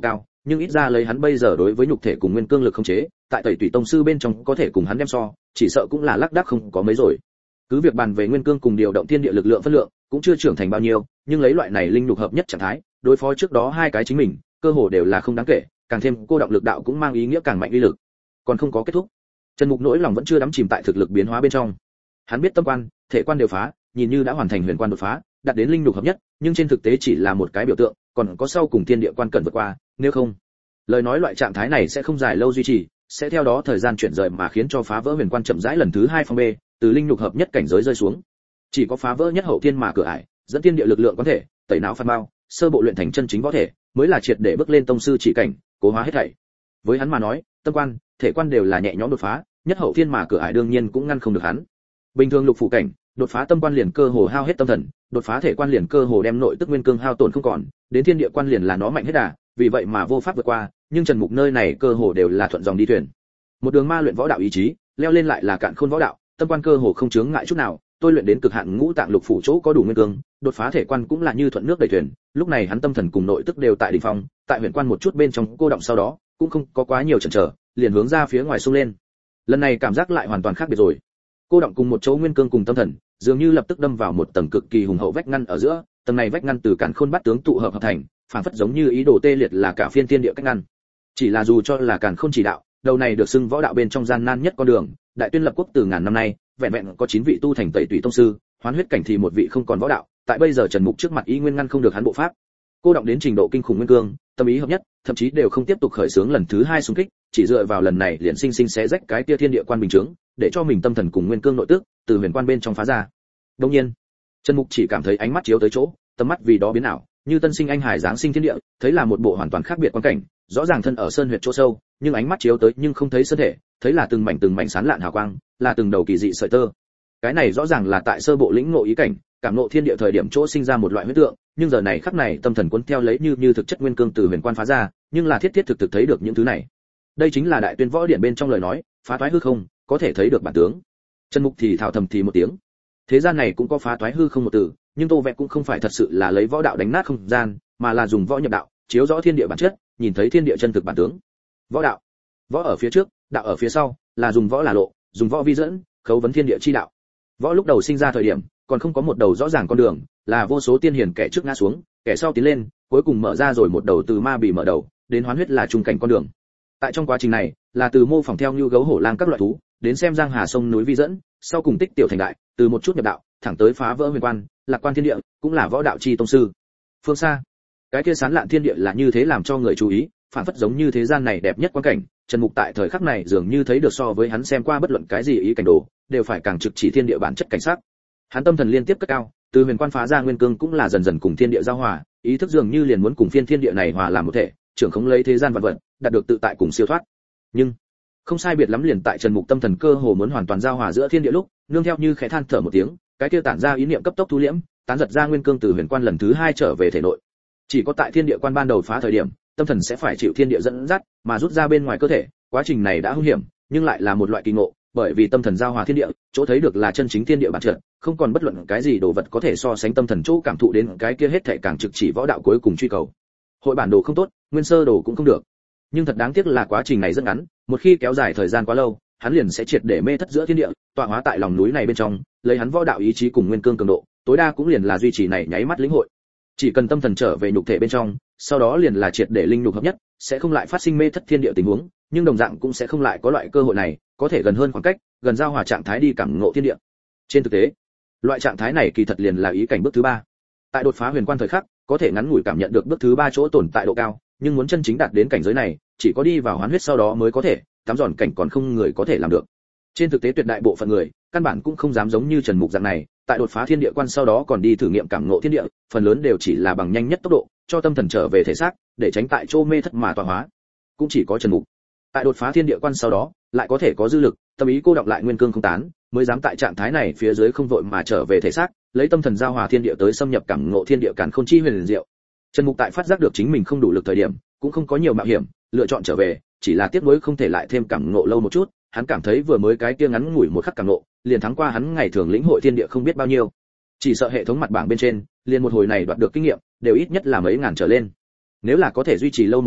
nhưng ít ra lấy hắn bây giờ đối với nhục thể cùng nguyên cương lực khống chế, tại tẩy tủy tông sư bên trong có thể cùng hắn đem so, chỉ sợ cũng là lác đác không có mấy rồi. Cứ việc bàn về nguyên cương cùng điều động thiên địa lực lượng phân lượng, cũng chưa trưởng thành bao nhiêu, nhưng lấy loại này linh nhục hợp nhất trạng thái, đối phó trước đó hai cái chính mình, cơ hồ đều là không đáng kể, càng thêm cô động lực đạo cũng mang ý nghĩa càng mạnh uy lực. Còn không có kết thúc. Trần Mục nỗi lòng vẫn chưa đắm chìm tại thực lực biến hóa bên trong. Hắn biết tâm quan, thể quan đều phá, nhìn như đã hoàn thành huyền quan đột phá, đạt đến linh nhục hợp nhất, nhưng trên thực tế chỉ là một cái biểu tượng, còn có sau cùng thiên địa quan cần vượt qua, nếu không, lời nói loại trạng thái này sẽ không dài lâu duy trì, sẽ theo đó thời gian chuyển rời mà khiến cho phá vỡ huyền quan chậm rãi lần thứ hai phong bê, từ linh nhục hợp nhất cảnh giới rơi xuống. Chỉ có phá vỡ nhất hậu thiên mà cửa ải, dẫn thiên địa lực lượng có thể tẩy não phan bao, sơ bộ luyện thành chân chính võ thể, mới là triệt để bước lên tông sư chỉ cảnh, cố hóa hết thảy. Với hắn mà nói, tâm quan, thể quan đều là nhẹ nhõm đột phá, nhất hậu thiên mà cửa ải đương nhiên cũng ngăn không được hắn. Bình thường lục phủ cảnh, đột phá tâm quan liền cơ hồ hao hết tâm thần, đột phá thể quan liền cơ hồ đem nội tức nguyên cương hao tổn không còn, đến thiên địa quan liền là nó mạnh hết đà, vì vậy mà vô pháp vượt qua, nhưng Trần Mục nơi này cơ hồ đều là thuận dòng đi thuyền. Một đường ma luyện võ đạo ý chí, leo lên lại là cạn khôn võ đạo, tâm quan cơ hồ không chướng ngại chút nào, tôi luyện đến cực hạn ngũ tạng lục phủ chỗ có đủ nguyên cương, đột phá thể quan cũng là như thuận nước đẩy thuyền, lúc này hắn tâm thần cùng nội tức đều tại đỉnh phong, tại huyền quan một chút bên trong cô động sau đó, cũng không có quá nhiều chần chờ, liền hướng ra phía ngoài xông lên. Lần này cảm giác lại hoàn toàn khác biệt rồi. Cô động cùng một chỗ nguyên cương cùng tâm thần, dường như lập tức đâm vào một tầng cực kỳ hùng hậu vách ngăn ở giữa, tầng này vách ngăn từ càn khôn bát tướng tụ hợp hợp thành, phản phất giống như ý đồ tê liệt là cả phiên thiên địa cách ngăn. Chỉ là dù cho là càn khôn chỉ đạo, đầu này được xưng võ đạo bên trong gian nan nhất con đường, đại tuyên lập quốc từ ngàn năm nay, vẹn vẹn có chín vị tu thành tẩy tủy tông sư, hoán huyết cảnh thì một vị không còn võ đạo, tại bây giờ Trần Mục trước mặt ý nguyên ngăn không được hắn bộ pháp. Cô động đến trình độ kinh khủng nguyên cương, tâm ý hợp nhất, thậm chí đều không tiếp tục khởi xướng lần thứ hai xung kích, chỉ dựa vào lần này liền sinh sinh xé rách cái tia thiên địa quan bình chứng, để cho mình tâm thần cùng nguyên cương nội tức từ huyền quan bên trong phá ra. Đương nhiên, Trần Mục chỉ cảm thấy ánh mắt chiếu tới chỗ, tầm mắt vì đó biến ảo, như tân sinh anh hải giáng sinh thiên địa, thấy là một bộ hoàn toàn khác biệt quan cảnh, rõ ràng thân ở sơn huyệt chỗ sâu, nhưng ánh mắt chiếu tới nhưng không thấy sơn thể, thấy là từng mảnh từng mảnh sáng lạn hào quang, là từng đầu kỳ dị sợi tơ. Cái này rõ ràng là tại sơ bộ lĩnh ngộ ý cảnh, cảm ngộ thiên địa thời điểm chỗ sinh ra một loại huyết tượng, nhưng giờ này khắc này tâm thần cuốn theo lấy như như thực chất nguyên cương từ huyền quan phá ra, nhưng là thiết thiết thực thực thấy được những thứ này. Đây chính là đại tuyên võ điển bên trong lời nói, phá toái hư không, có thể thấy được bản tướng. Trần Mục thì thào thầm thì một tiếng. Thế gian này cũng có phá toái hư không một từ, nhưng Tô Vẹn cũng không phải thật sự là lấy võ đạo đánh nát không gian, mà là dùng võ nhập đạo, chiếu rõ thiên địa bản chất, nhìn thấy thiên địa chân thực bản tướng. Võ đạo, võ ở phía trước, đạo ở phía sau, là dùng võ là lộ, dùng võ vi dẫn, khấu vấn thiên địa chi đạo. Võ lúc đầu sinh ra thời điểm, còn không có một đầu rõ ràng con đường, là vô số tiên hiền kẻ trước ngã xuống, kẻ sau tiến lên, cuối cùng mở ra rồi một đầu từ ma bị mở đầu, đến hoán huyết là trung cảnh con đường. Tại trong quá trình này, là từ mô phỏng theo như gấu hổ lang các loại thú, đến xem giang hà sông núi vi dẫn, sau cùng tích tiểu thành đại, từ một chút nhập đạo, thẳng tới phá vỡ huyền quan, lạc quan thiên địa, cũng là võ đạo chi tông sư. Phương xa, cái kia sán lạn thiên địa là như thế làm cho người chú ý, phản phất giống như thế gian này đẹp nhất quan cảnh. Trần Mục tại thời khắc này dường như thấy được so với hắn xem qua bất luận cái gì ý cảnh đồ, đều phải càng trực chỉ thiên địa bản chất cảnh sắc. Hắn tâm thần liên tiếp cất cao, từ huyền quan phá ra nguyên cương cũng là dần dần cùng thiên địa giao hòa, ý thức dường như liền muốn cùng phiên thiên địa này hòa làm một thể, trưởng khống lấy thế gian vạn vật, đạt được tự tại cùng siêu thoát. Nhưng không sai biệt lắm liền tại Trần Mục tâm thần cơ hồ muốn hoàn toàn giao hòa giữa thiên địa lúc, nương theo như khẽ than thở một tiếng, cái kia tản ra ý niệm cấp tốc thu liễm, tán giật ra nguyên cương từ huyền quan lần thứ hai trở về thể nội. Chỉ có tại thiên địa quan ban đầu phá thời điểm, tâm thần sẽ phải chịu thiên địa dẫn dắt, mà rút ra bên ngoài cơ thể, quá trình này đã hung hiểm, nhưng lại là một loại kỳ ngộ, bởi vì tâm thần giao hòa thiên địa, chỗ thấy được là chân chính thiên địa bản chất, không còn bất luận cái gì đồ vật có thể so sánh tâm thần chỗ cảm thụ đến cái kia hết thảy càng trực chỉ võ đạo cuối cùng truy cầu. Hội bản đồ không tốt, nguyên sơ đồ cũng không được. Nhưng thật đáng tiếc là quá trình này rất ngắn, một khi kéo dài thời gian quá lâu, hắn liền sẽ triệt để mê thất giữa thiên địa, tọa hóa tại lòng núi này bên trong, lấy hắn võ đạo ý chí cùng nguyên cương cường độ, tối đa cũng liền là duy trì này nháy mắt lĩnh hội. Chỉ cần tâm thần trở về nhục thể bên trong, sau đó liền là triệt để linh nhục hợp nhất, sẽ không lại phát sinh mê thất thiên địa tình huống, nhưng đồng dạng cũng sẽ không lại có loại cơ hội này, có thể gần hơn khoảng cách, gần giao hòa trạng thái đi cảm ngộ thiên địa. Trên thực tế, loại trạng thái này kỳ thật liền là ý cảnh bước thứ ba. Tại đột phá huyền quan thời khắc, có thể ngắn ngủi cảm nhận được bước thứ ba chỗ tồn tại độ cao, nhưng muốn chân chính đạt đến cảnh giới này, chỉ có đi vào hoán huyết sau đó mới có thể, tắm giòn cảnh còn không người có thể làm được. Trên thực tế tuyệt đại bộ phận người, căn bản cũng không dám giống như Trần Mục dạng này, tại đột phá thiên địa quan sau đó còn đi thử nghiệm cảm ngộ thiên địa, phần lớn đều chỉ là bằng nhanh nhất tốc độ, cho tâm thần trở về thể xác, để tránh tại chỗ mê thất mà tọa hóa. Cũng chỉ có Trần Mục, tại đột phá thiên địa quan sau đó, lại có thể có dư lực, tâm ý cô đọng lại nguyên cương không tán, mới dám tại trạng thái này phía dưới không vội mà trở về thể xác, lấy tâm thần giao hòa thiên địa tới xâm nhập cảm ngộ thiên địa càn khôn chi huyền diệu. Trần Mục tại phát giác được chính mình không đủ lực thời điểm, cũng không có nhiều mạo hiểm, lựa chọn trở về, chỉ là tiếc nuối không thể lại thêm cảm ngộ lâu một chút, hắn cảm thấy vừa mới cái kia ngắn ngủi một khắc cảm ngộ, liền thắng qua hắn ngày thường lĩnh hội thiên địa không biết bao nhiêu. Chỉ sợ hệ thống mặt bảng bên trên, liền một hồi này đoạt được kinh nghiệm, đều ít nhất là mấy ngàn trở lên. Nếu là có thể duy trì lâu một chút,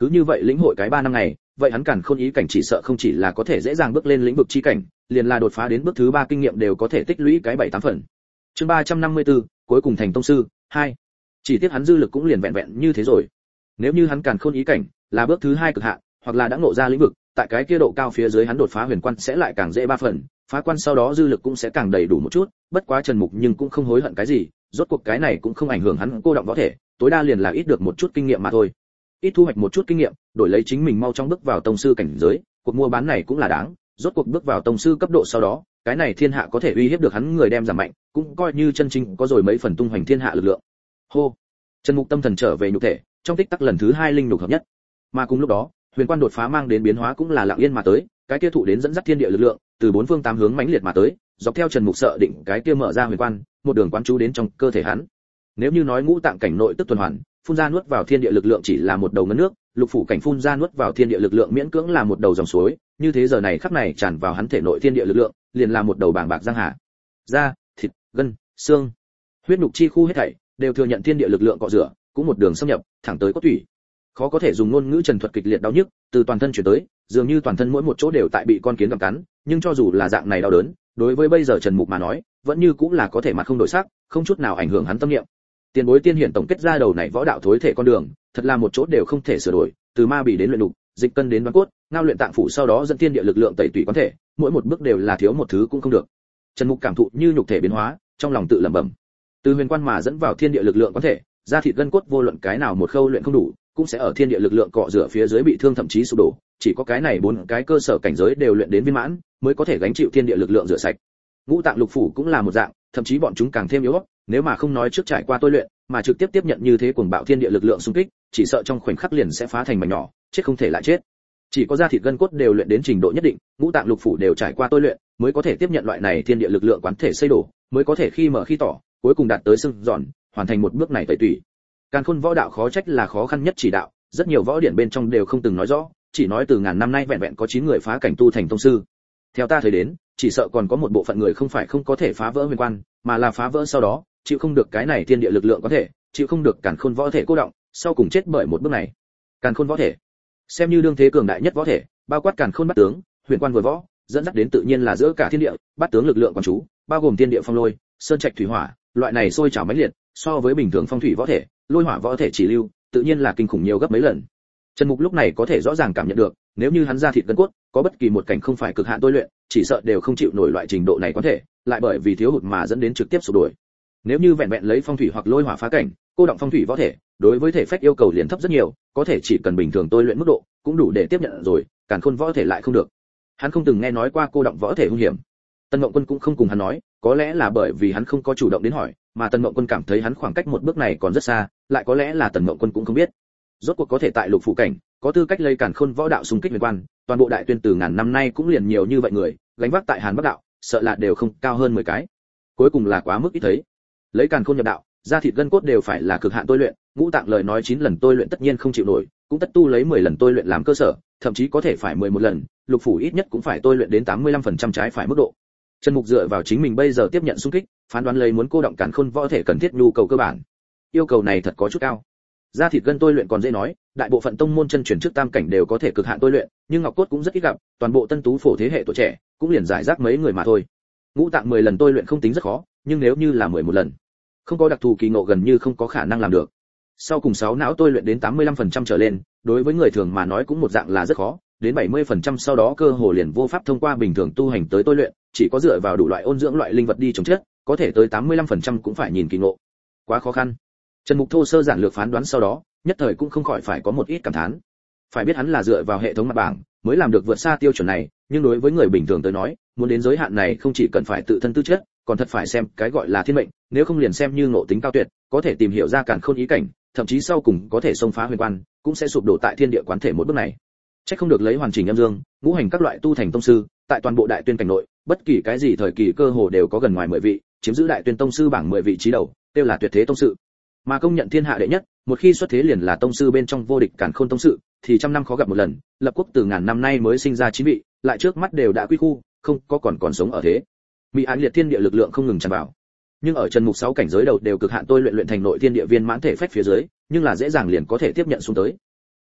cứ như vậy lĩnh hội cái ba năm ngày, vậy hắn Càn Khôn ý cảnh chỉ sợ không chỉ là có thể dễ dàng bước lên lĩnh vực chi cảnh, liền là đột phá đến bước thứ ba kinh nghiệm đều có thể tích lũy cái bảy tám phần. Chương ba trăm năm mươi tư, cuối cùng thành tông sư hai. Chỉ tiếc hắn dư lực cũng liền vẹn vẹn như thế rồi. Nếu như hắn Càn Khôn ý cảnh là bước thứ hai cực hạn, hoặc là đã ngộ ra lĩnh vực, tại cái kia độ cao phía dưới hắn đột phá huyền quan sẽ lại càng dễ ba phần, phá quan sau đó dư lực cũng sẽ càng đầy đủ một chút, bất quá Trần Mục nhưng cũng không hối hận cái gì, rốt cuộc cái này cũng không ảnh hưởng hắn cô động võ thể, tối đa liền là ít được một chút kinh nghiệm mà thôi. Ít thu hoạch một chút kinh nghiệm, đổi lấy chính mình mau chóng bước vào tông sư cảnh giới, cuộc mua bán này cũng là đáng, rốt cuộc bước vào tông sư cấp độ sau đó, cái này thiên hạ có thể uy hiếp được hắn người đem giảm mạnh, cũng coi như chân chính có rồi mấy phần tung hoành thiên hạ lực lượng. Hô. Trần Mục tâm thần trở về nhục thể, trong tích tắc lần thứ hai linh nhục hợp nhất. Mà cùng lúc đó, huyền quan đột phá mang đến biến hóa cũng là lặng yên mà tới, cái kia thụ đến dẫn dắt thiên địa lực lượng, từ bốn phương tám hướng mãnh liệt mà tới, dọc theo Trần Mục sợ định cái kia mở ra huyền quan, một đường quán chú đến trong cơ thể hắn. Nếu như nói ngũ tạng cảnh nội tức tuần hoàn, phun ra nuốt vào thiên địa lực lượng chỉ là một đầu ngấn nước, lục phủ cảnh phun ra nuốt vào thiên địa lực lượng miễn cưỡng là một đầu dòng suối, như thế giờ này khắc này tràn vào hắn thể nội thiên địa lực lượng, liền là một đầu bàng bạc giang hà. Da, thịt, gân, xương, huyết nhục chi khu hết thảy đều thừa nhận thiên địa lực lượng cọ rửa, cũng một đường xâm nhập, thẳng tới cốt tủy. Khó có thể dùng ngôn ngữ trần thuật kịch liệt đau nhức, từ toàn thân chuyển tới, dường như toàn thân mỗi một chỗ đều tại bị con kiến gặm cắn, nhưng cho dù là dạng này đau đớn, đối với bây giờ Trần Mục mà nói, vẫn như cũng là có thể mặt không đổi sắc, không chút nào ảnh hưởng hắn tâm niệm. Tiền bối tiên hiển tổng kết ra đầu này võ đạo thối thể con đường, thật là một chỗ đều không thể sửa đổi, từ ma bì đến luyện đục, dịch cân đến đoán cốt, ngao luyện tạng phủ sau đó dẫn thiên địa lực lượng tẩy tủy quán thể, mỗi một bước đều là thiếu một thứ cũng không được. Trần Mục cảm thụ như nhục thể biến hóa, trong lòng tự lẩm bẩm. Từ huyền quan mà dẫn vào thiên địa lực lượng quán thể, da thịt gân cốt vô luận cái nào một khâu luyện không đủ, cũng sẽ ở thiên địa lực lượng cọ rửa phía dưới bị thương thậm chí sụp đổ, chỉ có cái này bốn cái cơ sở cảnh giới đều luyện đến viên mãn, mới có thể gánh chịu thiên địa lực lượng rửa sạch. Ngũ tạng lục phủ cũng là một dạng, thậm chí bọn chúng càng thêm yếu ớt, nếu mà không nói trước trải qua tôi luyện, mà trực tiếp tiếp nhận như thế cuồng bạo thiên địa lực lượng xung kích, chỉ sợ trong khoảnh khắc liền sẽ phá thành mảnh nhỏ, chết không thể lại chết. Chỉ có da thịt gân cốt đều luyện đến trình độ nhất định, ngũ tạng lục phủ đều trải qua tôi luyện, mới có thể tiếp nhận loại này thiên địa lực lượng quán thể xây đổ, mới có thể khi mở khi tỏ, cuối cùng đạt tới xương giòn, hoàn thành một bước này tẩy tủy. Càn Khôn võ đạo khó trách là khó khăn nhất chỉ đạo, rất nhiều võ điển bên trong đều không từng nói rõ, chỉ nói từ ngàn năm nay vẹn vẹn có chín người phá cảnh tu thành tông sư. Theo ta thấy đến, chỉ sợ còn có một bộ phận người không phải không có thể phá vỡ huyền quan, mà là phá vỡ sau đó, chịu không được cái này thiên địa lực lượng có thể, chịu không được Càn Khôn võ thể cô động, sau cùng chết bởi một bước này. Càn Khôn võ thể, xem như đương thế cường đại nhất võ thể, bao quát Càn Khôn bát tướng, huyền quan vừa võ, dẫn dắt đến tự nhiên là giữa cả thiên địa, bát tướng lực lượng quan chú, bao gồm thiên địa phong lôi, sơn trạch thủy hỏa, loại này sôi trào mãnh liệt, so với bình thường phong thủy võ thể, lôi hỏa võ thể chỉ lưu, tự nhiên là kinh khủng nhiều gấp mấy lần. Trần Mục lúc này có thể rõ ràng cảm nhận được, nếu như hắn ra thịt gân cốt, có bất kỳ một cảnh không phải cực hạn tôi luyện, chỉ sợ đều không chịu nổi loại trình độ này có thể, lại bởi vì thiếu hụt mà dẫn đến trực tiếp sụp đổ. Nếu như vẹn vẹn lấy phong thủy hoặc lôi hỏa phá cảnh, cô động phong thủy võ thể, đối với thể phách yêu cầu liền thấp rất nhiều, có thể chỉ cần bình thường tôi luyện mức độ, cũng đủ để tiếp nhận rồi, Càn Khôn võ thể lại không được. Hắn không từng nghe nói qua cô động võ thể hung hiểm. Tân Mộng Quân cũng không cùng hắn nói, có lẽ là bởi vì hắn không có chủ động đến hỏi, mà Tân Mộng Quân cảm thấy hắn khoảng cách một bước này còn rất xa, lại có lẽ là Tần Mộng Quân cũng không biết. Rốt cuộc có thể tại lục phủ cảnh, có tư cách lấy Càn Khôn võ đạo xung kích huyền quan, toàn bộ đại tuyên từ ngàn năm nay cũng liền nhiều như vậy người, gánh vác tại Hàn Bắc đạo, sợ là đều không cao hơn mười cái. Cuối cùng là quá mức ít thấy. Lấy Càn Khôn nhập đạo, da thịt gân cốt đều phải là cực hạn tôi luyện, ngũ tạng lời nói chín lần tôi luyện tất nhiên không chịu nổi, cũng tất tu lấy mười lần tôi luyện làm cơ sở, thậm chí có thể phải mười một lần, lục phủ ít nhất cũng phải tôi luyện đến tám mươi lăm phần trăm trái phải mức độ. Trần Mục dựa vào chính mình bây giờ tiếp nhận xung kích, phán đoán lấy muốn cô động Càn Khôn võ thể cần thiết nhu cầu cơ bản. Yêu cầu này thật có chút cao. Da thịt gân tôi luyện còn dễ nói, đại bộ phận tông môn chân truyền trước tam cảnh đều có thể cực hạn tôi luyện, nhưng ngọc cốt cũng rất ít gặp, toàn bộ tân tú phổ thế hệ tuổi trẻ, cũng liền giải rác mấy người mà thôi. Ngũ tạng mười lần tôi luyện không tính rất khó, nhưng nếu như là mười một lần, không có đặc thù kỳ ngộ gần như không có khả năng làm được. Sau cùng sáu não tôi luyện đến tám mươi lăm phần trăm trở lên, đối với người thường mà nói cũng một dạng là rất khó, đến bảy mươi phần trăm sau đó cơ hồ liền vô pháp thông qua bình thường tu hành tới tôi luyện, chỉ có dựa vào đủ loại ôn dưỡng loại linh vật đi chống chết, có thể tới tám mươi lăm phần trăm cũng phải nhìn kỳ ngộ. Quá khó khăn. Trần Mục thô sơ giản lược phán đoán sau đó, nhất thời cũng không khỏi phải có một ít cảm thán. Phải biết hắn là dựa vào hệ thống mặt bảng mới làm được vượt xa tiêu chuẩn này, nhưng đối với người bình thường tới nói, muốn đến giới hạn này không chỉ cần phải tự thân tư chất, còn thật phải xem cái gọi là thiên mệnh, nếu không liền xem như ngộ tính cao tuyệt, có thể tìm hiểu ra Càn Khôn ý cảnh, thậm chí sau cùng có thể xông phá huyền quan, cũng sẽ sụp đổ tại thiên địa quán thể một bước này. Chắc không được lấy hoàn chỉnh âm dương, ngũ hành các loại tu thành tông sư, tại toàn bộ đại tuyên cảnh nội, bất kỳ cái gì thời kỳ cơ hồ đều có gần ngoài mười vị, chiếm giữ đại tuyên tông sư bảng mười vị trí đầu, đều là tuyệt thế tông sư. Mà công nhận thiên hạ đệ nhất, một khi xuất thế liền là tông sư bên trong vô địch Càn Khôn tông sư, thì trăm năm khó gặp một lần, lập quốc từ ngàn năm nay mới sinh ra chín vị, lại trước mắt đều đã quy khu, không có còn còn sống ở thế. Mỹ án liệt thiên địa lực lượng không ngừng tràn vào. Nhưng ở Trần Mục sáu cảnh giới đầu đều cực hạn tôi luyện luyện thành nội thiên địa viên mãn thể phách phía dưới, nhưng là dễ dàng liền có thể tiếp nhận xuống tới.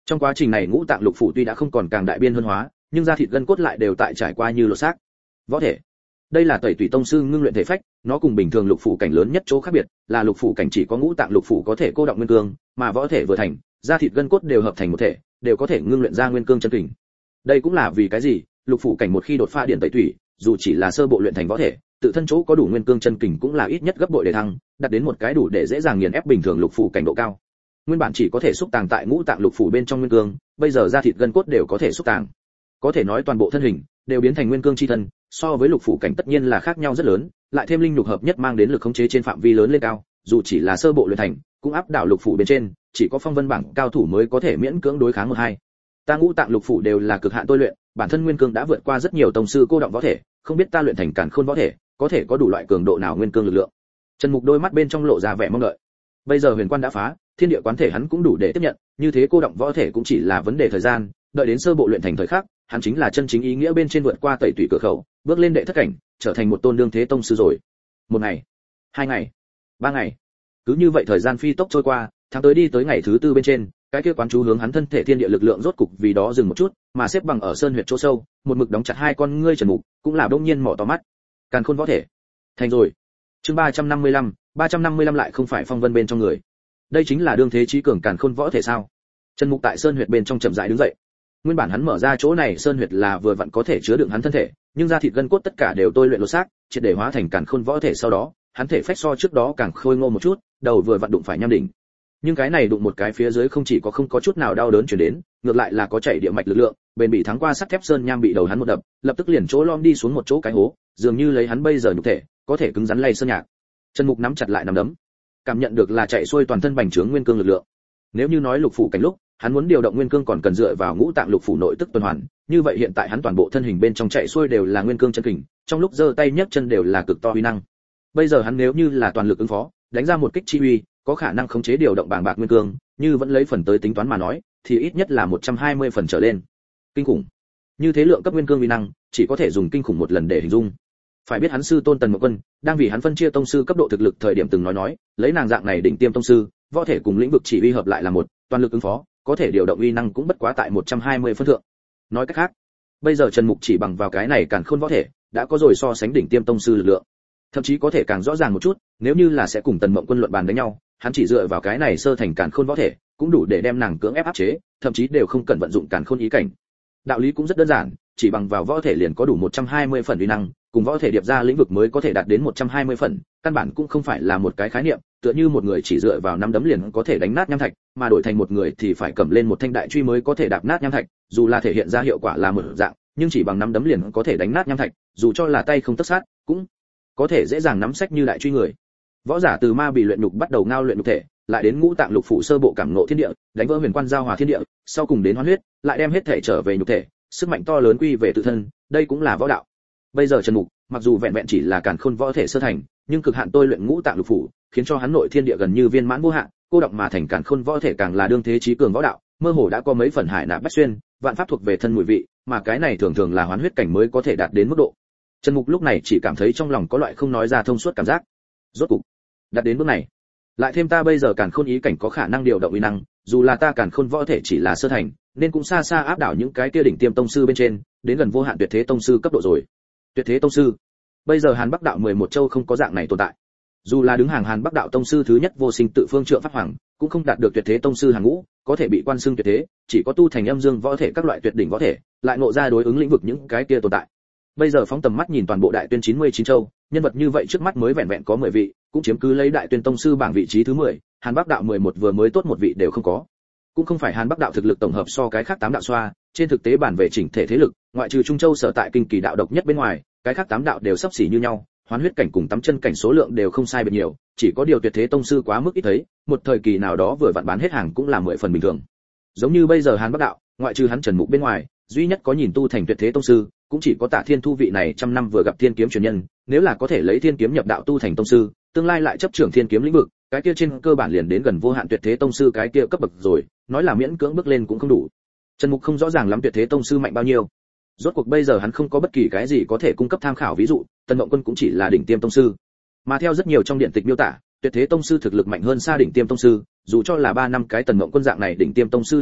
Trong quá trình này ngũ tạng lục phủ tuy đã không còn càng đại biên hơn hóa, nhưng da thịt gân cốt lại đều tại trải qua như lột xác. Võ thể, đây là tẩy tủy tông sư ngưng luyện thể phách, nó cùng bình thường lục phủ cảnh lớn nhất chỗ khác biệt là lục phủ cảnh chỉ có ngũ tạng lục phủ có thể cô động nguyên cương, mà võ thể vừa thành, da thịt gân cốt đều hợp thành một thể, đều có thể ngưng luyện ra nguyên cương chân kình. Đây cũng là vì cái gì lục phủ cảnh một khi đột phá điện tẩy tủy, dù chỉ là sơ bộ luyện thành võ thể, tự thân chỗ có đủ nguyên cương chân kình cũng là ít nhất gấp bội để thăng, đạt đến một cái đủ để dễ dàng nghiền ép bình thường lục phủ cảnh độ cao. Nguyên bản chỉ có thể xúc tàng tại ngũ tạng lục phủ bên trong nguyên cương, bây giờ da thịt gân cốt đều có thể xúc tàng. Có thể nói toàn bộ thân hình đều biến thành nguyên cương chi thân, so với lục phủ cảnh tất nhiên là khác nhau rất lớn, lại thêm linh nhục hợp nhất mang đến lực khống chế trên phạm vi lớn lên cao, dù chỉ là sơ bộ luyện thành, cũng áp đảo lục phủ bên trên, chỉ có phong vân bảng cao thủ mới có thể miễn cưỡng đối kháng một hai. Ta ngũ tạng lục phủ đều là cực hạn tôi luyện, bản thân nguyên cương đã vượt qua rất nhiều tông sư cô động võ thể, không biết ta luyện thành càn khôn võ thể, có thể có đủ loại cường độ nào nguyên cương lực lượng. Trần Mục đôi mắt bên trong lộ ra vẻ mong đợi. Bây giờ huyền quan đã phá, thiên địa quán thể hắn cũng đủ để tiếp nhận, như thế cô động võ thể cũng chỉ là vấn đề thời gian, đợi đến sơ bộ luyện thành thời khắc, hắn chính là chân chính ý nghĩa bên trên vượt qua tẩy tủy cửa khẩu, bước lên đệ thất cảnh, trở thành một tôn đương thế tông sư rồi. Một ngày, hai ngày, ba ngày, cứ như vậy thời gian phi tốc trôi qua, tháng tới đi tới ngày thứ tư bên trên, cái kia quán chú hướng hắn thân thể thiên địa lực lượng rốt cục vì đó dừng một chút, mà xếp bằng ở sơn huyệt chỗ sâu, một mực đóng chặt hai con ngươi Trần Mục, cũng là đông nhiên mỏ to mắt. Càn khôn võ thể, thành rồi. Chương ba trăm năm mươi lăm, ba trăm năm mươi lăm lại không phải phong vân bên trong người. Đây chính là đương thế chí cường càn khôn võ thể sao? Trần Mục tại sơn huyệt bên trong chậm rãi đứng dậy. Nguyên bản hắn mở ra chỗ này sơn huyệt là vừa vặn có thể chứa đựng hắn thân thể, nhưng da thịt gân cốt tất cả đều tôi luyện lột xác, triệt để hóa thành càn khôn võ thể sau đó, hắn thể phách so trước đó càng khôi ngô một chút, đầu vừa vặn đụng phải nham đỉnh. Nhưng cái này đụng một cái phía dưới không chỉ có không có chút nào đau đớn truyền đến, ngược lại là có chảy địa mạch lực lượng, bền bị thắng qua sắt thép sơn nham bị đầu hắn một đập, lập tức liền chỗ lom đi xuống một chỗ cái hố, dường như lấy hắn bây giờ nhục thể, có thể cứng rắn lay sơn nhạc. Trần Mục nắm chặt lại nắm đấm, cảm nhận được là chạy xuôi toàn thân bành trướng nguyên cương lực lượng. Nếu như nói lục phủ cảnh lúc, hắn muốn điều động nguyên cương còn cần dựa vào ngũ tạng lục phủ nội tức tuần hoàn, như vậy hiện tại hắn toàn bộ thân hình bên trong chạy xuôi đều là nguyên cương chân kình, trong lúc giơ tay nhấc chân đều là cực to uy năng. Bây giờ hắn nếu như là toàn lực ứng phó, đánh ra một kích chi uy, có khả năng khống chế điều động bàng bạc nguyên cương, như vẫn lấy phần tới tính toán mà nói, thì ít nhất là một trăm hai mươi phần trở lên. Kinh khủng. Như thế lượng cấp nguyên cương uy năng, chỉ có thể dùng kinh khủng một lần để hình dung. Phải biết hắn sư tôn Tần Mộng Quân, đang vì hắn phân chia tông sư cấp độ thực lực thời điểm từng nói nói, lấy nàng dạng này đỉnh tiêm tông sư, võ thể cùng lĩnh vực chỉ uy hợp lại là một, toàn lực ứng phó, có thể điều động uy năng cũng bất quá tại một trăm hai mươi phân thượng. Nói cách khác, bây giờ Trần Mục chỉ bằng vào cái này càn khôn võ thể, đã có rồi so sánh đỉnh tiêm tông sư lực lượng. Thậm chí có thể càng rõ ràng một chút, nếu như là sẽ cùng Tần Mộng Quân luận bàn đánh nhau, hắn chỉ dựa vào cái này sơ thành càn khôn võ thể, cũng đủ để đem nàng cưỡng ép áp chế, thậm chí đều không cần vận dụng càn khôn ý cảnh. Đạo lý cũng rất đơn giản, chỉ bằng vào võ thể liền có đủ một trăm hai mươi phần uy năng, cùng võ thể điệp ra lĩnh vực mới có thể đạt đến một trăm hai mươi phần, căn bản cũng không phải là một cái khái niệm, tựa như một người chỉ dựa vào năm đấm liền có thể đánh nát nham thạch, mà đổi thành một người thì phải cầm lên một thanh đại truy mới có thể đạp nát nham thạch, dù là thể hiện ra hiệu quả là một dạng, nhưng chỉ bằng năm đấm liền có thể đánh nát nham thạch, dù cho là tay không tất sát, cũng có thể dễ dàng nắm sách như đại truy người. Võ giả từ ma bị luyện nhục bắt đầu ngao luyện nhục thể, lại đến ngũ tạng lục phủ sơ bộ cảm ngộ thiên địa, đánh vỡ huyền quan giao hòa thiên địa, sau cùng đến hoán huyết, lại đem hết thể trở về nhục thể, sức mạnh to lớn quy về tự thân, đây cũng là võ đạo. Bây giờ Trần Mục, mặc dù vẹn vẹn chỉ là càn khôn võ thể sơ thành, nhưng cực hạn tôi luyện ngũ tạng lục phủ, khiến cho hắn nội thiên địa gần như viên mãn vô hạn, cô động mà thành càn khôn võ thể càng là đương thế chí cường võ đạo, mơ hồ đã có mấy phần hải nạp bách xuyên, vạn pháp thuộc về thân mùi vị, mà cái này thường thường là hoán huyết cảnh mới có thể đạt đến mức độ. Trần Mục lúc này chỉ cảm thấy trong lòng có loại không nói ra thông suốt cảm giác. Rốt cục đạt đến bước này, lại thêm ta bây giờ càn khôn ý cảnh có khả năng điều động uy năng, dù là ta càn khôn võ thể chỉ là sơ thành, nên cũng xa xa áp đảo những cái kia đỉnh tiêm tông sư bên trên, đến gần vô hạn tuyệt thế tông sư cấp độ rồi. Tuyệt thế tông sư, bây giờ Hàn Bắc đạo mười một châu không có dạng này tồn tại. Dù là đứng hàng Hàn Bắc đạo tông sư thứ nhất vô sinh tự phương trượng pháp hoàng, cũng không đạt được tuyệt thế tông sư hàng ngũ, có thể bị quan xưng tuyệt thế, chỉ có tu thành âm dương võ thể các loại tuyệt đỉnh võ thể, lại ngộ ra đối ứng lĩnh vực những cái kia tồn tại. Bây giờ phóng tầm mắt nhìn toàn bộ đại tuyên chín mươi chín châu, nhân vật như vậy trước mắt mới vẹn vẹn có mười vị, cũng chiếm cứ lấy đại tuyên tông sư bảng vị trí thứ mười, Hàn Bắc đạo mười một vừa mới tốt một vị đều không có. Cũng không phải Hàn Bắc đạo thực lực tổng hợp so cái khác tám đạo xoa, trên thực tế bản về chỉnh thể thế lực, ngoại trừ Trung Châu sở tại kinh kỳ đạo độc nhất bên ngoài, cái khác tám đạo đều sắp xỉ như nhau, hoán huyết cảnh cùng tắm chân cảnh số lượng đều không sai biệt nhiều, chỉ có điều tuyệt thế tông sư quá mức ít thấy, một thời kỳ nào đó vừa vặn bán hết hàng cũng là mười phần bình thường. Giống như bây giờ Hàn Bắc đạo, ngoại trừ hắn Trần Mục bên ngoài, duy nhất có nhìn tu thành tuyệt thế tông sư, cũng chỉ có Tạ Thiên Thu vị này trăm năm vừa gặp thiên kiếm truyền nhân, nếu là có thể lấy thiên kiếm nhập đạo tu thành tông sư, tương lai lại chấp trưởng thiên kiếm lĩnh vực, cái kia trên cơ bản liền đến gần vô hạn tuyệt thế tông sư cái kia cấp bậc rồi, nói là miễn cưỡng bước lên cũng không đủ. Trần Mục không rõ ràng lắm tuyệt thế tông sư mạnh bao nhiêu. Rốt cuộc bây giờ hắn không có bất kỳ cái gì có thể cung cấp tham khảo, ví dụ, Tần Mộng Quân cũng chỉ là đỉnh tiêm tông sư. Mà theo rất nhiều trong điện tịch miêu tả, tuyệt thế tông sư thực lực mạnh hơn xa đỉnh tiêm tông sư, dù cho là ba năm cái Tần Mộng Quân dạng này đỉnh tiêm tông sư liên thủ,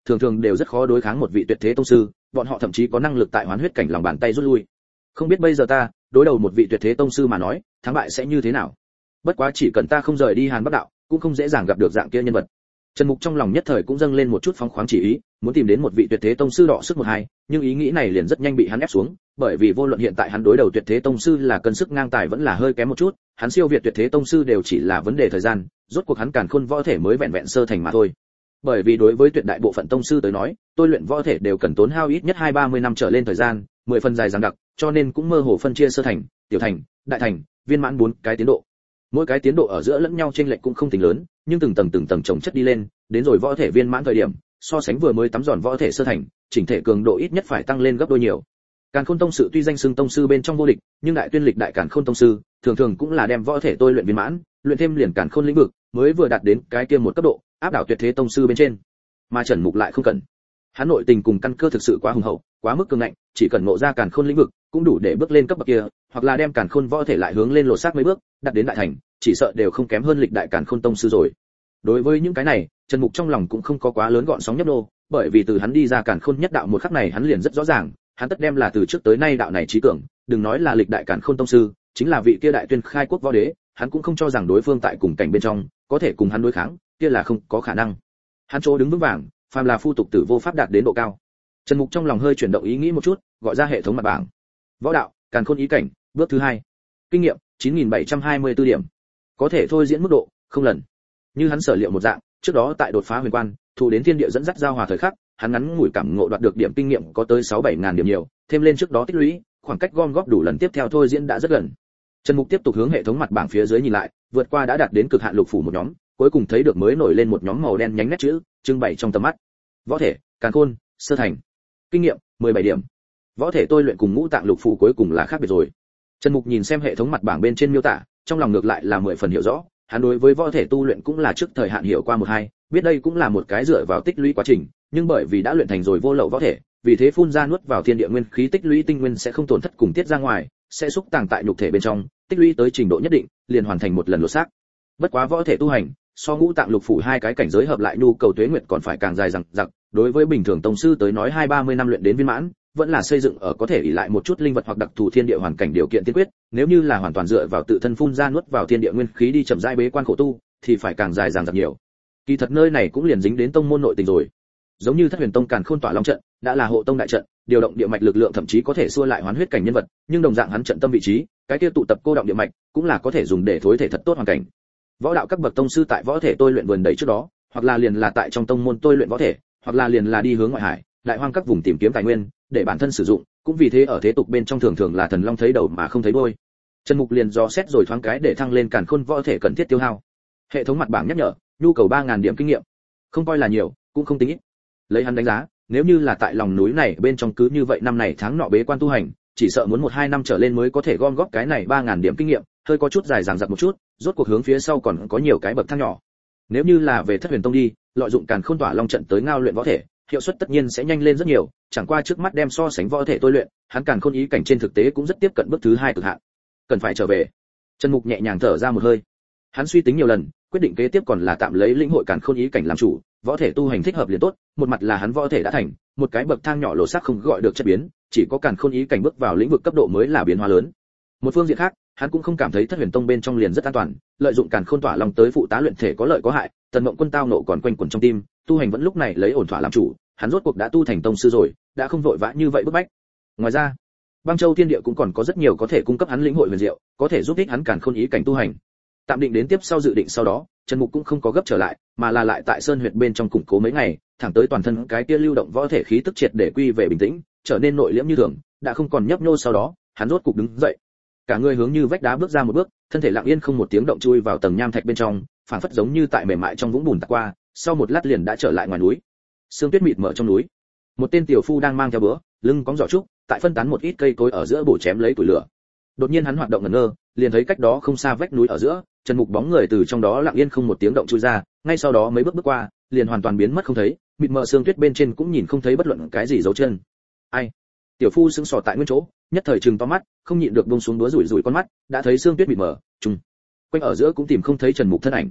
thường thường đều rất khó đối kháng một vị tuyệt thế tông sư, bọn họ thậm chí có năng lực tại hoán huyết cảnh lòng bàn tay rút lui. Không biết bây giờ ta đối đầu một vị tuyệt thế tông sư mà nói, thắng bại sẽ như thế nào? Bất quá chỉ cần ta không rời đi Hàn Bắc đạo, cũng không dễ dàng gặp được dạng kia nhân vật. Trần Mục trong lòng nhất thời cũng dâng lên một chút phóng khoáng chỉ ý, muốn tìm đến một vị tuyệt thế tông sư đọ sức một hai, nhưng ý nghĩ này liền rất nhanh bị hắn ép xuống, bởi vì vô luận hiện tại hắn đối đầu tuyệt thế tông sư là cân sức ngang tài vẫn là hơi kém một chút, hắn siêu việt tuyệt thế tông sư đều chỉ là vấn đề thời gian, rốt cuộc hắn càn khôn võ thể mới vẹn vẹn sơ thành mà thôi. Bởi vì đối với tuyệt đại bộ phận tông sư tới nói, tôi luyện võ thể đều cần tốn hao ít nhất hai ba mươi năm trở lên thời gian, mười phần dài dằng đặc, cho nên cũng mơ hồ phân chia sơ thành, tiểu thành, đại thành, viên mãn bốn cái tiến độ. Mỗi cái tiến độ ở giữa lẫn nhau chênh lệch cũng không tính lớn, nhưng từng tầng từng tầng chồng chất đi lên, đến rồi võ thể viên mãn thời điểm, so sánh vừa mới tắm giòn võ thể sơ thành, chỉnh thể cường độ ít nhất phải tăng lên gấp đôi nhiều. Càn Khôn tông sư tuy danh xưng tông sư bên trong vô địch, nhưng đại tuyên lịch đại Càn Khôn tông sư, thường thường cũng là đem võ thể tôi luyện viên mãn, luyện thêm liền Càn Khôn lĩnh vực, mới vừa đạt đến cái kia một cấp độ, áp đảo tuyệt thế tông sư bên trên. Mà Trần Mục lại không cần. Hắn nội tình cùng căn cơ thực sự quá hùng hậu, quá mức cường ngạnh, chỉ cần ngộ ra Càn Khôn lĩnh vực, cũng đủ để bước lên cấp bậc kia, hoặc là đem Càn Khôn võ thể lại hướng lên lột xác mấy bước, đạt đến đại thành, chỉ sợ đều không kém hơn lịch đại Càn Khôn tông sư rồi. Đối với những cái này, Trần Mục trong lòng cũng không có quá lớn gọn sóng nhấp nô, bởi vì từ hắn đi ra Càn Khôn nhất đạo một khắc này hắn liền rất rõ ràng, hắn tất đem là từ trước tới nay đạo này trí cường, đừng nói là lịch đại Càn Khôn tông sư, chính là vị kia đại tuyên khai quốc võ đế, hắn cũng không cho rằng đối phương tại cùng cảnh bên trong có thể cùng hắn đối kháng, kia là không có khả năng. Hắn chỗ đứng vững vàng, phàm là phu tục tử vô pháp đạt đến độ cao. Trần Mục trong lòng hơi chuyển động ý nghĩ một chút, gọi ra hệ thống mặt bảng. Võ đạo, Càn Khôn ý cảnh, bước thứ hai. Kinh nghiệm chín nghìn bảy trăm hai mươi tư điểm. Có thể thôi diễn mức độ không lần. Như hắn sở liệu một dạng, trước đó tại đột phá huyền quan, thu đến thiên địa dẫn dắt giao hòa thời khắc, hắn ngắn ngủi cảm ngộ đoạt được điểm kinh nghiệm có tới sáu bảy ngàn điểm nhiều, thêm lên trước đó tích lũy, khoảng cách gom góp đủ lần tiếp theo thôi diễn đã rất gần. Trần Mục tiếp tục hướng hệ thống mặt bảng phía dưới nhìn lại, vượt qua đã đạt đến cực hạn lục phủ một nhóm, cuối cùng thấy được mới nổi lên một nhóm màu đen nhánh nét chữ, trưng bày trong tầm mắt. Võ thể, Càn Khôn, sơ thành. Kinh nghiệm mười bảy điểm. Võ thể tôi luyện cùng ngũ tạng lục phủ cuối cùng là khác biệt rồi. Trần Mục nhìn xem hệ thống mặt bảng bên trên miêu tả, trong lòng ngược lại là mười phần hiểu rõ, hắn đối với võ thể tu luyện cũng là trước thời hạn hiểu qua một hai, biết đây cũng là một cái dựa vào tích lũy quá trình, nhưng bởi vì đã luyện thành rồi vô lậu võ thể, vì thế phun ra nuốt vào thiên địa nguyên khí tích lũy tinh nguyên sẽ không tổn thất cùng tiết ra ngoài, sẽ xúc tàng tại nhục thể bên trong, tích lũy tới trình độ nhất định, liền hoàn thành một lần lột xác. Bất quá võ thể tu hành, so ngũ tạng lục phủ hai cái cảnh giới hợp lại nhu cầu tuế nguyệt còn phải càng dài dằng dặc, đối với bình thường tông sư tới nói hai ba mươi năm luyện đến viên mãn, vẫn là xây dựng ở có thể ỷ lại một chút linh vật hoặc đặc thù thiên địa hoàn cảnh điều kiện tiên quyết, nếu như là hoàn toàn dựa vào tự thân phun ra nuốt vào thiên địa nguyên khí đi chậm rãi bế quan khổ tu, thì phải càng dài dằng dặc nhiều. Kỳ thật nơi này cũng liền dính đến tông môn nội tình rồi. Giống như Thất Huyền Tông Càn Khôn Tỏa Long trận, đã là hộ tông đại trận, điều động địa mạch lực lượng thậm chí có thể xua lại hoán huyết cảnh nhân vật, nhưng đồng dạng hắn trận tâm vị trí, cái kia tụ tập cô động địa mạch, cũng là có thể dùng để thối thể thật tốt hoàn cảnh. Võ đạo các bậc tông sư tại võ thể tôi luyện vườn đầy trước đó, hoặc là liền là tại trong tông môn tôi luyện võ thể, hoặc là liền là đi hướng ngoại hải, đại hoang các vùng tìm kiếm tài nguyên, để bản thân sử dụng, cũng vì thế ở thế tục bên trong thường thường là thần long thấy đầu mà không thấy đuôi. Trần Mục liền do xét rồi thoáng cái để thăng lên Càn Khôn võ thể cần thiết tiêu hao. Hệ thống mặt bảng nhắc nhở, nhu cầu ba nghìn điểm kinh nghiệm. Không coi là nhiều, cũng không tính ít. Lấy hắn đánh giá, nếu như là tại lòng núi này bên trong cứ như vậy năm này tháng nọ bế quan tu hành, chỉ sợ muốn một hai năm trở lên mới có thể gom góp cái này ba nghìn điểm kinh nghiệm, hơi có chút dài dằng dặc một chút, rốt cuộc hướng phía sau còn có nhiều cái bậc thang nhỏ. Nếu như là về Thất Huyền Tông đi, lợi dụng Càn Khôn Tỏa Long trận tới ngao luyện võ thể, hiệu suất tất nhiên sẽ nhanh lên rất nhiều, chẳng qua trước mắt đem so sánh võ thể tôi luyện, hắn Càn Khôn ý cảnh trên thực tế cũng rất tiếp cận bước thứ hai cực hạn. Cần phải trở về. Trần Mục nhẹ nhàng thở ra một hơi. Hắn suy tính nhiều lần, quyết định kế tiếp còn là tạm lấy lĩnh hội Càn Khôn ý cảnh làm chủ, võ thể tu hành thích hợp liền tốt, một mặt là hắn võ thể đã thành, một cái bậc thang nhỏ lỗ xác không gọi được chất biến, chỉ có Càn Khôn ý cảnh bước vào lĩnh vực cấp độ mới là biến hóa lớn. Một phương diện khác, hắn cũng không cảm thấy Thất Huyền Tông bên trong liền rất an toàn, lợi dụng Càn Khôn Tỏa Long tới phụ tá luyện thể có lợi có hại, Tần Mộng Quân tao nộ còn quanh quẩn trong tim, tu hành vẫn lúc này lấy ổn thỏa làm chủ, hắn rốt cuộc đã tu thành tông sư rồi, đã không vội vã như vậy bức bách. Ngoài ra, Băng Châu Thiên Địa cũng còn có rất nhiều có thể cung cấp hắn lĩnh hội huyền diệu, có thể giúp ích hắn Càn Khôn ý cảnh tu hành. Tạm định đến tiếp sau dự định sau đó, Trần Mục cũng không có gấp trở lại, mà là lại tại Sơn Huyệt bên trong củng cố mấy ngày, thẳng tới toàn thân cái kia lưu động võ thể khí tức triệt để quy về bình tĩnh, trở nên nội liễm như thường, đã không còn nhấp nhô. Sau đó, hắn rốt cục đứng dậy, cả người hướng như vách đá bước ra một bước, thân thể lặng yên không một tiếng động chui vào tầng nham thạch bên trong, phảng phất giống như tại mềm mại trong vũng bùn tạt qua, sau một lát liền đã trở lại ngoài núi. Sương tuyết mịt mờ trong núi, một tên tiểu phu đang mang theo bữa, lưng cõng giỏ trúc, tại phân tán một ít cây cối ở giữa bổ chém lấy củi lửa. Đột nhiên hắn hoạt động ngẩn ngơ, liền thấy cách đó không xa vách núi ở giữa, Trần Mục bóng người từ trong đó lặng yên không một tiếng động chui ra, ngay sau đó mấy bước bước qua, liền hoàn toàn biến mất không thấy, mịt mờ sương tuyết bên trên cũng nhìn không thấy bất luận cái gì dấu chân. Ai? Tiểu phu sững sờ tại nguyên chỗ, nhất thời trừng to mắt, không nhịn được buông xuống đũa rủi rủi con mắt, đã thấy sương tuyết mịt mờ, trùng quanh ở giữa cũng tìm không thấy Trần Mục thân ảnh.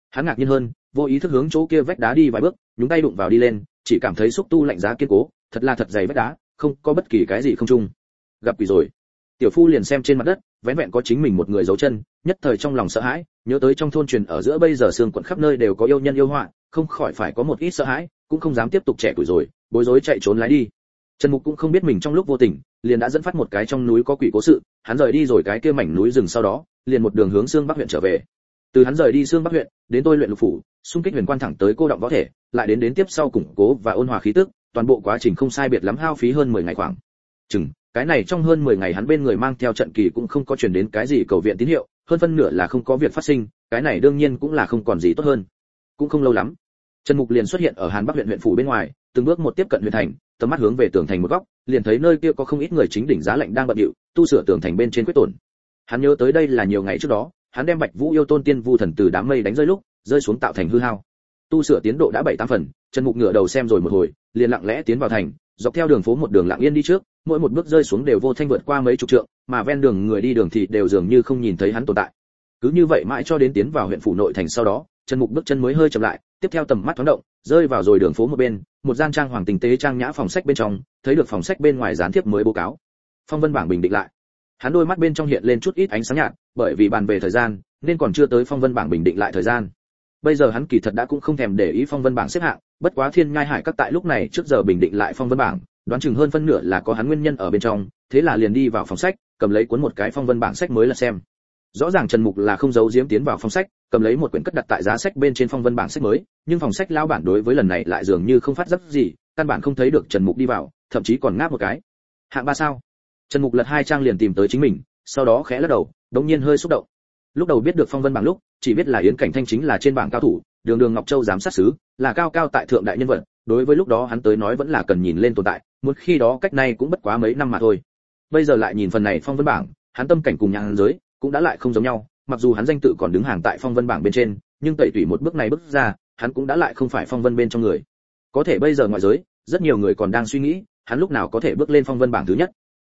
Hắn ngạc nhiên hơn, vô ý thức hướng chỗ kia vách đá đi vài bước, nhúng tay đụng vào đi lên, chỉ cảm thấy xúc tu lạnh giá kiên cố, thật là thật dày vách đá, không có bất kỳ cái gì không chung. Gặp quỷ rồi. Tiểu phu liền xem trên mặt đất, vén vẹn có chính mình một người giấu chân, nhất thời trong lòng sợ hãi, nhớ tới trong thôn truyền ở giữa bây giờ xương quận khắp nơi đều có yêu nhân yêu họa, không khỏi phải có một ít sợ hãi, cũng không dám tiếp tục trẻ tuổi rồi, bối rối chạy trốn lái đi. Trần Mục cũng không biết mình trong lúc vô tình, liền đã dẫn phát một cái trong núi có quỷ cố sự, hắn rời đi rồi cái kia mảnh núi rừng sau đó, liền một đường hướng Sương Bắc huyện trở về. Từ hắn rời đi Sương Bắc huyện, đến tôi luyện lục phủ, xung kích huyền quan thẳng tới cô động võ thể, lại đến đến tiếp sau củng cố và ôn hòa khí tức, toàn bộ quá trình không sai biệt lắm hao phí hơn mười ngày khoảng. Chừng, cái này trong hơn mười ngày hắn bên người mang theo trận kỳ cũng không có truyền đến cái gì cầu viện tín hiệu, hơn phân nửa là không có việc phát sinh, cái này đương nhiên cũng là không còn gì tốt hơn. Cũng không lâu lắm, Trần Mục liền xuất hiện ở Hàn Bắc huyện huyện phủ bên ngoài, từng bước một tiếp cận huyện thành, tầm mắt hướng về tường thành một góc, liền thấy nơi kia có không ít người chính đỉnh giá lạnh đang bận rộn, tu sửa tường thành bên trên quyết tổn. Hắn nhớ tới đây là nhiều ngày trước đó, hắn đem Bạch Vũ yêu tôn tiên vu thần từ đám mây đánh rơi lúc, rơi xuống tạo thành hư hao. Tu sửa tiến độ đã bảy tám phần, Trần Mục ngửa đầu xem rồi một hồi, liền lặng lẽ tiến vào thành, dọc theo đường phố một đường lặng yên đi trước, mỗi một bước rơi xuống đều vô thanh vượt qua mấy chục trượng, mà ven đường người đi đường thì đều dường như không nhìn thấy hắn tồn tại. Cứ như vậy mãi cho đến tiến vào huyện phủ nội thành sau đó, Trần Mục bước chân mới hơi chậm lại, tiếp theo tầm mắt thoáng động, rơi vào rồi đường phố một bên, một gian trang hoàng tinh tế trang nhã phòng sách bên trong, thấy được phòng sách bên ngoài dán thiếp mới báo cáo. Phong vân bảng bình định lại. Hắn đôi mắt bên trong hiện lên chút ít ánh sáng nhạt, bởi vì bàn về thời gian, nên còn chưa tới phong vân bảng bình định lại thời gian. Bây giờ hắn kỳ thật đã cũng không thèm để ý phong vân bảng xếp hạng, bất quá Thiên Nhai Hải các tại lúc này trước giờ bình định lại phong vân bảng, đoán chừng hơn phân nửa là có hắn nguyên nhân ở bên trong, thế là liền đi vào phòng sách, cầm lấy cuốn một cái phong vân bảng sách mới là xem. Rõ ràng Trần Mục là không giấu giếm tiến vào phòng sách, cầm lấy một quyển cất đặt tại giá sách bên trên phong vân bảng sách mới, nhưng phòng sách lão bản đối với lần này lại dường như không phát giác gì, căn bản không thấy được Trần Mục đi vào, thậm chí còn ngáp một cái. Hạng ba sao? Trần Mục lật hai trang liền tìm tới chính mình, sau đó khẽ lắc đầu, đột nhiên hơi xúc động. Lúc đầu biết được phong vân bảng lúc, chỉ biết là Yến Cảnh Thanh chính là trên bảng cao thủ, Đường Đường Ngọc Châu giám sát sứ, là cao cao tại thượng đại nhân vật, đối với lúc đó hắn tới nói vẫn là cần nhìn lên tồn tại, một khi đó cách nay cũng bất quá mấy năm mà thôi. Bây giờ lại nhìn phần này phong vân bảng, hắn tâm cảnh cùng nhàn giới cũng đã lại không giống nhau, mặc dù hắn danh tự còn đứng hàng tại phong vân bảng bên trên, nhưng tẩy tủy một bước này bước ra, hắn cũng đã lại không phải phong vân bên trong người. Có thể bây giờ ngoại giới, rất nhiều người còn đang suy nghĩ, hắn lúc nào có thể bước lên phong vân bảng thứ nhất.